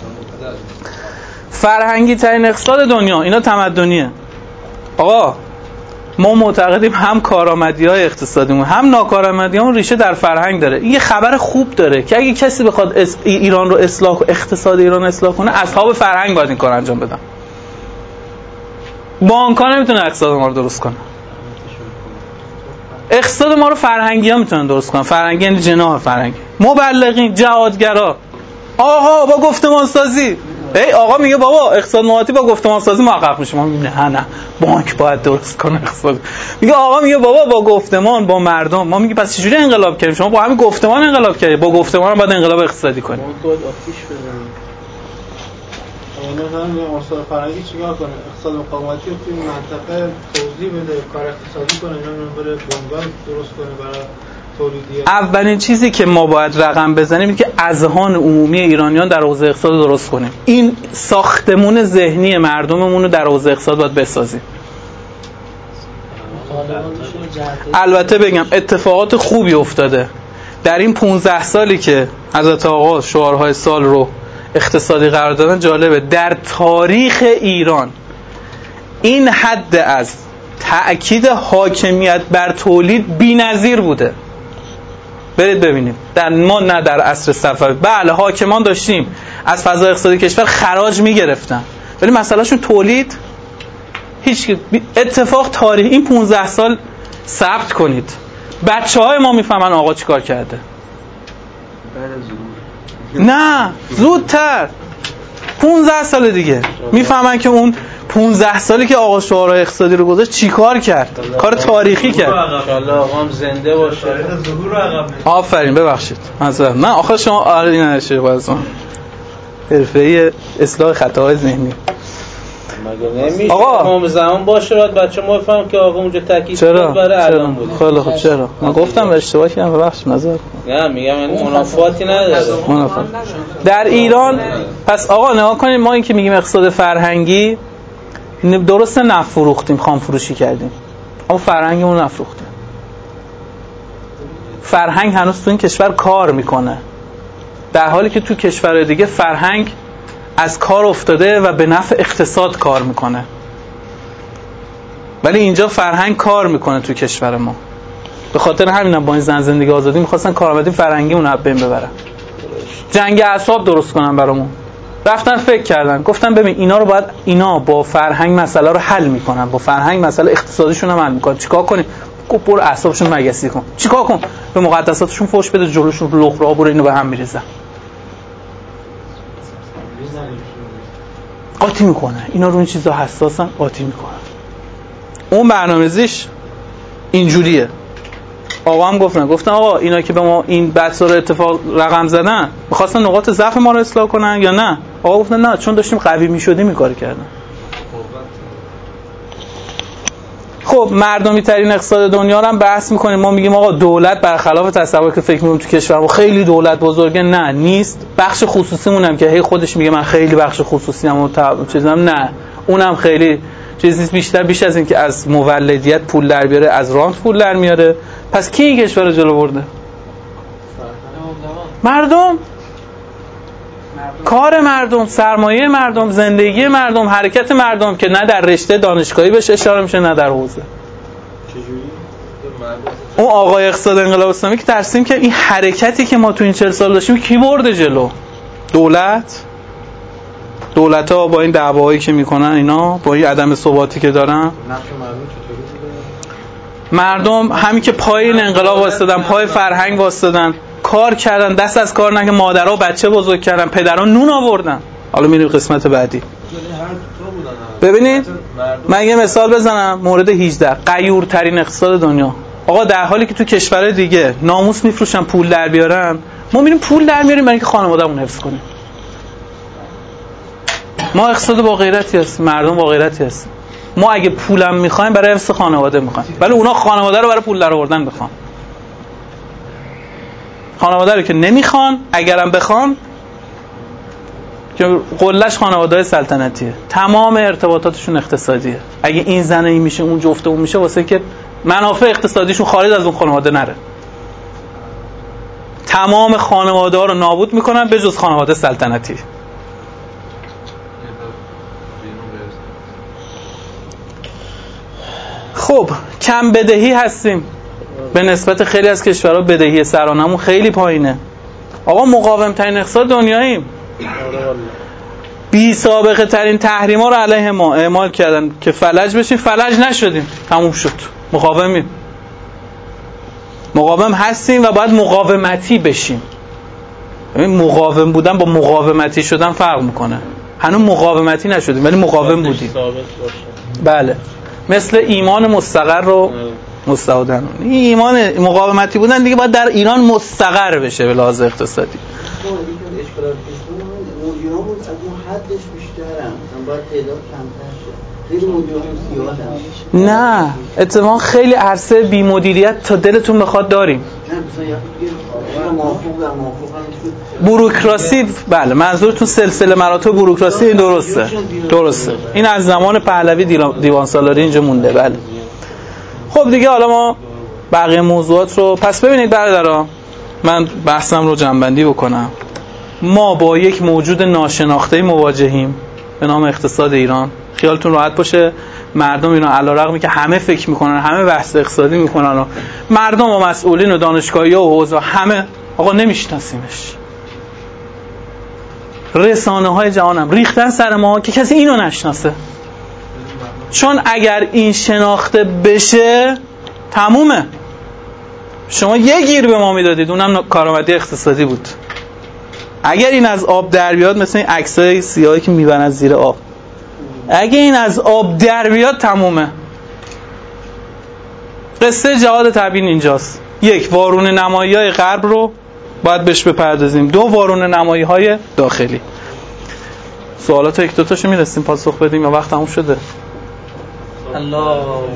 فرهنگی ترین اقتصاد دنیا، اینا تمدنیه. آقا ما معتقدیم هم کارآمدی‌های اقتصادیمون هم ناکارآمدی‌هامون ریشه در فرهنگ داره. این یه خبر خوب داره که اگه کسی بخواد ایران رو اصلاح کنه، اقتصاد ایران اصلاح کنه، اصحاب فرهنگ باید این کار انجام بدن. بانک‌ها نمیتونه اقتصاد ما رو درست کنه. اقتصاد ما رو فرهنگی‌ها میتونن درست کنن. فرهنگی یعنی جناح فرهنگی. مبلغین، جهادگرا. آقا با گفتمان سازی. آقا میگه بابا اقتصاد نوآتی با گفتمان سازی محقق میشه. ما میگیم نه بانک باید درست کنه اقتصاد. میگه آقا میگه بابا با گفتمان با مردم. ما میگیم پس چجوری انقلاب کردیم؟ شما با همین گفتمان انقلاب کردید. با گفتمان باید انقلاب اقتصادی کنید. باید آتیش بزنیم. اینا هم اصول فرهنگی چیکار کنه؟ اقتصاد مقاومتی رو توی منطقه توضیح بده، کار اقتصادی کنه، اینا بره بنگاه درست کنه برای تولیدی. اولین چیزی که ما باید رقم بزنیم اینه که اذهان عمومی ایرانیان در حوزه اقتصاد درست کنیم. این ساختمون ذهنی مردممون رو در حوزه اقتصاد باید بسازیم. البته بگم اتفاقات خوبی افتاده در این 15 سالی که حضرت آقا شعارهای سال رو اقتصادی قرار دادن. جالبه در تاریخ ایران این حد از تأکید حاکمیت بر تولید بی‌نظیر بوده. برید ببینید ما نه در عصر صفوی بله حاکمان داشتیم از فضای اقتصادی کشور خراج میگرفتن، ولی مسئلهشون تولید هیچ اتفاق تاریخ این 15 سال ثبت کنید. بچه‌های ما میفهمن آقا چیکار کرده. نه زودتر 15 سال دیگه میفهمن که اون 15 سالی که آقا شعارهای اقتصادی رو گذاشت چیکار کرد؟ کار تاریخی کرد. انشالله آقام زنده باشه. آفرین. ببخشید مثلا من آخه شما آره نشه واسه حرفه اصلاح خطاهای ذهنی. مگه نمیشه امام زمان باشه رات بچه ما بفهم که آقا اونجا تاکید کرد برای الان بود. خیلی خوب. چرا من گفتم اشتباه کردم ببخشید نظر. نه میگم یعنی منافاتی نداره. منافات در ایران. پس آقا نگاه کنید ما این که میگیم اقتصاد فرهنگی درسته نفروختیم خام فروشی کردیم اما فرهنگمون نفروختیم. فرهنگ هنوز تو این کشور کار میکنه در حالی که تو کشورهای دیگه فرهنگ از کار افتاده و به نفع اقتصاد کار میکنه ولی اینجا فرهنگ کار میکنه تو کشور ما. به خاطر همینم با این زندگی آزادی میخواستن کارآمدی فرهنگیمون رو بین ببرن جنگ اعصاب درست کنن برامون. رفتن فکر کردن گفتن ببین اینا با فرهنگ مسئله رو حل میکنن با فرهنگ مسئله اقتصادیشون هم حل میکنن چیکار کنیم؟ گفت برو اعصابشون مگسی کن. چیکار کن؟ به مقدساتشون فوش بده جلوشون لخرا برو اینو به هم میریزن. قاطی میکنه اینا رو این چیزا حساسن قاطی میکنن. اون برنامه‌ریزیش اینجوریه. آقا هم گفتن آقا اینا که به ما این بحثا رو اتفاق رقم زدن می‌خواستن نقاط ضعف ما رو اصلاح کنن یا نه؟ آقا گفتن نه چون داشتیم قوی می‌شدیم این کارو کردن. خب مردمی ترین اقتصاد دنیا رو هم بحث می‌کنیم ما میگیم آقا دولت برخلاف تصوری که فکر می‌کنیم تو کشور خیلی دولت بزرگه نه نیست. بخش خصوصیمون هم که هی خودش میگه من خیلی بخش خصوصی ام و چیزام نه اونم خیلی چیزی بیش از این که از مولدیت پول در بیاره از رانت پول در میاره. پس کی این کشور رو جلو برده؟ مردم. کار مردم، سرمایه مردم، زندگی مردم، حرکت مردم که نه در رشته دانشگاهی بهش اشاره میشه نه در حوزه. اون آقای اقتصاد انقلاب اسلامی که ترسیم که این حرکتی که ما تو این 40 سال داشتیم کی برده جلو؟ دولت‌ها با این دعواهایی که میکنن اینا با این عدم ثباتی که دارن مردم همین که پای این انقلاب واسطادن پای فرهنگ واسطادن کار کردن دست از کار نه که مادرها بچه بزرگ کردن پدران نون آوردن. حالا میریم قسمت بعدی. ببینید من یه مثال بزنم مورد 18 غیورترین اقتصاد دنیا. آقا در حالی که تو کشورهای دیگه ناموس میفروشن پول در بیارن ما میریم پول در میاریم برای اینکه خانواده‌مون حفظ کنیم. ما اقتصاد با غیرتی هستیم مردم با غیرتی هستیم. ما اگه پولم میخوایم برای حفظ خانواده میخوایم ولی اونا خانواده رو برای پول در آوردن میخوان. خانواده رو که نمیخوان اگرم بخوان که قلهش خانواده‌های سلطنتیه تمام ارتباطاتشون اقتصادیه. اگه این زنه این میشه اون جفته اون میشه واسه که منافع اقتصادیشون خارج از اون خانواده نره. تمام خانواده ها رو نابود میکنن به جز خانواده سلطنتی. خب کم بدهی هستیم به نسبت خیلی از کشورها بدهی سرانمون خیلی پایینه. آقا مقاوم ترین اقتصاد دنیاییم. بی سابقه ترین تحریما رو علیه ما اعمال کردن که فلج بشیم فلج نشدیم تموم شد. مقاوم هستیم و باید مقاومتی بشیم. مقاوم بودن با مقاومتی شدن فرق میکنه. هنوز مقاومتی نشدیم ولی مقاوم بودیم. بله مثل ایمان مستقر و مستعودن. این ایمان مقاومتی بودن دیگه باید در ایران مستقر بشه به لحاظ اقتصادی. مدیرامون از اون حدش بیشترن مثلا باید تعداد کمتر شه. خیلی مدیرامون زیادن. نه اتفاقا خیلی عرصه بی مدیریت تا دلتون بخواد داریم. بوروکراسی بله منظورتون سلسله مراتب بوروکراسی این درسته. این از زمان پهلوی دیوان سالاری اینجا مونده. بله خب دیگه حالا ما بقیه موضوعات رو پس ببینید برادران من بحثم رو جمع‌بندی بکنم. ما با یک موجود ناشناخته مواجهیم به نام اقتصاد ایران. خیالتون راحت باشه مردم اینا علیرغمی که همه فکر میکنن همه بحث اقتصادی میکنن و مردم و مسئولین و دانشگاهی‌ها و حوزه همه آقا نمیشناسیمش. رسانه‌های جهانم ریختن سر ما که کسی اینو نشناسه. چون اگر این شناخته بشه تمومه. شما یه گیر به ما میدادید اونم کارآمدی اقتصادی بود. اگر این از آب در بیاد مثل این عکسای سیاهی که میبرن از زیر آب اگه این از آب در بیاد تمومه. قصه جهاد تبیین اینجاست. یک، وارونه نمایی‌های غرب رو باید بهش بپردازیم. دو، وارونه نمایی‌های داخلی. سوالات یک دو تاشو میرسیم پاسخ بدیم یا وقت تموم شده؟ الله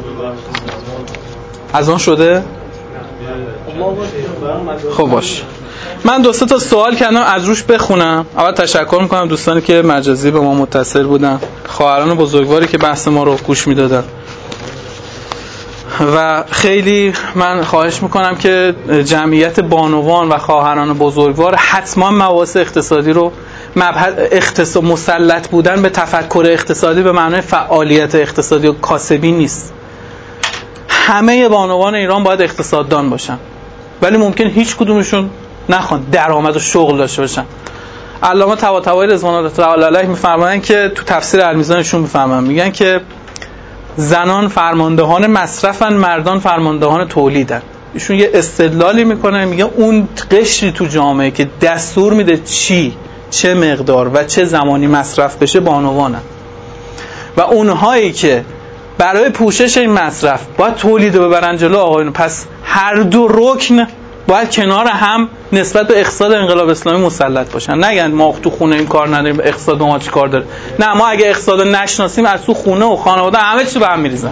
از آن شده؟ خب باش. من دو سه تا سوال کردم از روش بخونم. اول تشکر میکنم دوستانی که مجازی به ما متصل بودن، خواهران بزرگواری که بحث ما رو گوش میدادن، و خیلی من خواهش میکنم که جمعیت بانوان و خواهران بزرگوار حتما مباحث اقتصادی رو مسلط بودن به تفکر اقتصادی به معنای فعالیت اقتصادی و کاسبی نیست. همه بانوان ایران باید اقتصاددان باشن، ولی ممکن هیچ کدومشون نخوان درآمد و شغل داشته باشن. علامه طباطبایی رضوان الله تعالی علیه میفرمایند که تو تفسیر المیزانشون میفهمن، میگن که زنان فرماندهان مصرفن، مردان فرماندهان تولیدن. ایشون یه استدلالی میکنه، میگه اون قشری تو جامعه که دستور میده چه مقدار و چه زمانی مصرف بشه بانوانن، و اونهایی که برای پوشش این مصرف باید تولید رو ببرن جلو آقایون. پس هر دو رکن باید کنار هم نسبت به اقتصاد انقلاب اسلامی مسلط باشن. نگن ما تو خونه این کار نداریم، اقتصاد ما چی کار داره. نه، ما اگه اقتصاد نشناسیم از تو خونه و خانواده همه چی به هم میریزن.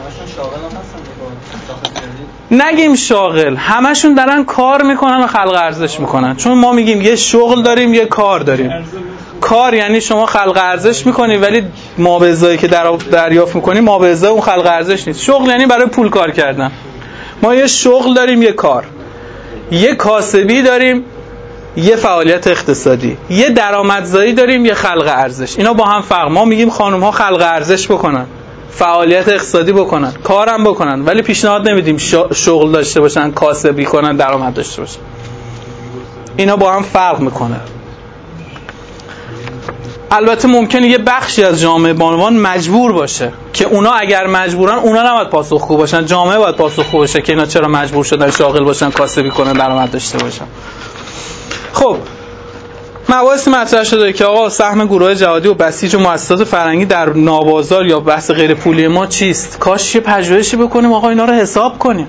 نگیم شاغل، همشون دارن کار میکنن و خلق ارزش میکنن. چون ما میگیم یه شغل داریم یه کار داریم. کار یعنی شما خلق ارزش میکنی، ولی ما به ازایی که دریافت میکنی ما به ازای اون خلق ارزش نیست. شغل یعنی برای پول کار کردن. ما یه شغل داریم یه کار، یه کاسبی داریم یه فعالیت اقتصادی، یه درآمدزایی داریم یه خلق ارزش. اینا با هم فرق. ما میگیم خانم ها خلق ارزش بکنن، فعالیت اقتصادی بکنن، کارم بکنن، ولی پیشنهاد نمیدیم شغل داشته باشن، کاسبی کنن، درآمد داشته باشن. اینا با هم فرق میکنه. البته ممکنه یه بخشی از جامعه بانوان مجبور باشه که اونا اگر مجبورن اونا نباید پاسخگو باشن، جامعه باید پاسخگو باشه که اینا چرا مجبور شدن شاغل باشن، کاسبی کنن، درآمد داشته باشن. خب مباحث مطرح شده که آقا سهم گروه جهادی و بسیج و مؤسسات فرهنگی در نابازار یا بحث غیر پولی ما چیست؟ کاش یه پژوهشی بکنیم آقا اینا رو حساب کنیم.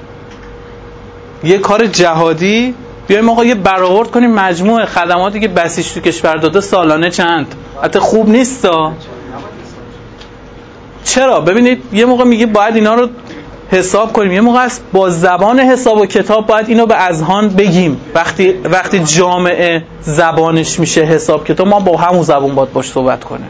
یه کار جهادی بیایم آقا یه برآورد کنیم مجموع خدماتی که بسیج تو کشور داده سالانه چند. حتی خوب نیستا. چرا؟ ببینید یه موقع میگه باید اینا رو حساب کنیم، یه موقع است با زبان حساب و کتاب باید اینو به اذهان بگیم. وقتی جامعه زبانش میشه حساب کتاب، ما با همون زبان باش صحبت کنیم.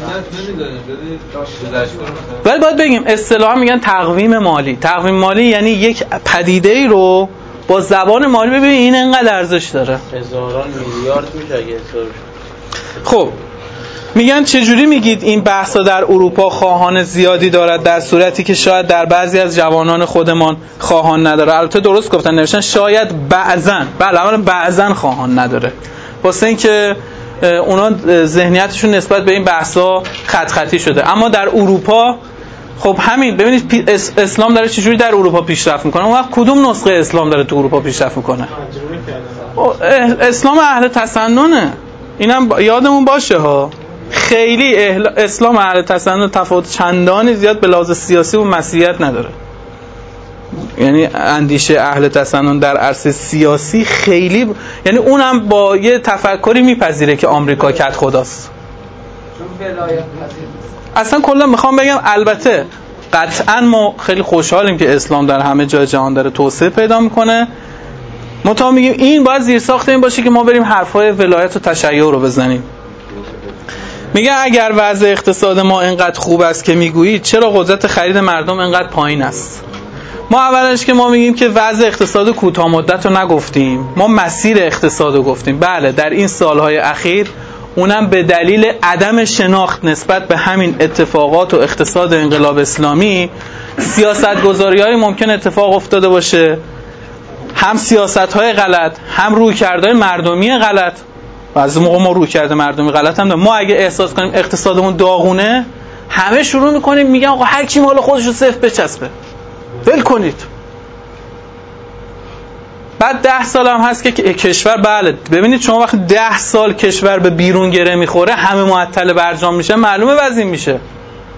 ولی باید بگیم اصطلاحا میگن تقویم مالی. تقویم مالی یعنی یک پدیده ای رو با زبان مالی ببینید این انقدر ارزش داره. هزاران میلیارد میشه اگه حسابش. خب میگن چجوری میگید این بحثا در اروپا خواهان زیادی دارد در صورتی که شاید در بعضی از جوانان خودمان خواهان نداره. البته درست گفتن، نوشتن شاید بعضن. بله اولا بعضن خواهان نداره، واسه اینکه اونا ذهنیتشون نسبت به این بحثا خط خطی شده. اما در اروپا خب همین ببینید اسلام داره چجوری در اروپا پیشرفت میکنه. اون وقت کدوم نسخه اسلام داره تو اروپا پیشرفت میکنه؟ اسلام اهل تسننه. اینم یادمون باشه ها. خیلی اسلام اهل تسنن تفاوت چندانی زیاد به لحاظ سیاسی و مسیحیت نداره. یعنی اندیشه اهل تسنن در عرصه سیاسی خیلی یعنی اونم با یه تفکری میپذیره که آمریکا کت خداست. اصلا کلا میخوام بگم البته قطعا ما خیلی خوشحالیم که اسلام در همه جای جهان داره توسعه پیدا میکنه. ما میگیم این باید زیرساخت این باشه که ما بریم حرفای ولایت و تشیع رو بزنیم. میگه اگر وضع اقتصاد ما اینقدر خوب است که میگویید، چرا قدرت خرید مردم اینقدر پایین است؟ ما اولش که ما میگیم که وضع اقتصاد کوتاه مدت رو نگفتیم، ما مسیر اقتصاد رو گفتیم. بله در این سالهای اخیر اونم به دلیل عدم شناخت نسبت به همین اتفاقات و اقتصاد انقلاب اسلامی سیاستگذاری‌های ممکن اتفاق افتاده باشه، هم سیاست‌های غلط هم رویکردهای مردمی غلط. از موقع ما رویکرد مردمی غلط هم داریم. ما اگه احساس کنیم اقتصادمون داغونه، همه شروع میکنیم میگن آقا هر کی مال خودش رو صفر بچسبه، ول کنید. بعد 10 سال هم هست که کشور بله ببینید شما وقتی 10 سال کشور به بیرون گره میخوره، همه معطل برجام میشه، معلومه وضعی میشه.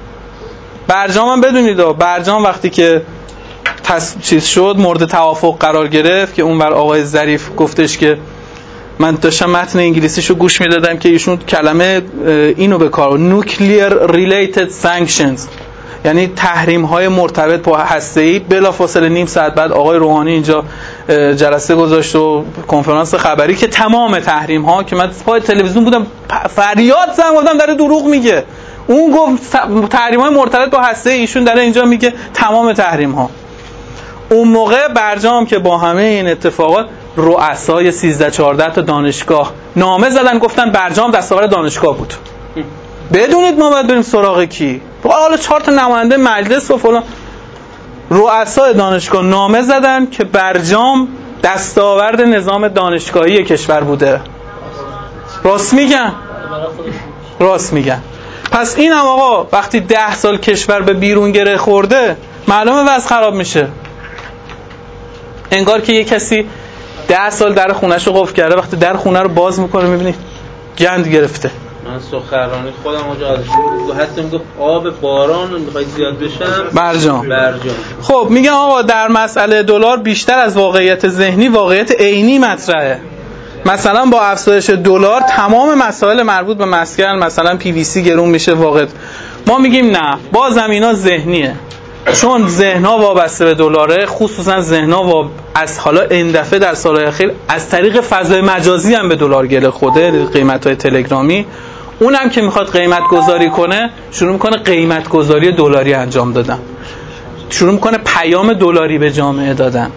برجام هم بدونید برجام وقتی که چیز شد مورد توافق قرار گرفت که اونور آقای ظریف گفتش که من داشتم متن انگلیسیشو گوش میدادم که ایشون کلمه اینو به کار nuclear related sanctions یعنی تحریم های مرتبط با هسته‌ای. بلافاصله نیم ساعت بعد آقای روحانی اینجا جلسه گذاشت و کنفرانس خبری که تمام تحریم ها که من پای تلویزیون بودم فریاد زدم گفتم داره دروغ میگه. اون گفت تحریم های مرتبط با هسته‌ای، ایشون داره اینجا میگه تمام تحریم ها. اون موقع برجام که با همه این اتفاقات رؤسای 13-14 تا دانشگاه نامه زدن گفتن برجام دستاورد دانشگاه بود. بدونید ما باید بریم سراغ کی؟ حالا 4 تا نماینده مجلس و فلان رؤسای دانشگاه نامه زدن که برجام دستاورد نظام دانشگاهی کشور بوده. راست میگن. راست میگن. پس این هم آقا وقتی 10 سال کشور به بیرون گره خورده معلومه وضع خراب میشه. انگار که یه کسی 10 سال در خونه‌ش رو قفل کرده، وقتی در خونه رو باز میکنه میبینی گند گرفته. من سخنرانی خودم اونجا حتی میگفت آب باران میخواد زیاد بشم برجام. خب میگن آقا در مسئله دلار بیشتر از واقعیت ذهنی واقعیت عینی مطرحه. مثلا با افزایش دلار تمام مسائل مربوط به مسکن مثلا PVC گرون میشه واقعا. ما میگیم نه، بازم اینا ذهنیه، چون ذهن‌ها وابسته به دلاره، خصوصا ذهن‌ها از حالا این دفعه در سال‌های اخیر از طریق فضای مجازی هم به دلار گره خورده، قیمت‌های تلگرامی. اونم که میخواد قیمت گذاری کنه شروع میکنه قیمت گذاری دلاری انجام دادن، شروع میکنه پیام دلاری به جامعه دادن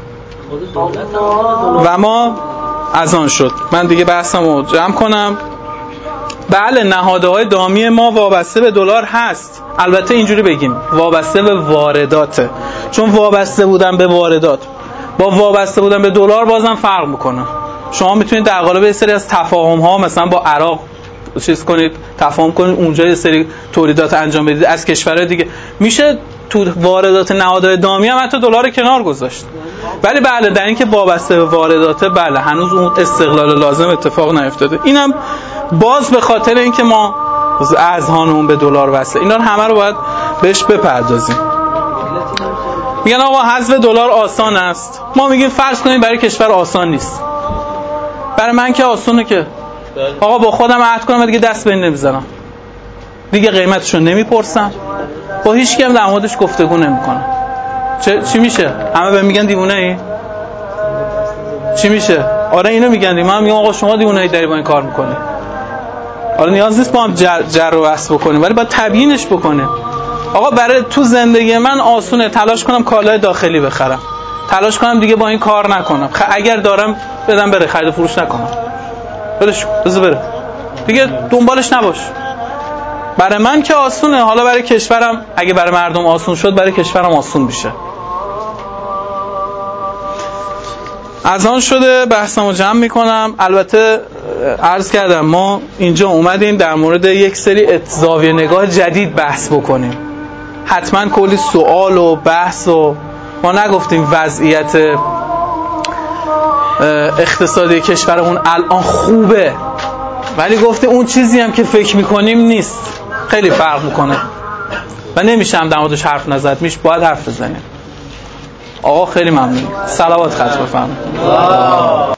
و ما از آن شد. من دیگه بحثمو جمع کنم. بله نهادهای دامی ما وابسته به دلار هست، البته اینجوری بگیم وابسته به وارداته، چون وابسته بودن به واردات با وابسته بودن به دلار بازم فرق میکنه. شما میتونید در قالب یه سری از تفاهم ها مثلا با عراق چیز کنید، تفاهم کنید، اونجا یه سری تولیدات انجام بدید از کشورهای دیگه، میشه تو واردات نهادهای دامی هم حتی دلار کنار گذاشت. ولی بله در این که وابسته به وارداته بله هنوز اون استقلال لازم اتفاق نیفتاده. اینم باز به خاطر اینکه ما اذهانمون به دلار وصله، اینا همه رو باید بهش بپردازیم. میگن آقا حذف دلار آسان است، ما میگیم فرض کنیم برای کشور آسان نیست. برای من که آسونه که آقا با خودم عهد کنم دیگه دست به این نمیزنم، دیگه قیمتشو نمیپرسم، با هیچ کم در موردش گفتگو نمیکنم. چی میشه؟ همه بهم میگن دیوونه ای؟ چی میشه؟ آره اینو میگن، من میگم آقا شما دیوونه ای داری با این کار میکنی. آره نیاز نیست با هم جر و بحث بکنیم، ولی باید تبیینش بکنیم. آقا برای تو زندگی من آسونه تلاش کنم کالای داخلی بخرم، تلاش کنم دیگه با این کار نکنم، اگر دارم بدم بره، خرید و فروش نکنم، بلش بذار بره دیگه، دنبالش نباش. برای من که آسونه، حالا برای کشورم اگه برای مردم آسون شد برای کشورم آسون میشه. از آن شده بحثمو جمع میکنم. البته عرض کردم ما اینجا اومدیم در مورد یک سری زاویه نگاه جدید بحث بکنیم، حتما کلی سوال و بحث و ما نگفتیم وضعیت اقتصادی کشورمون الان خوبه، ولی گفتیم اون چیزی هم که فکر میکنیم نیست، خیلی فرق میکنه و نمیشه هم در موردش حرف نزد، میشه باید حرف بزنیم. آقا خیلی ممنون، صلوات خط بفرمایید.